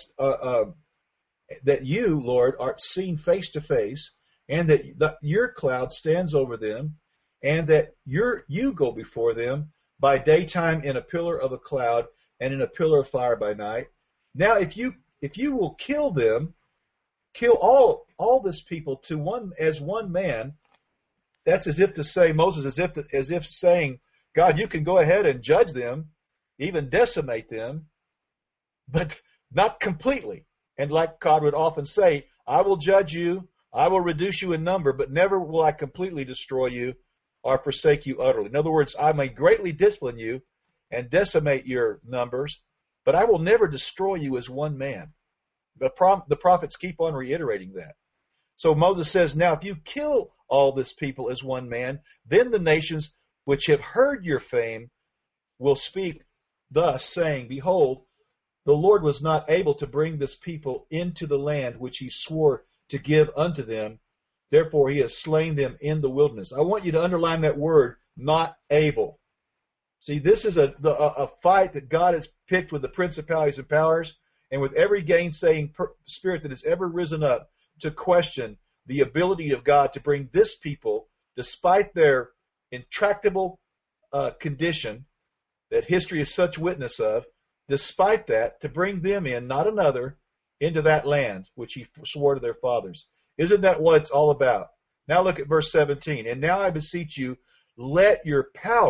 that you, Lord, art seen face to face, and that your cloud stands over them, and that you go before them by daytime in a pillar of a cloud and in a pillar of fire by night. Now, if you will kill them, kill all this people to one as one man, that's as if to say, Moses, as if saying, God, you can go ahead and judge them, even decimate them, but not completely. And like God would often say, I will judge you, I will reduce you in number, but never will I completely destroy you or forsake you utterly. In other words, I may greatly discipline you and decimate your numbers, but I will never destroy you as one man. The prophets keep on reiterating that. So Moses says, now if you kill all this people as one man, then the nations which have heard your fame will speak thus, saying, behold, the Lord was not able to bring this people into the land which he swore to give unto them. Therefore he has slain them in the wilderness. I want you to underline that word, not able. See, this is a fight that God has picked with the principalities and powers and with every gainsaying spirit that has ever risen up to question the ability of God to bring this people, despite their intractable condition that history is such witness of, despite that, to bring them in, not another, into that land which he swore to their fathers. Isn't that what it's all about? Now look at verse 17. And now I beseech you, let the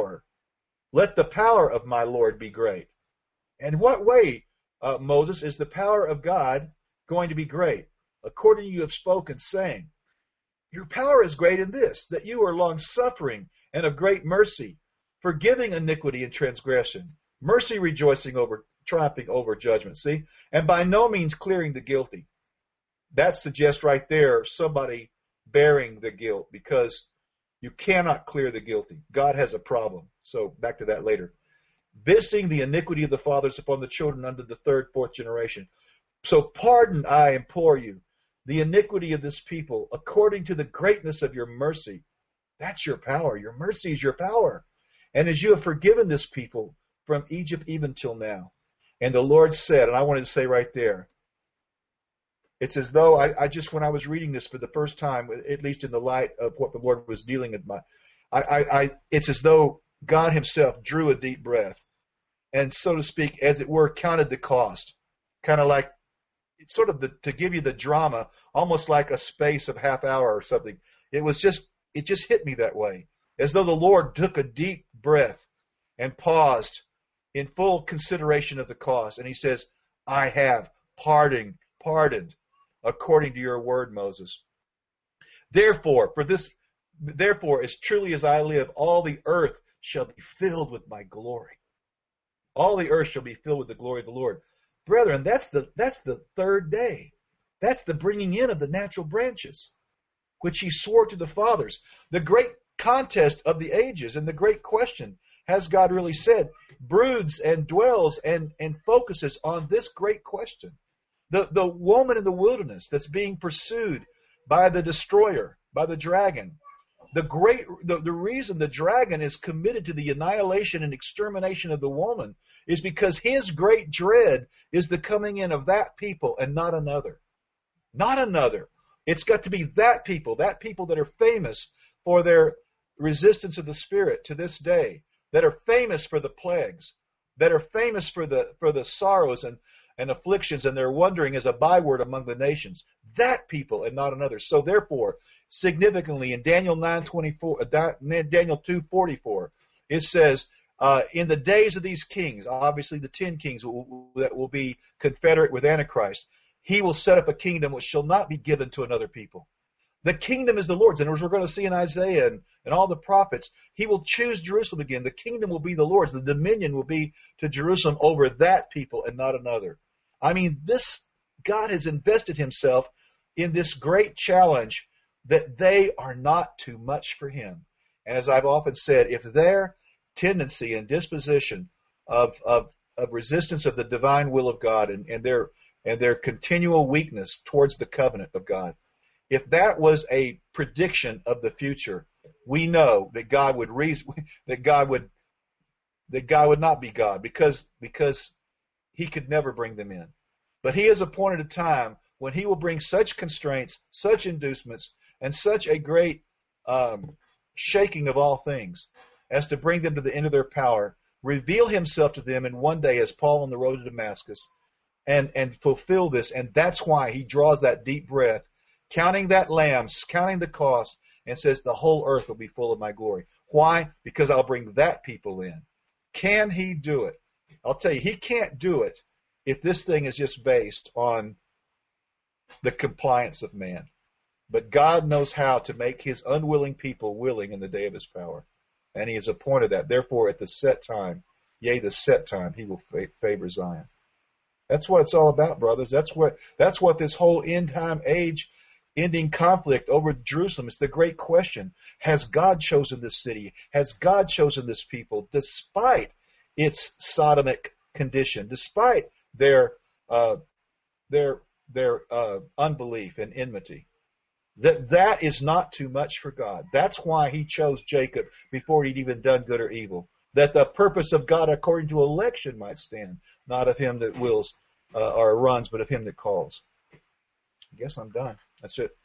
power of my Lord be great. And what way, Moses, is the power of God going to be great? According you have spoken, saying, your power is great in this, that you are long-suffering and of great mercy, forgiving iniquity and transgression, mercy rejoicing over, triumphing over judgment. See? And by no means clearing the guilty. That suggests right there somebody bearing the guilt, because you cannot clear the guilty. God has a problem. So back to that later. Visiting the iniquity of the fathers upon the children unto the third, fourth generation. So pardon, I implore you, the iniquity of this people according to the greatness of your mercy. That's your power. Your mercy is your power. And as you have forgiven this people from Egypt even till now. And the Lord said, and I wanted to say right there, it's as though I just, when I was reading this for the first time, at least in the light of what the Lord was dealing with it's as though God himself drew a deep breath and, so to speak, as it were, counted the cost. Kind of like, it's sort of to give you the drama, almost like a space of half hour or something. It just hit me that way. As though the Lord took a deep breath and paused in full consideration of the cost. And he says, I have pardoned according to your word, Moses. Therefore, as truly as I live, all the earth shall be filled with my glory. All the earth shall be filled with the glory of the Lord. Brethren, that's the third day. That's the bringing in of the natural branches, which he swore to the fathers. The great contest of the ages and the great question, has God really said, broods and dwells and focuses on this great question. The woman in the wilderness that's being pursued by the destroyer, by the dragon. The reason the dragon is committed to the annihilation and extermination of the woman is because his great dread is the coming in of that people and not another. Not another. It's got to be that people that are famous for their resistance of the Spirit to this day, that are famous for the plagues, that are famous for the sorrows and afflictions and their wandering as a byword among the nations. That people and not another. So therefore, significantly in Daniel 2:44, it says, in the days of these kings, obviously the 10 kings that will be confederate with Antichrist, he will set up a kingdom which shall not be given to another people. The kingdom is the Lord's. And as we're going to see in Isaiah and all the prophets, he will choose Jerusalem again. The kingdom will be the Lord's. The dominion will be to Jerusalem over that people and not another. I mean, God has invested himself in this great challenge that they are not too much for him. And as I've often said, if their tendency and disposition of resistance of the divine will of God and their continual weakness towards the covenant of God, if that was a prediction of the future, we know that God would not be God because he could never bring them in. But he has appointed a time when he will bring such constraints, such inducements, and such a great shaking of all things as to bring them to the end of their power, reveal himself to them in one day as Paul on the road to Damascus, and fulfill this. And that's why he draws that deep breath, counting that lambs, counting the cost, and says the whole earth will be full of my glory. Why? Because I'll bring that people in. Can he do it? I'll tell you, he can't do it if this thing is just based on the compliance of man. But God knows how to make his unwilling people willing in the day of his power. And he has appointed that. Therefore, at the set time, yea, the set time, he will favor Zion. That's what it's all about, brothers. That's what this whole end time age ending conflict over Jerusalem is. The great question. Has God chosen this city? Has God chosen this people despite its sodomic condition, despite their unbelief and enmity. That is not too much for God. That's why he chose Jacob before he'd even done good or evil. That the purpose of God according to election might stand, not of him that wills or runs, but of him that calls. I guess I'm done. That's it.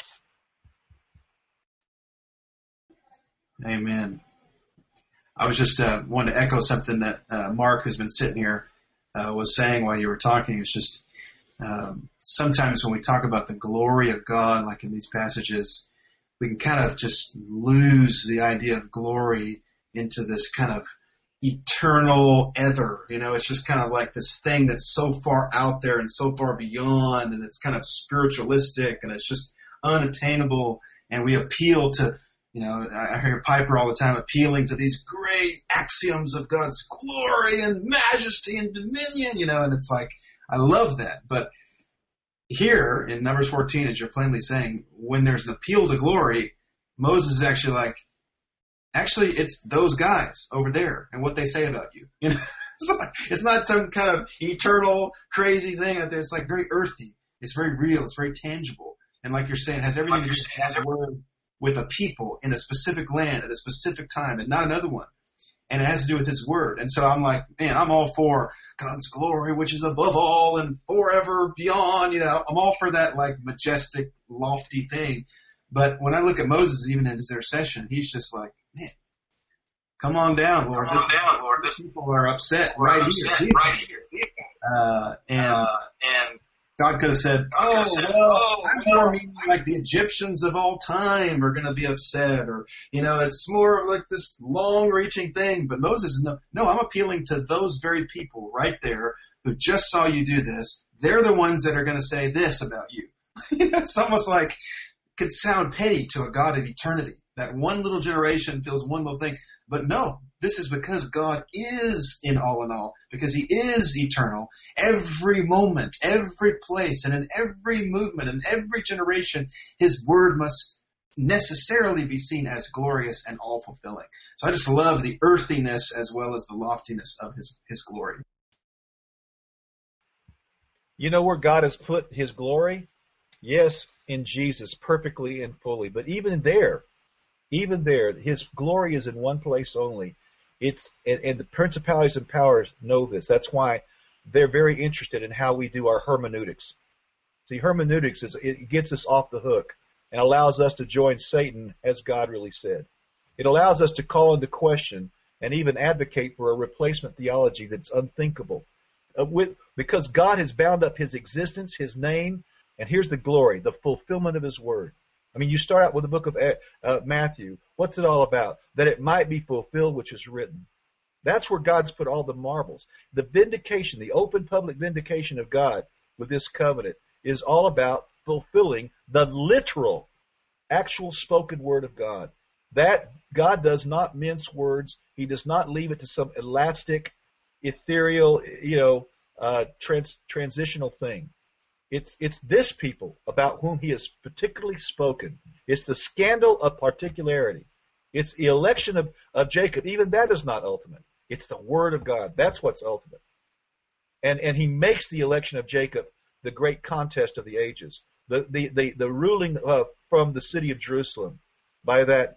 Amen. I was just wanted to echo something that Mark, who's been sitting here, was saying while you were talking. It's just sometimes when we talk about the glory of God, like in these passages, we can kind of just lose the idea of glory into this kind of eternal ether. You know, it's just kind of like this thing that's so far out there and so far beyond, and it's kind of spiritualistic, and it's just unattainable. And we appeal to, you know, I hear Piper all the time appealing to these great axioms of God's glory and majesty and dominion, you know, and it's like, I love that. But here in Numbers 14, as you're plainly saying, when there's an appeal to glory, Moses is actually like, actually, it's those guys over there and what they say about you. You know, it's not some kind of eternal, crazy thing out there. It's like very earthy. It's very real. It's very tangible. And like you're saying, it has everything to do with the word with a people in a specific land at a specific time and not another one. And it has to do with his word. And so I'm like, man, I'm all for God's glory, which is above all and forever beyond. You know, I'm all for that like majestic, lofty thing. But when I look at Moses, even in his intercession, he's just like, man, come on down, Lord. These people are upset right here. And God could have said, I'm more meaning like the Egyptians of all time are going to be upset, or, you know, it's more of like this long-reaching thing. But Moses, no, I'm appealing to those very people right there who just saw you do this. They're the ones that are going to say this about you. It's almost like it could sound petty to a God of eternity. That one little generation feels one little thing. But no, this is because God is in all, because he is eternal. Every moment, every place, and in every movement, and every generation, his word must necessarily be seen as glorious and all-fulfilling. So I just love the earthiness as well as the loftiness of his glory. You know where God has put his glory? Yes, in Jesus, perfectly and fully. But even there, his glory is in one place only. And the principalities and powers know this. That's why they're very interested in how we do our hermeneutics. See, hermeneutics it gets us off the hook and allows us to join Satan as God really said. It allows us to call into question and even advocate for a replacement theology that's unthinkable. Because God has bound up his existence, his name, and here's the glory, the fulfillment of his word. I mean, you start out with the book of Matthew. What's it all about? That it might be fulfilled which is written. That's where God's put all the marvels. The vindication, the open public vindication of God with this covenant is all about fulfilling the literal, actual spoken word of God. That God does not mince words. He does not leave it to some elastic, ethereal, transitional thing. It's this people about whom he has particularly spoken. It's the scandal of particularity. It's the election of Jacob. Even that is not ultimate. It's the word of God. That's what's ultimate. And he makes the election of Jacob the great contest of the ages. The ruling from the city of Jerusalem by that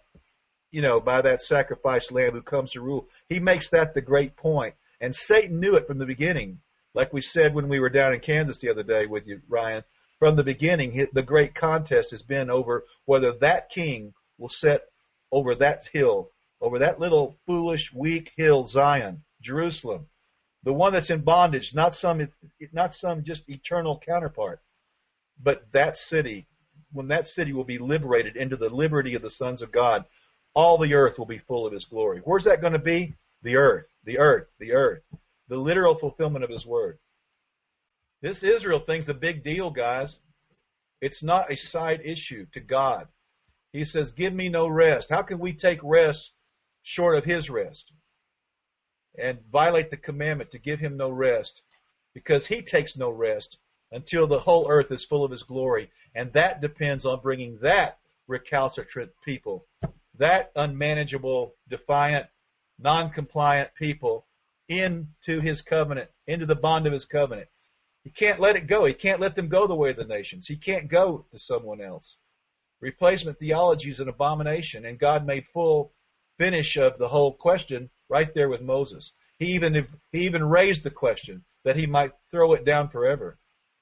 sacrificed lamb who comes to rule. He makes that the great point. And Satan knew it from the beginning. Like we said when we were down in Kansas the other day with you, Ryan, from the beginning, the great contest has been over whether that king will set over that hill, over that little foolish, weak hill, Zion, Jerusalem, the one that's in bondage, not some just eternal counterpart, but that city. When that city will be liberated into the liberty of the sons of God, all the earth will be full of his glory. Where's that going to be? The earth, the earth, the earth. The literal fulfillment of his word. This Israel thing's a big deal, guys. It's not a side issue to God. He says, give me no rest. How can we take rest short of his rest? And violate the commandment to give him no rest, because he takes no rest until the whole earth is full of his glory. And that depends on bringing that recalcitrant people, that unmanageable, defiant, non-compliant people into his covenant, into the bond of his covenant. He can't let it go. He can't let them go the way of the nations. He can't go to someone else. Replacement theology is an abomination, and God made full finish of the whole question right there with Moses. He even raised the question that he might throw it down forever.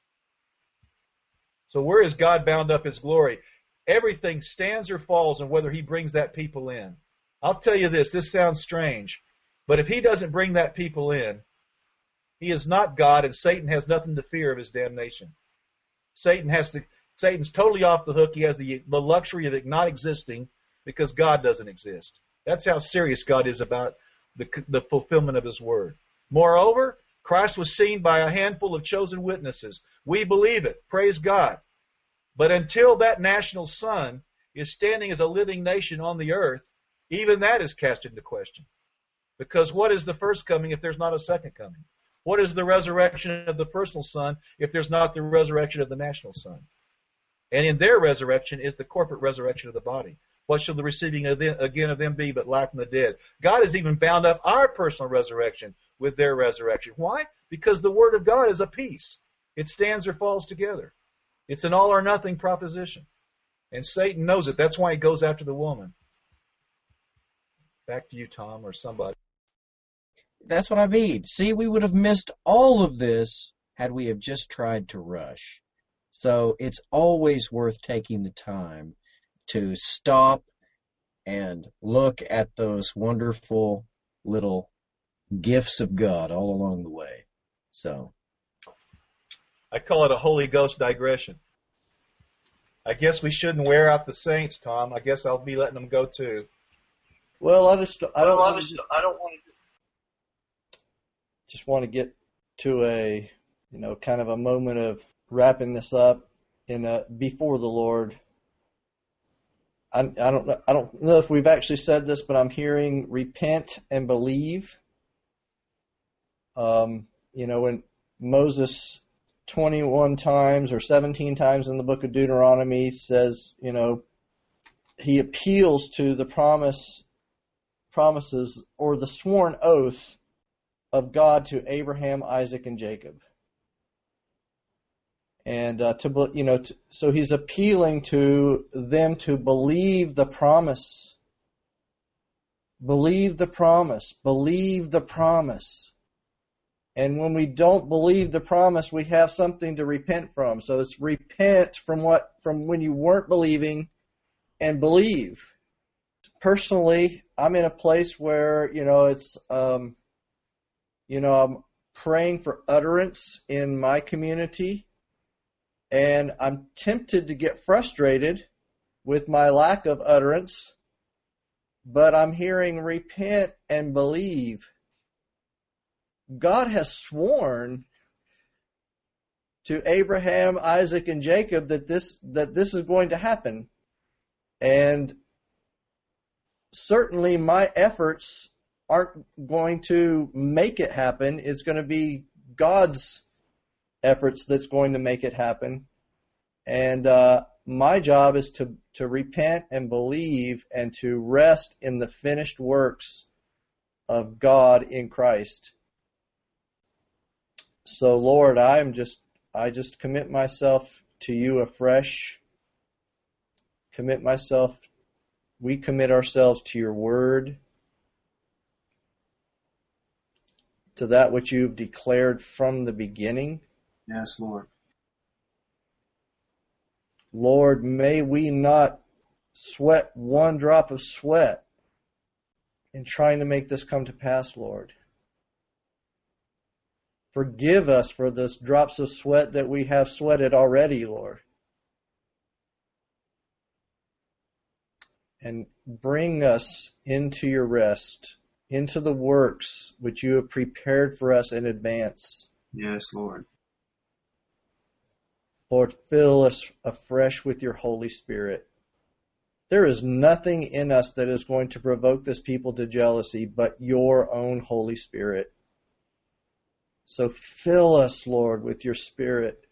So where is God bound up his glory? Everything stands or falls on whether he brings that people in. I'll tell you this sounds strange, but if he doesn't bring that people in, he is not God, and Satan has nothing to fear of his damnation. Satan's totally off the hook. He has the luxury of it not existing because God doesn't exist. That's how serious God is about the fulfillment of his word. Moreover, Christ was seen by a handful of chosen witnesses. We believe it. Praise God. But until that national son is standing as a living nation on the earth, even that is cast into question. Because what is the first coming if there's not a second coming? What is the resurrection of the personal son if there's not the resurrection of the national son? And in their resurrection is the corporate resurrection of the body. What shall the receiving again of them be but life from the dead? God has even bound up our personal resurrection with their resurrection. Why? Because the word of God is a piece. It stands or falls together. It's an all or nothing proposition. And Satan knows it. That's why he goes after the woman. Back to you, Tom, or somebody. That's what I mean. See, we would have missed all of this had we have just tried to rush. So it's always worth taking the time to stop and look at those wonderful little gifts of God all along the way. So I call it a Holy Ghost digression. I guess we shouldn't wear out the saints, Tom. I guess I'll be letting them go too. Well, I don't want to just want to get to a, kind of a moment of wrapping this up before the Lord. I don't know if we've actually said this, but I'm hearing repent and believe. When Moses 21 times or 17 times in the book of Deuteronomy says, he appeals to the promises or the sworn oath of God to Abraham, Isaac, and Jacob. And so he's appealing to them to believe the promise. Believe the promise. Believe the promise. And when we don't believe the promise, we have something to repent from. So it's repent from when you weren't believing and believe. Personally, I'm in a place where, I'm praying for utterance in my community. And I'm tempted to get frustrated with my lack of utterance, but I'm hearing repent and believe. God has sworn to Abraham, Isaac, and Jacob that this is going to happen. And certainly my efforts aren't going to make it happen. It's going to be God's efforts that's going to make it happen. And my job is to repent and believe and to rest in the finished works of God in Christ. So Lord, I just commit myself to you afresh. We commit ourselves to your word, to that which you've declared from the beginning. Yes, Lord. Lord, may we not sweat one drop of sweat in trying to make this come to pass, Lord. Forgive us for those drops of sweat that we have sweated already, Lord. And bring us into your rest, into the works which you have prepared for us in advance. Yes, Lord. Lord, fill us afresh with your Holy Spirit. There is nothing in us that is going to provoke this people to jealousy but your own Holy Spirit. So fill us, Lord, with your Spirit.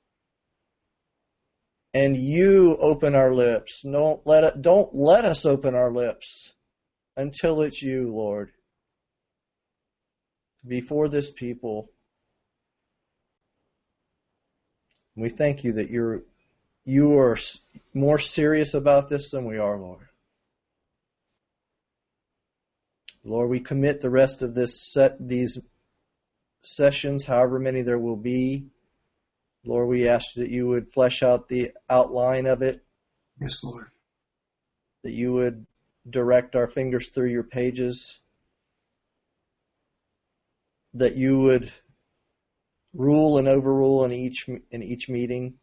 And you open our lips. Don't let us open our lips until it's you, Lord. before this people. We thank you that you are more serious about this than we are, Lord. Lord, we commit the rest of these sessions, however many there will be. Lord, we ask that you would flesh out the outline of it. Yes, Lord. That you would direct our fingers through your pages. That you would rule and overrule in each meeting.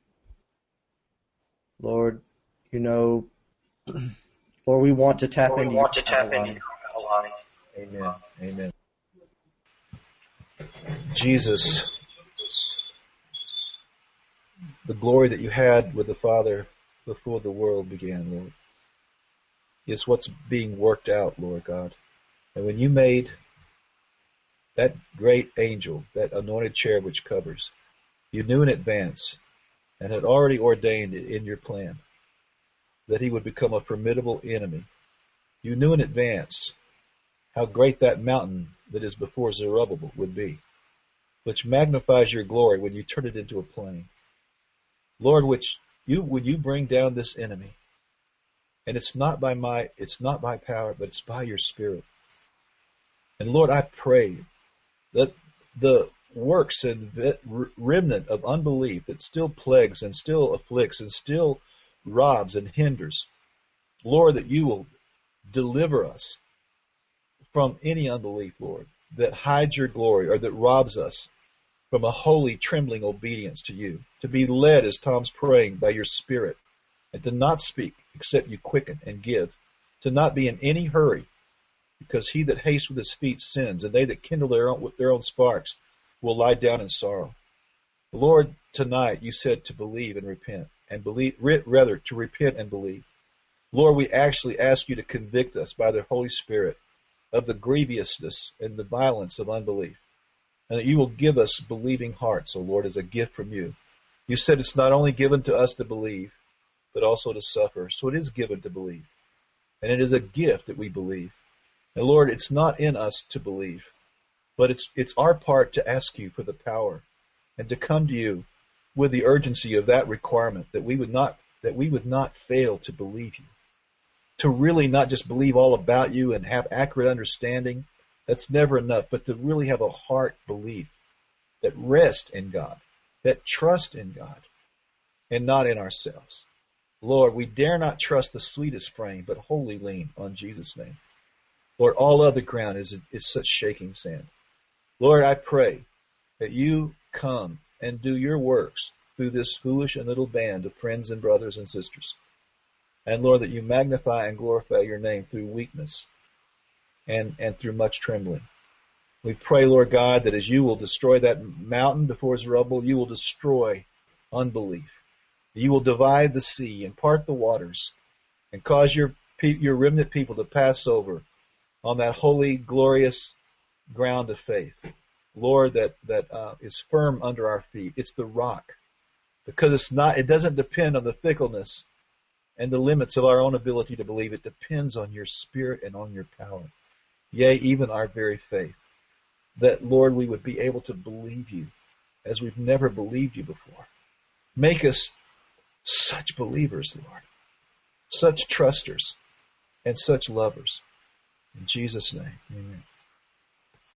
Lord, Lord, we want to tap into your power. Amen. Amen. Jesus, the glory that you had with the Father before the world began, Lord, is what's being worked out, Lord God. And when you made that great angel, that anointed cherub which covers, you knew in advance and had already ordained it in your plan that he would become a formidable enemy. You knew in advance how great that mountain that is before Zerubbabel would be, which magnifies your glory when you turn it into a plain. Lord, when you bring down this enemy, and it's not by might, it's not by power, but it's by your Spirit. And Lord, I pray that the works and remnant of unbelief that still plagues and still afflicts and still robs and hinders, Lord, that you will deliver us from any unbelief, Lord, that hides your glory or that robs us from a holy, trembling obedience to you, to be led, as Tom's praying, by your Spirit, and to not speak except you quicken and give, to not be in any hurry, because he that hastes with his feet sins, and they that kindle their own sparks will lie down in sorrow. Lord, tonight you said to believe and repent, and to repent and believe. Lord, we actually ask you to convict us by the Holy Spirit of the grievousness and the violence of unbelief, and that you will give us believing hearts, O Lord, as a gift from you. You said it's not only given to us to believe, but also to suffer. So it is given to believe, and it is a gift that we believe. And Lord, it's not in us to believe, but it's our part to ask you for the power and to come to you with the urgency of that requirement, that we would not fail to believe you, to really not just believe all about you and have accurate understanding. That's never enough, but to really have a heart belief that rests in God, that trust in God, and not in ourselves. Lord, we dare not trust the sweetest frame, but wholly lean on Jesus' name. Lord, all other ground is such shaking sand. Lord, I pray that you come and do your works through this foolish and little band of friends and brothers and sisters. And Lord, that you magnify and glorify your name through weakness and through much trembling. We pray, Lord God, that as you will destroy that mountain before Zerubbabel, you will destroy unbelief. You will divide the sea and part the waters and cause your remnant people to pass over on that holy, glorious ground of faith. Lord, that is firm under our feet. It's the rock, because it doesn't depend on the fickleness and the limits of our own ability to believe. It depends on your Spirit and on your power. Yea, even our very faith. That, Lord, we would be able to believe you as we've never believed you before. Make us such believers, Lord, such trusters and such lovers. In Jesus' name, amen.